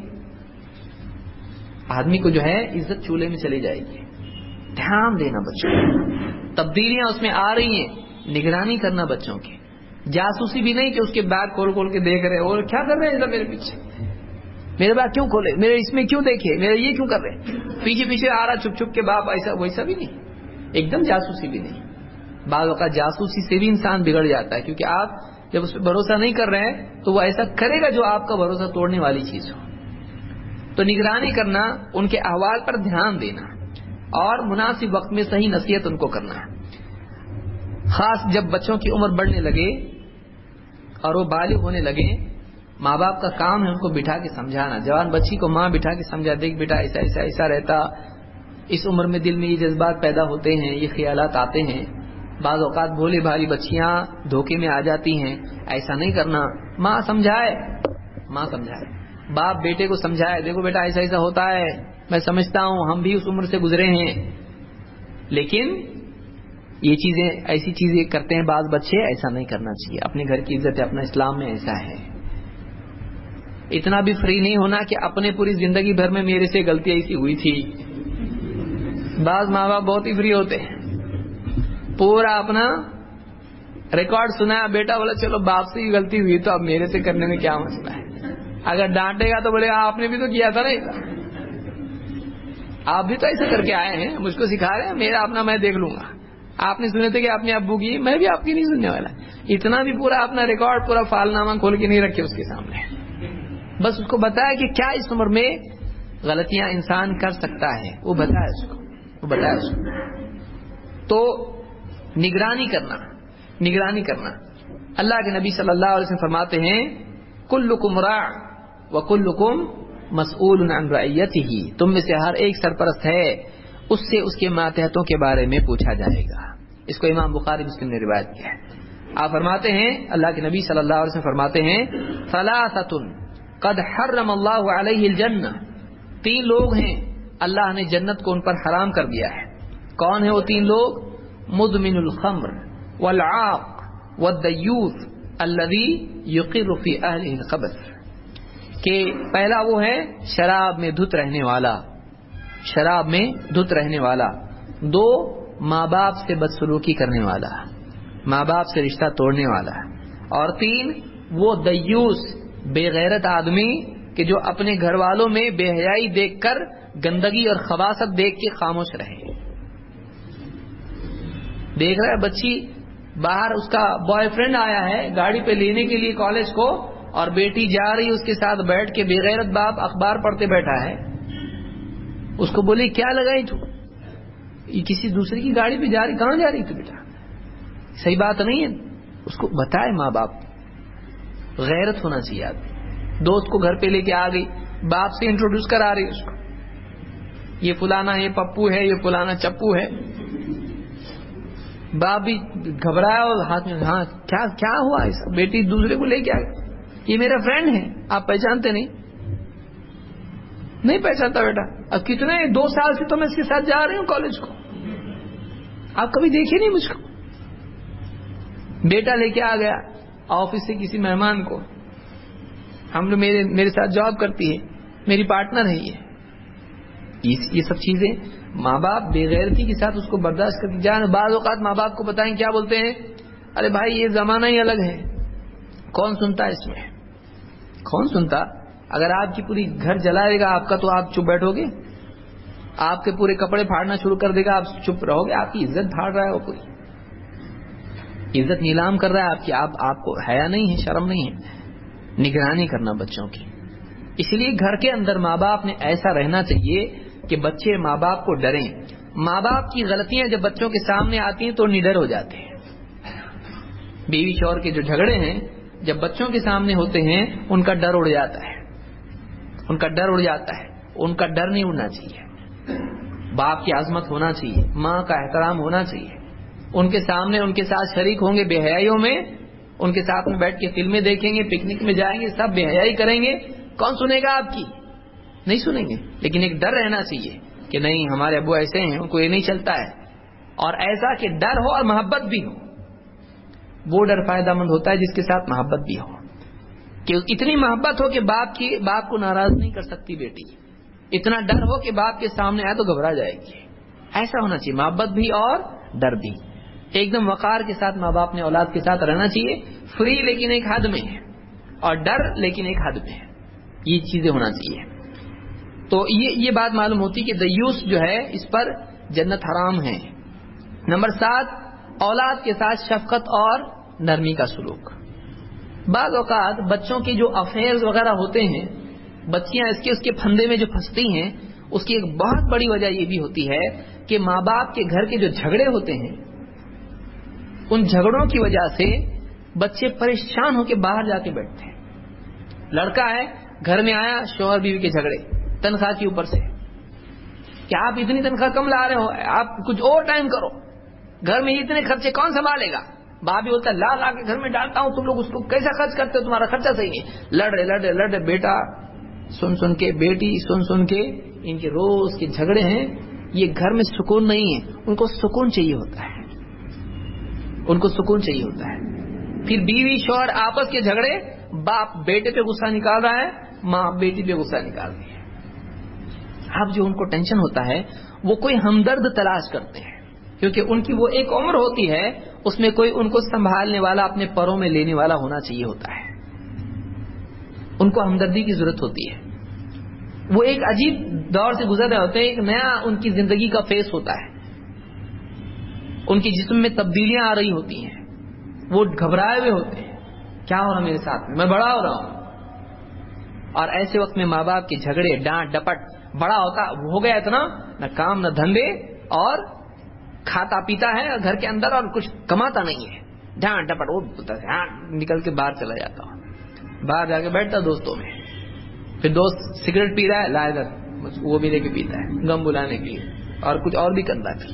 آدمی کو جو ہے عزت چولہے میں چلی جائے گی. دھیان دینا بچوں کو، تبدیلیاں اس میں آ رہی ہیں، نگرانی کرنا بچوں کی. جاسوسی بھی نہیں کہ اس کے بیگ کھول کھول کے دیکھ رہے اور کیا کر رہے ہیں میرے پیچھے، میرے بیگ کیوں کھولے، میرے اس میں کیوں دیکھے، میرے یہ کیوں کر رہے، پیچھے پیچھے آ رہا چھپ چھپ کے باپ. ایسا ویسا بھی نہیں، ایک دم جاسوسی بھی نہیں. بعض اوقات جاسوسی سے بھی انسان بگڑ جاتا ہے، کیونکہ آپ جب اس پہ بھروسہ نہیں کر رہے ہیں تو وہ ایسا کرے گا جو آپ کا بھروسہ توڑنے والی چیز ہو. تو نگرانی کرنا، ان کے احوال پر دھیان دینا، اور مناسب وقت میں صحیح نصیحت ان کو کرنا ہے. خاص جب بچوں کی عمر بڑھنے لگے اور وہ بالغ ہونے لگے، ماں باپ کا کام ہے ان کو بٹھا کے سمجھانا. جوان بچی کو ماں بٹھا کے سمجھا، دیکھ بیٹا ایسا ایسا ایسا رہتا، اس عمر میں دل میں یہ جذبات پیدا ہوتے ہیں، یہ خیالات آتے ہیں. بعض اوقات بھولی بھالی بچیاں دھوکے میں آ جاتی ہیں، ایسا نہیں کرنا. ماں سمجھائے، ماں سمجھائے، باپ بیٹے کو سمجھائے، دیکھو بیٹا ایسا ایسا ہوتا ہے، میں سمجھتا ہوں، ہم بھی اس عمر سے گزرے ہیں، لیکن یہ چیزیں ایسی چیزیں کرتے ہیں بعض بچے، ایسا نہیں کرنا چاہیے. اپنے گھر کی عزت ہے، اپنا اسلام میں ایسا ہے. اتنا بھی فری نہیں ہونا کہ اپنے پوری زندگی بھر میں میرے سے غلطی ایسی ہوئی تھی. بعض ماں باپ بہت ہی فری ہوتے ہیں، پورا اپنا ریکارڈ سنا، بیٹا بولا چلو باپ سے ہی غلطی ہوئی تو اب میرے سے کرنے میں کیا مسئلہ ہے. اگر ڈانٹے گا تو بولے گا آپ نے بھی تو کیا تھا نا، آپ بھی تو ایسا کر کے آئے ہیں، مجھ کو سکھا رہے ہیں، میرا اپنا میں دیکھ لوں گا. آپ نے سنے تھے کہ اپنے ابو کی، میں بھی آپ کی نہیں سننے والا. اتنا بھی پورا اپنا ریکارڈ پورا فال نامہ کھول کے نہیں رکھے اس کے سامنے. بس اس کو بتایا کہ کیا اس عمر میں غلطیاں انسان کر سکتا ہے، وہ بتایا اس کو، وہ بتایا اس کو. تو نگرانی کرنا، نگرانی کرنا. اللہ کے نبی صلی اللہ علیہ وسلم فرماتے ہیں کلکم راع وکلکم مسئول عن رعیتہ، تم میں سے ہر ایک سرپرست ہے، اس سے اس کے ماتحتوں کے بارے میں پوچھا جائے گا. اس کو امام بخاری مسلم نے روایت کیا ہے. آپ فرماتے ہیں، اللہ کے نبی صلی اللہ علیہ وسلم فرماتے ہیں ثلاثۃ قد حرم اللہ علیہ الجنہ، تین لوگ ہیں اللہ نے جنت کو ان پر حرام کر دیا ہے. کون ہیں وہ تین لوگ؟ مدمن الخمر والعاق والدیوث الذی یقر فی اہلہ الخبث، کہ پہلا وہ ہے شراب میں دھت رہنے والا، شراب میں دھت رہنے والا. دو، ماں باپ سے بدسلوکی کرنے والا، ماں باپ سے رشتہ توڑنے والا. اور تین، وہ دیوس بے غیرت آدمی کہ جو اپنے گھر والوں میں بے حیائی دیکھ کر، گندگی اور خباثت دیکھ کے خاموش رہے. دیکھ رہا ہے بچی باہر، اس کا بوائے فرینڈ آیا ہے گاڑی پہ لینے کے لیے کالج کو، اور بیٹی جا رہی اس کے ساتھ بیٹھ کے، بے غیرت باپ اخبار پڑھتے بیٹھا ہے. اس کو بولی کیا لگائی تو، یہ کسی دوسرے کی گاڑی پہ جا رہی، کہاں جا رہی تو بیٹا، صحیح بات نہیں ہے. اس کو بتائے ماں باپ، غیرت ہونا چاہیے آدمی. دوست کو گھر پہ لے کے آ گئی، باپ سے انٹروڈیوس کرا رہی اس کو، یہ فلانا ہے، یہ پپو ہے، یہ فلانا چپو ہے. باپ بھی گھبرایا اور ہاتھ میں، ہاں کیا کیا ہوا ایسا، بیٹی دوسرے کو لے کے آ گئی، یہ میرا فرینڈ ہے, آپ پہچانتے نہیں؟ نہیں پہچانتا بیٹا. اب کتنے دو سال سے تو میں اس کے ساتھ جا رہی ہوں کالج کو, آپ کبھی دیکھے نہیں مجھ کو. بیٹا لے کے آ گیا آفس سے کسی مہمان کو, ہم لوگ میرے میرے ساتھ جاب کرتی ہے, میری پارٹنر ہے یہ. یہ سب چیزیں ماں باپ بے غیرتی کے ساتھ اس کو برداشت کرتے جائیں. بعض اوقات ماں باپ کو بتائیں کیا بولتے ہیں, ارے بھائی یہ زمانہ ہی الگ ہے, کون سنتا ہے اس میں, کون سنتا. اگر آپ کی پوری گھر جلائے گا آپ کا تو آپ چپ بیٹھو گے؟ آپ کے پورے کپڑے پھاڑنا شروع کر دے گا, آپ چپ رہو گے؟ آپ کی عزت پھاڑ رہا ہے, وہ پوری عزت نیلام کر رہا ہے آپ کی. آپ آپ کو حیا نہیں ہے, شرم نہیں ہے نگرانی کرنا بچوں کی. اس لیے گھر کے اندر ماں باپ نے ایسا رہنا چاہیے کہ بچے ماں باپ کو ڈریں. ماں باپ کی غلطیاں جب بچوں کے سامنے آتی ہیں تو نڈر ہو جاتے ہیں. بیوی شوہر کے جو جھگڑے ہیں جب بچوں کے سامنے ہوتے ہیں ان کا ڈر اڑ جاتا ہے, ان کا ڈر اڑ جاتا ہے. ان کا ڈر نہیں اڑنا چاہیے. باپ کی عظمت ہونا چاہیے, ماں کا احترام ہونا چاہیے. ان کے سامنے ان کے ساتھ شریک ہوں گے بے حیائیوں میں, ان کے ساتھ میں بیٹھ کے فلمیں دیکھیں گے, پکنک میں جائیں گے, سب بے حیائی کریں گے. کون سنے گا آپ کی؟ نہیں سنیں گے. لیکن ایک ڈر رہنا چاہیے کہ نہیں ہمارے ابو ایسے ہیں, ان کو یہ نہیں چلتا ہے. اور ایسا کہ ڈر ہو اور محبت بھی ہو. وہ ڈر فائدہ مند ہوتا ہے جس کے ساتھ محبت بھی ہو, کہ اتنی محبت ہو کہ باپ کی باپ کو ناراض نہیں کر سکتی بیٹی, اتنا ڈر ہو کہ باپ کے سامنے آئے تو گھبرا جائے گی. ایسا ہونا چاہیے, محبت بھی اور ڈر بھی. ایک دم وقار کے ساتھ ماں باپ نے اولاد کے ساتھ رہنا چاہیے, فری لیکن ایک حد میں ہے, اور ڈر لیکن ایک حد میں ہے. یہ چیزیں ہونا چاہیے. تو یہ یہ بات معلوم ہوتی کہ دیوس جو ہے اس پر جنت حرام ہے. نمبر سات, اولاد کے ساتھ شفقت اور نرمی کا سلوک. بعض اوقات بچوں کے جو افیئرز وغیرہ ہوتے ہیں, بچیاں اس کے اس کے پھندے میں جو پھنستی ہیں, اس کی ایک بہت بڑی وجہ یہ بھی ہوتی ہے کہ ماں باپ کے گھر کے جو جھگڑے ہوتے ہیں, ان جھگڑوں کی وجہ سے بچے پریشان ہو کے باہر جا کے بیٹھتے ہیں. لڑکا ہے گھر میں آیا, شوہر بیوی کے جھگڑے تنخواہ کے اوپر سے, کہ آپ اتنی تنخواہ کم لا رہے ہو, آپ کچھ اور ٹائم کرو, گھر میں اتنے خرچے کون سنبھالے گا. باپ بھی بولتا ہے لا لا کے گھر میں ڈالتا ہوں, تم لوگ اس کو کیسا خرچ کرتے ہو, تمہارا خرچہ صحیح نہیں. لڑ رہے لڑ رہے لڑ رہے بیٹا سن سن کے, بیٹی سن سن کے, ان کے روز کے جھگڑے ہیں. یہ گھر میں سکون نہیں ہے. ان کو سکون چاہیے ہوتا ہے, ان کو سکون چاہیے ہوتا ہے. پھر بیوی شوہر آپس کے جھگڑے, باپ بیٹے پہ غصہ نکال رہا ہے, ماں بیٹی پہ غصہ نکال رہی ہے. اب جو ان کو ٹینشن ہوتا ہے وہ کوئی ہمدرد تلاش کرتے ہیں, کیونکہ ان کی وہ ایک عمر ہوتی ہے, اس میں کوئی ان کو سنبھالنے والا, اپنے پروں میں لینے والا ہونا چاہیے ہوتا ہے. ان کو ہمدردی کی ضرورت ہوتی ہے. وہ ایک عجیب دور سے گزر رہے ہوتے ہیں, ایک نیا ان کی زندگی کا فیس ہوتا ہے, ان کی جسم میں تبدیلیاں آ رہی ہوتی ہیں, وہ گھبرائے ہوئے ہوتے ہیں, کیا ہو رہا میرے ساتھ, میں بڑا ہو رہا ہوں. اور ایسے وقت میں ماں باپ کے جھگڑے, ڈانٹ ڈپٹ, بڑا ہوتا ہو گیا اتنا, نہ کام نہ دھندے, اور کھاتا پیتا ہے گھر کے اندر اور کچھ کماتا نہیں ہے, ڈانٹ ڈپٹ. وہ بولتا ہے ہاں, نکل کے باہر چلا جاتا ہوں, باہر جا کے بیٹھتا دوستوں میں, پھر دوست سگریٹ پی رہا ہے, لا ادھر, وہ بھی لے کے پیتا ہے غم بلانے کے لیے, اور کچھ اور بھی کرتا ہے.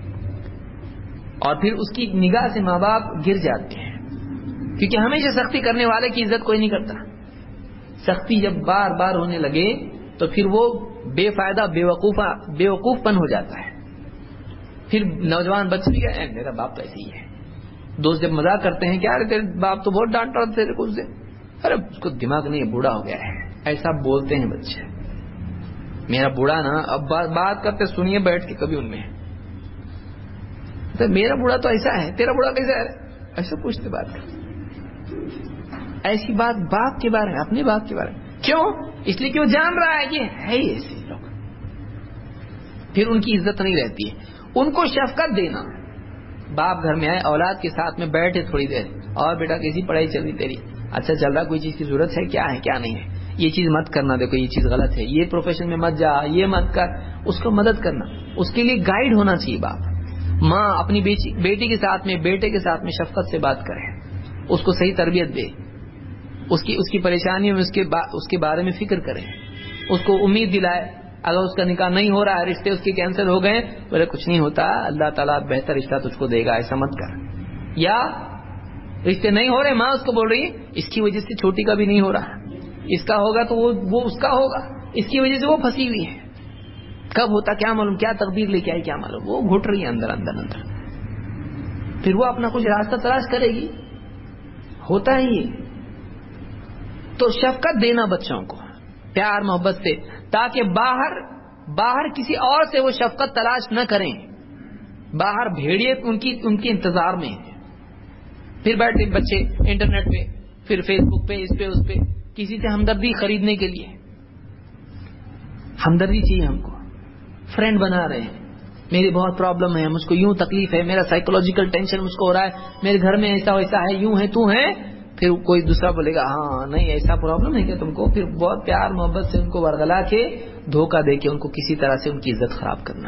اور پھر اس کی نگاہ سے ماں باپ گر جاتے ہیں, کیونکہ ہمیشہ سختی کرنے والے کی عزت کوئی نہیں کرتا. سختی جب بار بار ہونے لگے تو پھر وہ بے فائدہ بے وقوفہ بے وقوف پن ہو جاتا ہے. پھر نوجوان بچے بھی کہتے ہیں میرا باپ تو ایسے ہی ہے. دوست جب مذاق کرتے ہیں, کیا تیرے باپ تو بہت ڈانٹتا تیرے کو اس سے, ارے اس کو دماغ نہیں ہے, بوڑھا ہو گیا ہے, ایسا بولتے ہیں بچے. میرا بوڑھا نا, اب بات کرتے سنیے بیٹھ کے کبھی ان میں, تو میرا بوڑھا تو ایسا ہے, تیرا بوڑھا کیسا ہے, ایسا پوچھتے بات کرتے. ایسی بات باپ کے بارے میں, اپنے باپ کے بارے میں کیوں؟ اس لیے کہ وہ جان رہا ہے کہ ہے ہی ایسے لوگ. پھر ان کی عزت نہیں رہتی ہے. ان کو شفقت دینا. باپ گھر میں آئے, اولاد کے ساتھ میں بیٹھے تھوڑی دیر, اور بیٹا کیسی پڑھائی چل رہی تیری, اچھا چل رہا, کوئی چیز کی ضرورت ہے, کیا ہے کیا نہیں ہے, یہ چیز مت کرنا, دیکھو یہ چیز غلط ہے, یہ پروفیشن میں مت جا, یہ مت کر. اس کو مدد کرنا, اس کے لیے گائیڈ ہونا چاہیے باپ. ماں اپنی بیٹی کے ساتھ میں, بیٹے کے ساتھ میں شفقت سے بات کرے, اس کو صحیح تربیت دے, اس کی اس کی پریشانیوں میں اس کے با, اس کے بارے میں فکر کرے, اس کو امید دلائے. اگر اس کا نکاح نہیں ہو رہا ہے, رشتے اس کے کینسل ہو گئے, بولے کچھ نہیں ہوتا, اللہ تعالیٰ بہتر رشتہ تجھ کو دے گا, ایسا مت کر. یا رشتے نہیں ہو رہے، ماں اس کو بول رہی ہے اس کی وجہ سے چھوٹی کا بھی نہیں ہو رہا، اس کا ہوگا تو وہ وہ اس کا ہوگا، اس کی وجہ سے وہ پھنسی ہوئی ہے، کب ہوتا کیا معلوم، کیا تقدیر لے کے آئی کیا معلوم، وہ گھٹ رہی ہے اندر اندر اندر، پھر وہ اپنا کچھ راستہ تلاش کرے گی، ہوتا ہی ہے۔ تو شفقت دینا بچوں کو پیار محبت سے، تاکہ باہر باہر کسی اور سے وہ شفقت تلاش نہ کریں، باہر بھیڑیے ان کی ان کے انتظار میں ہیں، پھر بیٹھتے بچے انٹرنیٹ پہ، پھر فیس بک پہ، اس پہ اس پہ، کسی سے ہمدردی خریدنے کے لیے، ہمدردی چاہیے ہم کو، فرینڈ بنا رہے ہیں، میری بہت پرابلم ہے، مجھ کو یوں تکلیف ہے، میرا سائیکولوجیکل ٹینشن مجھ کو ہو رہا ہے، میرے گھر میں ایسا ویسا ہے، یوں ہے تو ہے، پھر کوئی دوسرا بولے گا ہاں نہیں ایسا پرابلم ہے کہ تم کو، پھر بہت پیار محبت سے ان کو ورغلا کے دھوکہ دے کے ان کو کسی طرح سے ان کی عزت خراب کرنا،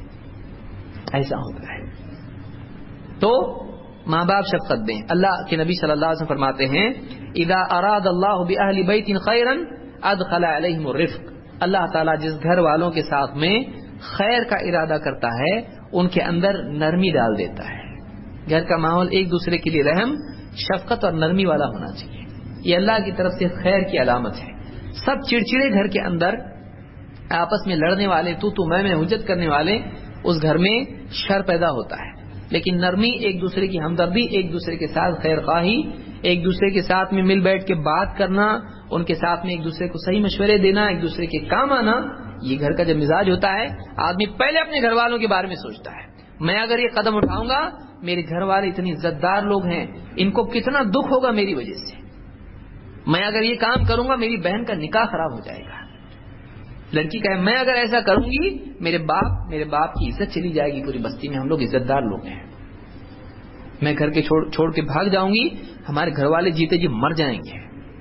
ایسا ہوتا ہے۔ تو ماں باپ شفقت دیں۔ اللہ کے نبی صلی اللہ علیہ وسلم فرماتے ہیں اذا اراد اللہ باہل بیت خیرا ادخل علیہم الرفق، اللہ تعالیٰ جس گھر والوں کے ساتھ میں خیر کا ارادہ کرتا ہے ان کے اندر نرمی ڈال دیتا ہے، گھر کا ماحول ایک دوسرے کے لیے رحم شفقت اور نرمی والا ہونا چاہیے، یہ اللہ کی طرف سے خیر کی علامت ہے۔ سب چڑچڑے گھر کے اندر آپس میں لڑنے والے، تو تو میں میں حجت کرنے والے، اس گھر میں شر پیدا ہوتا ہے، لیکن نرمی، ایک دوسرے کی ہمدردی، ایک دوسرے کے ساتھ خیر خواہی، ایک دوسرے کے ساتھ میں مل بیٹھ کے بات کرنا، ان کے ساتھ میں ایک دوسرے کو صحیح مشورے دینا، ایک دوسرے کے کام آنا، یہ گھر کا جب مزاج ہوتا ہے آدمی پہلے اپنے گھر والوں کے بارے میں سوچتا ہے، میں اگر یہ قدم اٹھاؤں گا میرے گھر والے اتنی عزتدار لوگ ہیں، ان کو کتنا دکھ ہوگا میری وجہ سے، میں اگر یہ کام کروں گا میری بہن کا نکاح خراب ہو جائے گا، لڑکی کہے میں اگر ایسا کروں گی میرے باپ میرے باپ کی عزت چلی جائے گی، پوری بستی میں ہم لوگ عزتدار لوگ ہیں، میں گھر کے چھوڑ چھوڑ کے بھاگ جاؤں گی ہمارے گھر والے جیتے جی مر جائیں گے،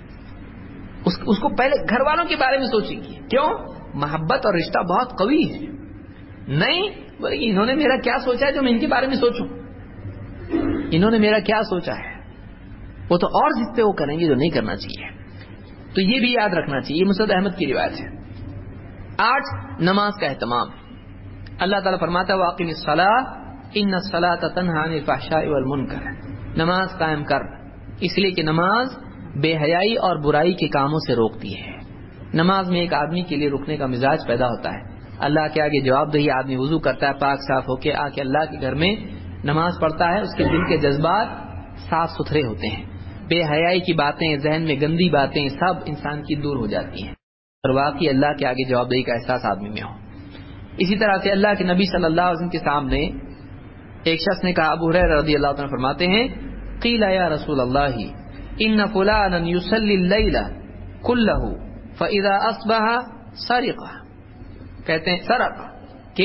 اس, اس کو پہلے گھر والوں کے بارے میں سوچیں گی، کیوں؟ محبت اور رشتہ بہت قوی ہے، نہیں بولے انہوں نے میرا کیا سوچا ہے جو میں ان کے بارے میں سوچوں، انہوں نے میرا کیا سوچا ہے، وہ تو اور ضد پہ وہ کریں گے جو نہیں کرنا چاہیے، تو یہ بھی یاد رکھنا چاہیے، یہ مسعود احمد کی روایت ہے۔ آٹھ، نماز کا اہتمام، اللہ تعالیٰ فرماتا ہے وَأَقِمِ الصَّلَاةَ إِنَّ الصَّلَاةَ تَنْهَىٰ عَنِ الْفَحْشَاءِ وَالْمُنكَرِ، نماز قائم کر، اس لیے کہ نماز بے حیائی اور برائی کے کاموں سے روکتی ہے، نماز میں ایک آدمی کے لیے رکنے کا مزاج پیدا ہوتا ہے، اللہ کے آگے جواب دہی، آدمی وضو کرتا ہے پاک صاف ہو کے آ کے اللہ کے گھر میں نماز پڑھتا ہے، اس کے دل کے جذبات صاف ستھرے ہوتے ہیں، بے حیائی کی باتیں، ذہن میں گندی باتیں سب انسان کی دور ہو جاتی ہیں، اور واقعی اللہ کے آگے جواب دہی کا احساس آدمی میں ہو۔ اسی طرح سے اللہ کے نبی صلی اللہ علیہ وسلم کے سامنے ایک شخص نے کہا، ابو ہریرہ رضی اللہ عنہ فرماتے ہیں قیل یا رسول اللہ ان فلانا یصلی اللیل کلہ فاذا اصبح سرق، کہتے ہیں سرق کہ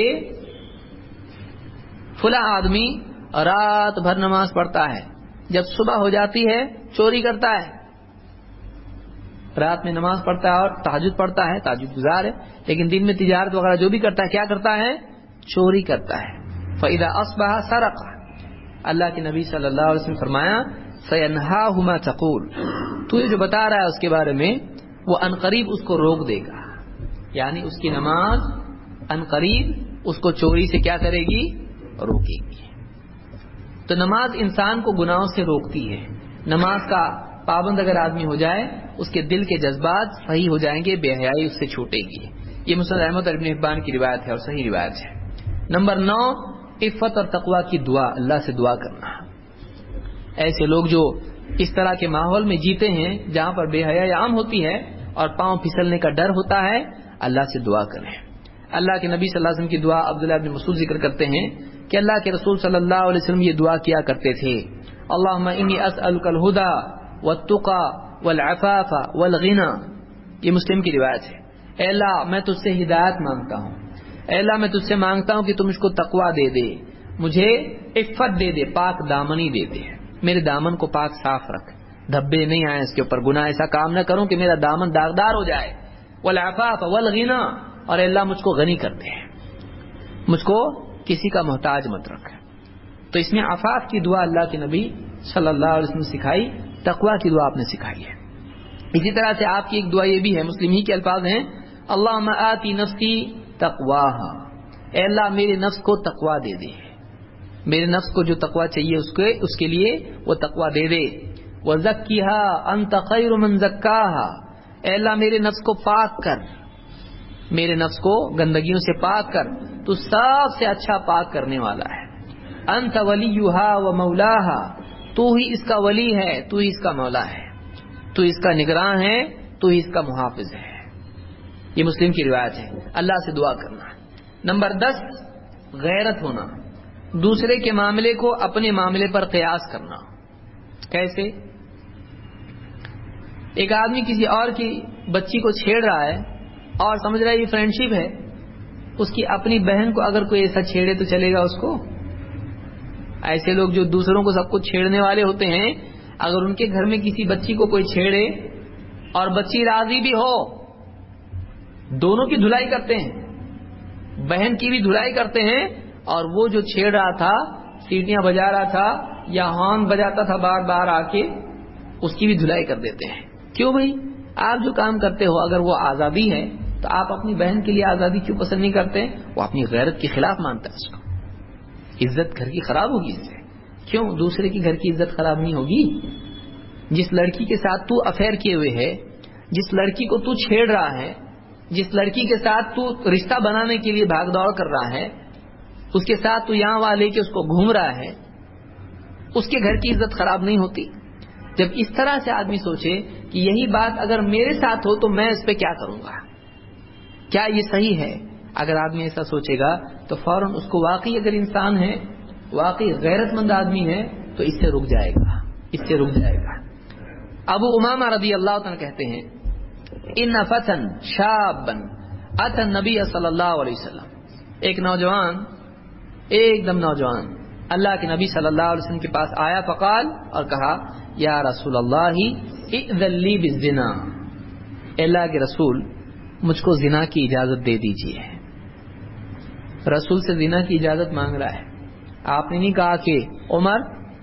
فلاں آدمی رات بھر نماز پڑھتا ہے، جب صبح ہو جاتی ہے چوری کرتا ہے، رات میں نماز پڑھتا ہے اور تہجد پڑھتا ہے، تہجد گزار ہے، لیکن دن میں تجارت وغیرہ جو بھی کرتا ہے کیا کرتا ہے؟ چوری کرتا ہے، فَإِذَا أَصْبَحَ سَرَقَ، اللہ کے نبی صلی اللہ علیہ وسلم فرمایا سَيَنْهَاهُ مَا تَقُولُ، تو یہ جو بتا رہا ہے اس کے بارے میں وہ عنقریب اس کو روک دے گا، یعنی اس کی نماز عنقریب اس کو چوری سے کیا کرے گی؟ روکے گی۔ تو نماز انسان کو گناہوں سے روکتی ہے، نماز کا پابند اگر آدمی ہو جائے اس کے دل کے جذبات صحیح ہو جائیں گے، بے حیائی اس سے چھوٹے گی، یہ مسند احمد اور ابن حبان کی روایت ہے اور صحیح روایت ہے۔ نمبر نو، عفت اور تقوی کی دعا، اللہ سے دعا کرنا، ایسے لوگ جو اس طرح کے ماحول میں جیتے ہیں جہاں پر بے حیائی عام ہوتی ہے اور پاؤں پھسلنے کا ڈر ہوتا ہے، اللہ سے دعا کریں۔ اللہ کے نبی صلی اللہ علیہ وسلم کی دعا عبداللہ بن مسعود ذکر کرتے ہیں کہ اللہ کے رسول صلی اللہ علیہ وسلم یہ دعا کیا کرتے تھے، اللہم انی اسألک الہدی والتقی والعفاف والغنی، یہ مسلم کی روایت ہے، اے اللہ میں تجھ سے ہدایت مانگتا ہوں، اے اللہ میں تجھ سے مانگتا ہوں کہ تم مجھ کو تقوی دے دے، مجھے عفت دے دے، پاک دامنی دے دے، میرے دامن کو پاک صاف رکھ، دھبے نہیں آئے اس کے اوپر، گناہ ایسا کام نہ کروں کہ میرا دامن داغدار ہو جائے، والعفاف والغنی، اور اللہ مجھ کو غنی کر دے، مجھ کو کسی کا محتاج مت رکھ۔ تو اس میں عفاف کی دعا اللہ کے نبی صلی اللہ علیہ وسلم نے سکھائی، تقوی کی دعا آپ نے سکھائی ہے۔ اسی طرح سے آپ کی ایک دعا یہ بھی ہے، مسلم ہی کے الفاظ ہیں، اللہم آتی نفسی تقواہا، اے اللہ میرے نفس کو تقوی دے دے، میرے نفس کو جو تقوی چاہیے اس کے اس کے لیے وہ تقوی دے دے. وَزَكِّهَا أَنْتَ خَيْرُ مَنْ زَكَّاهَا، اے اللہ میرے نفس کو پاک کر، میرے نفس کو گندگیوں سے پاک کر، تو سب سے اچھا پاک کرنے والا ہے. انت ولیھا و مولاھا، تو ہی اس کا ولی ہے، تو ہی اس کا مولا ہے، تو اس کا نگراں ہے، تو ہی اس کا محافظ ہے. یہ مسلم کی روایت ہے. اللہ سے دعا کرنا. نمبر دس، غیرت ہونا، دوسرے کے معاملے کو اپنے معاملے پر قیاس کرنا. کیسے؟ ایک آدمی کسی اور کی بچی کو چھیڑ رہا ہے اور سمجھ رہا ہے یہ فرینڈ شپ ہے، اس کی اپنی بہن کو اگر کوئی ایسا چھیڑے تو چلے گا اس کو؟ ایسے لوگ جو دوسروں کو سب کچھ چھیڑنے والے ہوتے ہیں، اگر ان کے گھر میں کسی بچی کو کوئی چھیڑے اور بچی راضی بھی ہو، دونوں کی دھلائی کرتے ہیں، بہن کی بھی دھلائی کرتے ہیں، اور وہ جو چھیڑ رہا تھا، سیٹیاں بجا رہا تھا یا ہارن بجاتا تھا بار بار آ کے، اس کی بھی دھلائی کر دیتے ہیں. کیوں بھائی؟ آپ جو کام کرتے ہو اگر وہ آزادی ہے تو آپ اپنی بہن کے لیے آزادی کیوں پسند نہیں کرتے؟ وہ اپنی غیرت کے خلاف مانتا ہے اس کو. عزت گھر کی خراب ہوگی اس سے. کیوں؟ دوسرے کی گھر کی عزت خراب نہیں ہوگی. جس لڑکی کے ساتھ تو افیئر کیے ہوئے ہے، جس لڑکی کو تو چھیڑ رہا ہے، جس لڑکی کے ساتھ تو رشتہ بنانے کے لیے بھاگ دوڑ کر رہا ہے، اس کے ساتھ تو یہاں وہاں لے کے اس کو گھوم رہا ہے، اس کے گھر کی عزت خراب نہیں ہوتی؟ جب اس طرح سے آدمی سوچے کہ یہی بات اگر میرے ساتھ ہو تو میں اس پہ کیا کروں گا، کیا یہ صحیح ہے؟ اگر آدمی ایسا سوچے گا تو فوراً اس کو واقعی اگر انسان ہے، واقعی غیرت مند آدمی ہے، تو اس سے رک جائے گا، اس سے رک جائے گا. ابو امامہ رضی اللہ عنہ کہتے ہیں ان فتن شابا اتى النبی صلی اللہ علیہ وسلم، ایک نوجوان، ایک دم نوجوان اللہ کے نبی صلی اللہ علیہ وسلم کے پاس آیا، فقال، اور کہا، یا رسول اللہ اذن لی بالزنا، اللہ کے رسول مجھ کو زنا کی اجازت دے دیجیے. رسول سے زنا کی اجازت مانگ رہا ہے. آپ نے نہیں کہا کہ عمر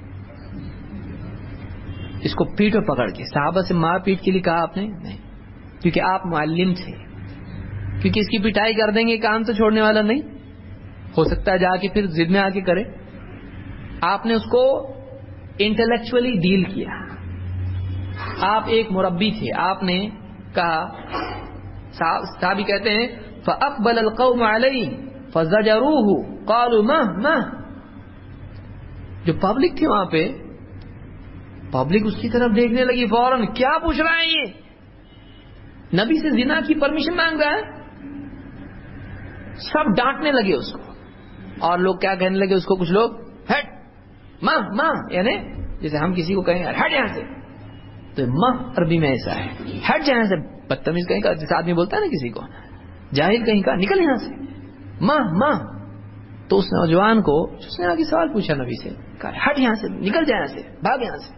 اس کو پیٹو پکڑ کے، صحابہ سے مار پیٹ کے لیے کہا آپ نے؟ نہیں، کیونکہ آپ معلم تھے، کیونکہ اس کی پٹائی کر دیں گے کام تو چھوڑنے والا نہیں، ہو سکتا ہے جا کے پھر ضد میں آ کے کرے. آپ نے اس کو انٹلیکچولی ڈیل کیا. آپ ایک مربی تھے. آپ نے کہا، صحابی کہتے ہیں فَأَقْبَلَ الْقَوْمُ عَلَيْهِ فَزَجَرُوهُ قَالُوا مَهْ مَهْ. جو پبلک تھی وہاں پہ، پبلک اس کی طرف دیکھنے لگی، فوراً کیا پوچھ رہا ہے یہ، نبی سے زنا کی پرمیشن مانگ رہا ہے. سب ڈانٹنے لگے اس کو، اور لوگ کیا کہنے لگے اس کو، کچھ لوگ ہٹ ماں ماں، یعنی جیسے ہم کسی کو کہیں ہٹ یہاں سے، تو ماں عربی میں ایسا ہے، ہٹ جہاں سے، بدتمیز کہیں کا، جیسے آدمی بولتا ہے نا کسی کو، جاہل کہیں کا، نکل یہاں سے، ماں ماں. تو اس نوجوان کو اس نے آگے سوال پوچھا نبی سے، کہا ہٹ یہاں سے، نکل جا یہاں سے، بھاگ یہاں سے.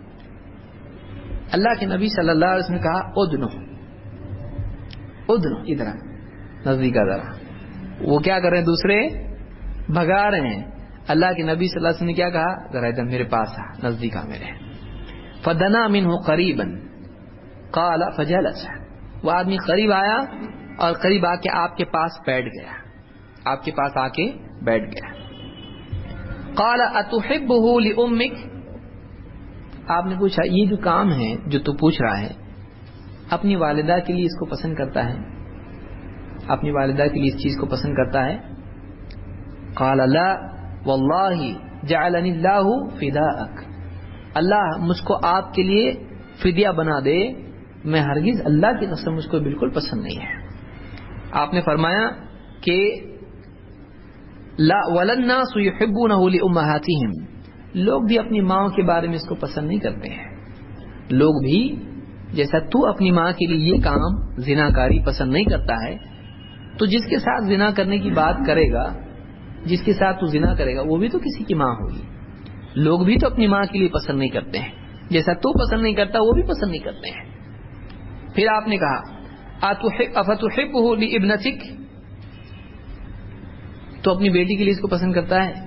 اللہ کے نبی صلی اللہ علیہ وسلم نے کہا ادنو ادنو، ادھر نزدیک آ ذرا. وہ کیا کر رہے ہیں؟ دوسرے بھگا رہے ہیں. اللہ کے نبی صلی اللہ علیہ وسلم نے کیا کہا؟ ذرا ادھر میرے پاس آ، نزدیک آ میرے. فدنا منہ قریبا قال فجلس. وہ آدمی قریب آیا اور قریب آ کے آپ کے پاس بیٹھ گیا، آپ کے پاس آ کے بیٹھ گیا. قال اتحبه لامك. آپ نے پوچھا یہ جو کام ہے جو تو پوچھ رہا ہے، اپنی والدہ کے لیے اس کو پسند کرتا ہے؟ اپنی والدہ کے لیے اس چیز کو پسند کرتا ہے؟ قال لا واللہ جعلنی اللہ فداءک. اللہ مجھ کو آپ کے لیے فدیہ بنا دے، میں ہرگز، اللہ کی قسم مجھ کو بالکل پسند نہیں ہے. آپ نے فرمایا کہ لا وللناس یحبونہ لامہاتہم. لوگ بھی اپنی ماں کے بارے میں اس کو پسند نہیں کرتے ہیں. لوگ بھی جیسا تو اپنی ماں کے لیے یہ کام زناکاری پسند نہیں کرتا ہے، تو جس کے ساتھ زنا کرنے کی بات کرے گا، جس کے ساتھ تو زنا کرے گا، وہ بھی تو کسی کی ماں ہوگی. لوگ بھی تو اپنی ماں کے لیے پسند نہیں کرتے ہیں، جیسا تو پسند نہیں کرتا وہ بھی پسند نہیں کرتے ہیں. پھر آپ نے کہا افتحبہ لابنتک. تو اپنی بیٹی کے لیے اس کو پسند کرتا ہے؟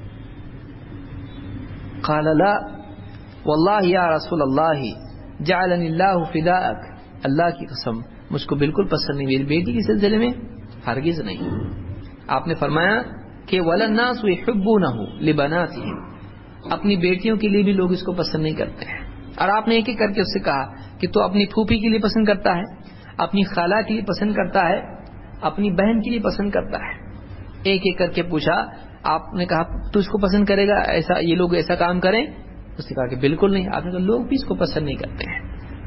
قال لا واللہ یا رسول اللہ جعلنی اللہ فداءک. اللہ کی قسم مجھ کو بالکل پسند نہیں، میری بیٹی کے سلسلے میں ہرگز نہیں. آپ نے فرمایا کہ وَلَلنَّاسُ يُحِبُّونَهُ لِبَنَاتِهِمْ، اپنی بیٹیوں کے لیے بھی لوگ اس کو پسند نہیں کرتے ہیں. اور آپ نے ایک ایک کر کے اس سے کہا کہ تو اپنی پھوپھی کے لیے پسند کرتا ہے، اپنی خالہ کے لیے پسند کرتا ہے، اپنی بہن کے لیے پسند کرتا ہے. ایک ایک کر کے پوچھا. آپ نے کہا تو اس کو پسند کرے گا، ایسا یہ لوگ ایسا کام کریں؟ اس نے کہا کہ بالکل نہیں. آپ نے کہا لوگ بھی اس کو پسند نہیں کرتے ہیں.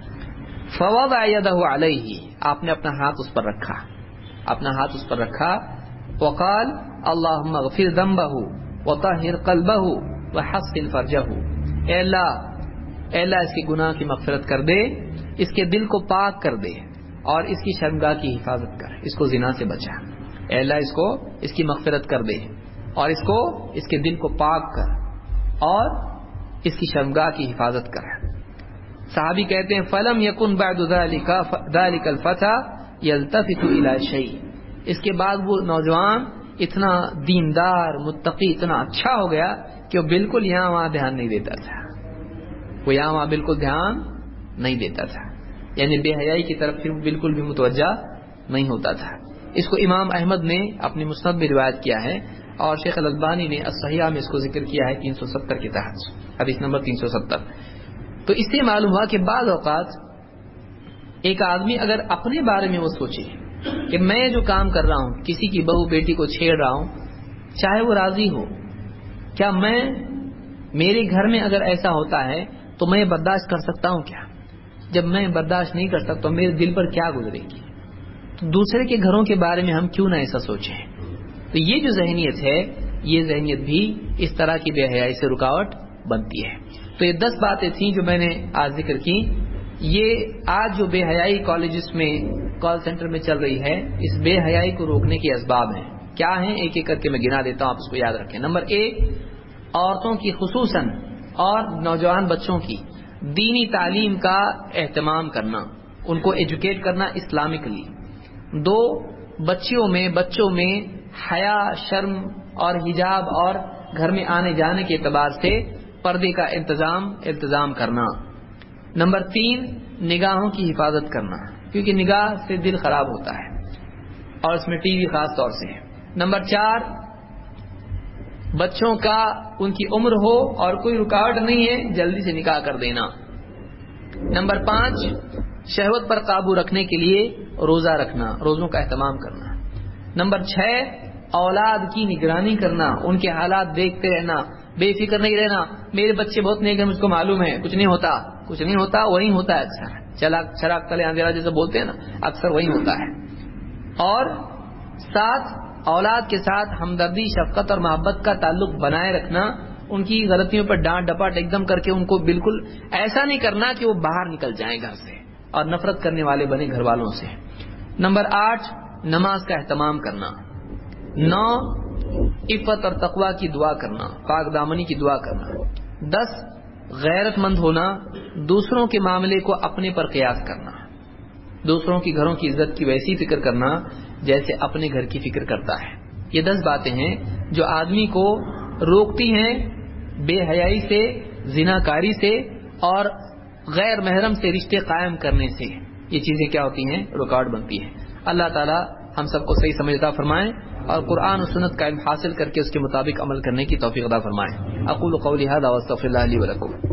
فوضع يده عليه، آپ نے اپنا ہاتھ اس پر رکھا، اپنا ہاتھ اس پر رکھا. وقال اللهم اغفر ذنبه وطهر قلبه وحصن فرجه، اے اللہ اے اللہ اس کے گناہ کی مغفرت کر دے، اس کے دل کو پاک کر دے اور اس کی شرمگاہ کی حفاظت کر، اس کو زنا سے بچا. اے اللہ اس کو اس کی مغفرت کر دے اور اس کو اس کے دل کو پاک کر اور اس کی شرمگاہ کی حفاظت کر. صحابی کہتے ہیں فلم یکن بعد ذلك ذلك الفتى يلتفت الى شيء، اس کے بعد وہ نوجوان اتنا دیندار متقی اتنا اچھا ہو گیا کہ وہ بالکل یہاں وہاں دھیان نہیں دیتا تھا، وہ یہاں وہاں بالکل دھیان نہیں دیتا تھا، یعنی بے حیائی کی طرف پھر بالکل بھی متوجہ نہیں ہوتا تھا. اس کو امام احمد نے اپنی مسند میں روایت کیا ہے اور شیخ الالبانی نے الصحیحہ میں اس کو ذکر کیا ہے تین سو ستر کے تحت، حدیث نمبر تین سو ستر. تو اس سے معلوم ہوا کہ بعض اوقات ایک آدمی اگر اپنے بارے میں وہ سوچے کہ میں جو کام کر رہا ہوں، کسی کی بہو بیٹی کو چھیڑ رہا ہوں، چاہے وہ راضی ہو، کیا میں میرے گھر میں اگر ایسا ہوتا ہے تو میں برداشت کر سکتا ہوں کیا؟ جب میں برداشت نہیں کر سکتا میرے دل پر کیا گزرے گی؟ تو دوسرے کے گھروں کے بارے میں ہم کیوں نہ ایسا سوچیں؟ تو یہ جو ذہنیت ہے، یہ ذہنیت بھی اس طرح کی بے حیائی سے رکاوٹ بنتی ہے. تو یہ دس باتیں تھیں جو میں نے آج ذکر کی. یہ آج جو بے حیائی کالجز میں کال سینٹر میں چل رہی ہے، اس بے حیائی کو روکنے کے اسباب ہیں. کیا ہیں؟ ایک ایک کر کے میں گنا دیتا ہوں، آپ اس کو یاد رکھیں. نمبر ایک، عورتوں کی خصوصاً اور نوجوان بچوں کی دینی تعلیم کا اہتمام کرنا، ان کو ایجوکیٹ کرنا اسلامکلی. دو، بچیوں میں بچوں میں حیا، شرم اور حجاب اور گھر میں آنے جانے کے اعتبار سے پردے کا انتظام التزام کرنا. نمبر تین، نگاہوں کی حفاظت کرنا، کیونکہ نگاہ سے دل خراب ہوتا ہے اور اس میں ٹی وی خاص طور سے. نمبر چار، بچوں کا ان کی عمر ہو اور کوئی رکاوٹ نہیں ہے جلدی سے نکاح کر دینا. نمبر پانچ، شہوت پر قابو رکھنے کے لیے روزہ رکھنا، روزوں کا اہتمام کرنا. نمبر چھ، اولاد کی نگرانی کرنا، ان کے حالات دیکھتے رہنا، بے فکر نہیں رہنا. میرے بچے بہت نیک ہیں، مجھ کو معلوم ہے، کچھ نہیں ہوتا کچھ نہیں ہوتا وہی ہوتا ہے اکثر. چلا چراغ تلے اندھیرا جیسے بولتے ہیں نا، اکثر وہی ہوتا ہے. اور ساتھ، اولاد کے ساتھ ہمدردی، شفقت اور محبت کا تعلق بنائے رکھنا، ان کی غلطیوں پر ڈانٹ ڈپاٹ ایک دم کر کے ان کو بالکل ایسا نہیں کرنا کہ وہ باہر نکل جائیں گھر سے اور نفرت کرنے والے بنے گھر والوں سے. نمبر آٹھ، نماز کا اہتمام کرنا. نو، عفت اور تقوی کی دعا کرنا، پاک دامنی کی دعا کرنا. دس، غیرت مند ہونا، دوسروں کے معاملے کو اپنے پر قیاس کرنا، دوسروں کی گھروں کی عزت کی ویسی فکر کرنا جیسے اپنے گھر کی فکر کرتا ہے. یہ دس باتیں ہیں جو آدمی کو روکتی ہیں بے حیائی سے، زناکاری سے اور غیر محرم سے رشتے قائم کرنے سے. یہ چیزیں کیا ہوتی ہیں؟ رکاوٹ بنتی ہیں. اللہ تعالی ہم سب کو صحیح سمجھ عطا فرمائیں اور قرآن و سنت کا علم حاصل کر کے اس کے مطابق عمل کرنے کی توفیق عطا فرمائیں. اقول قولی ھذا واستغفر اللہ لی ولکم.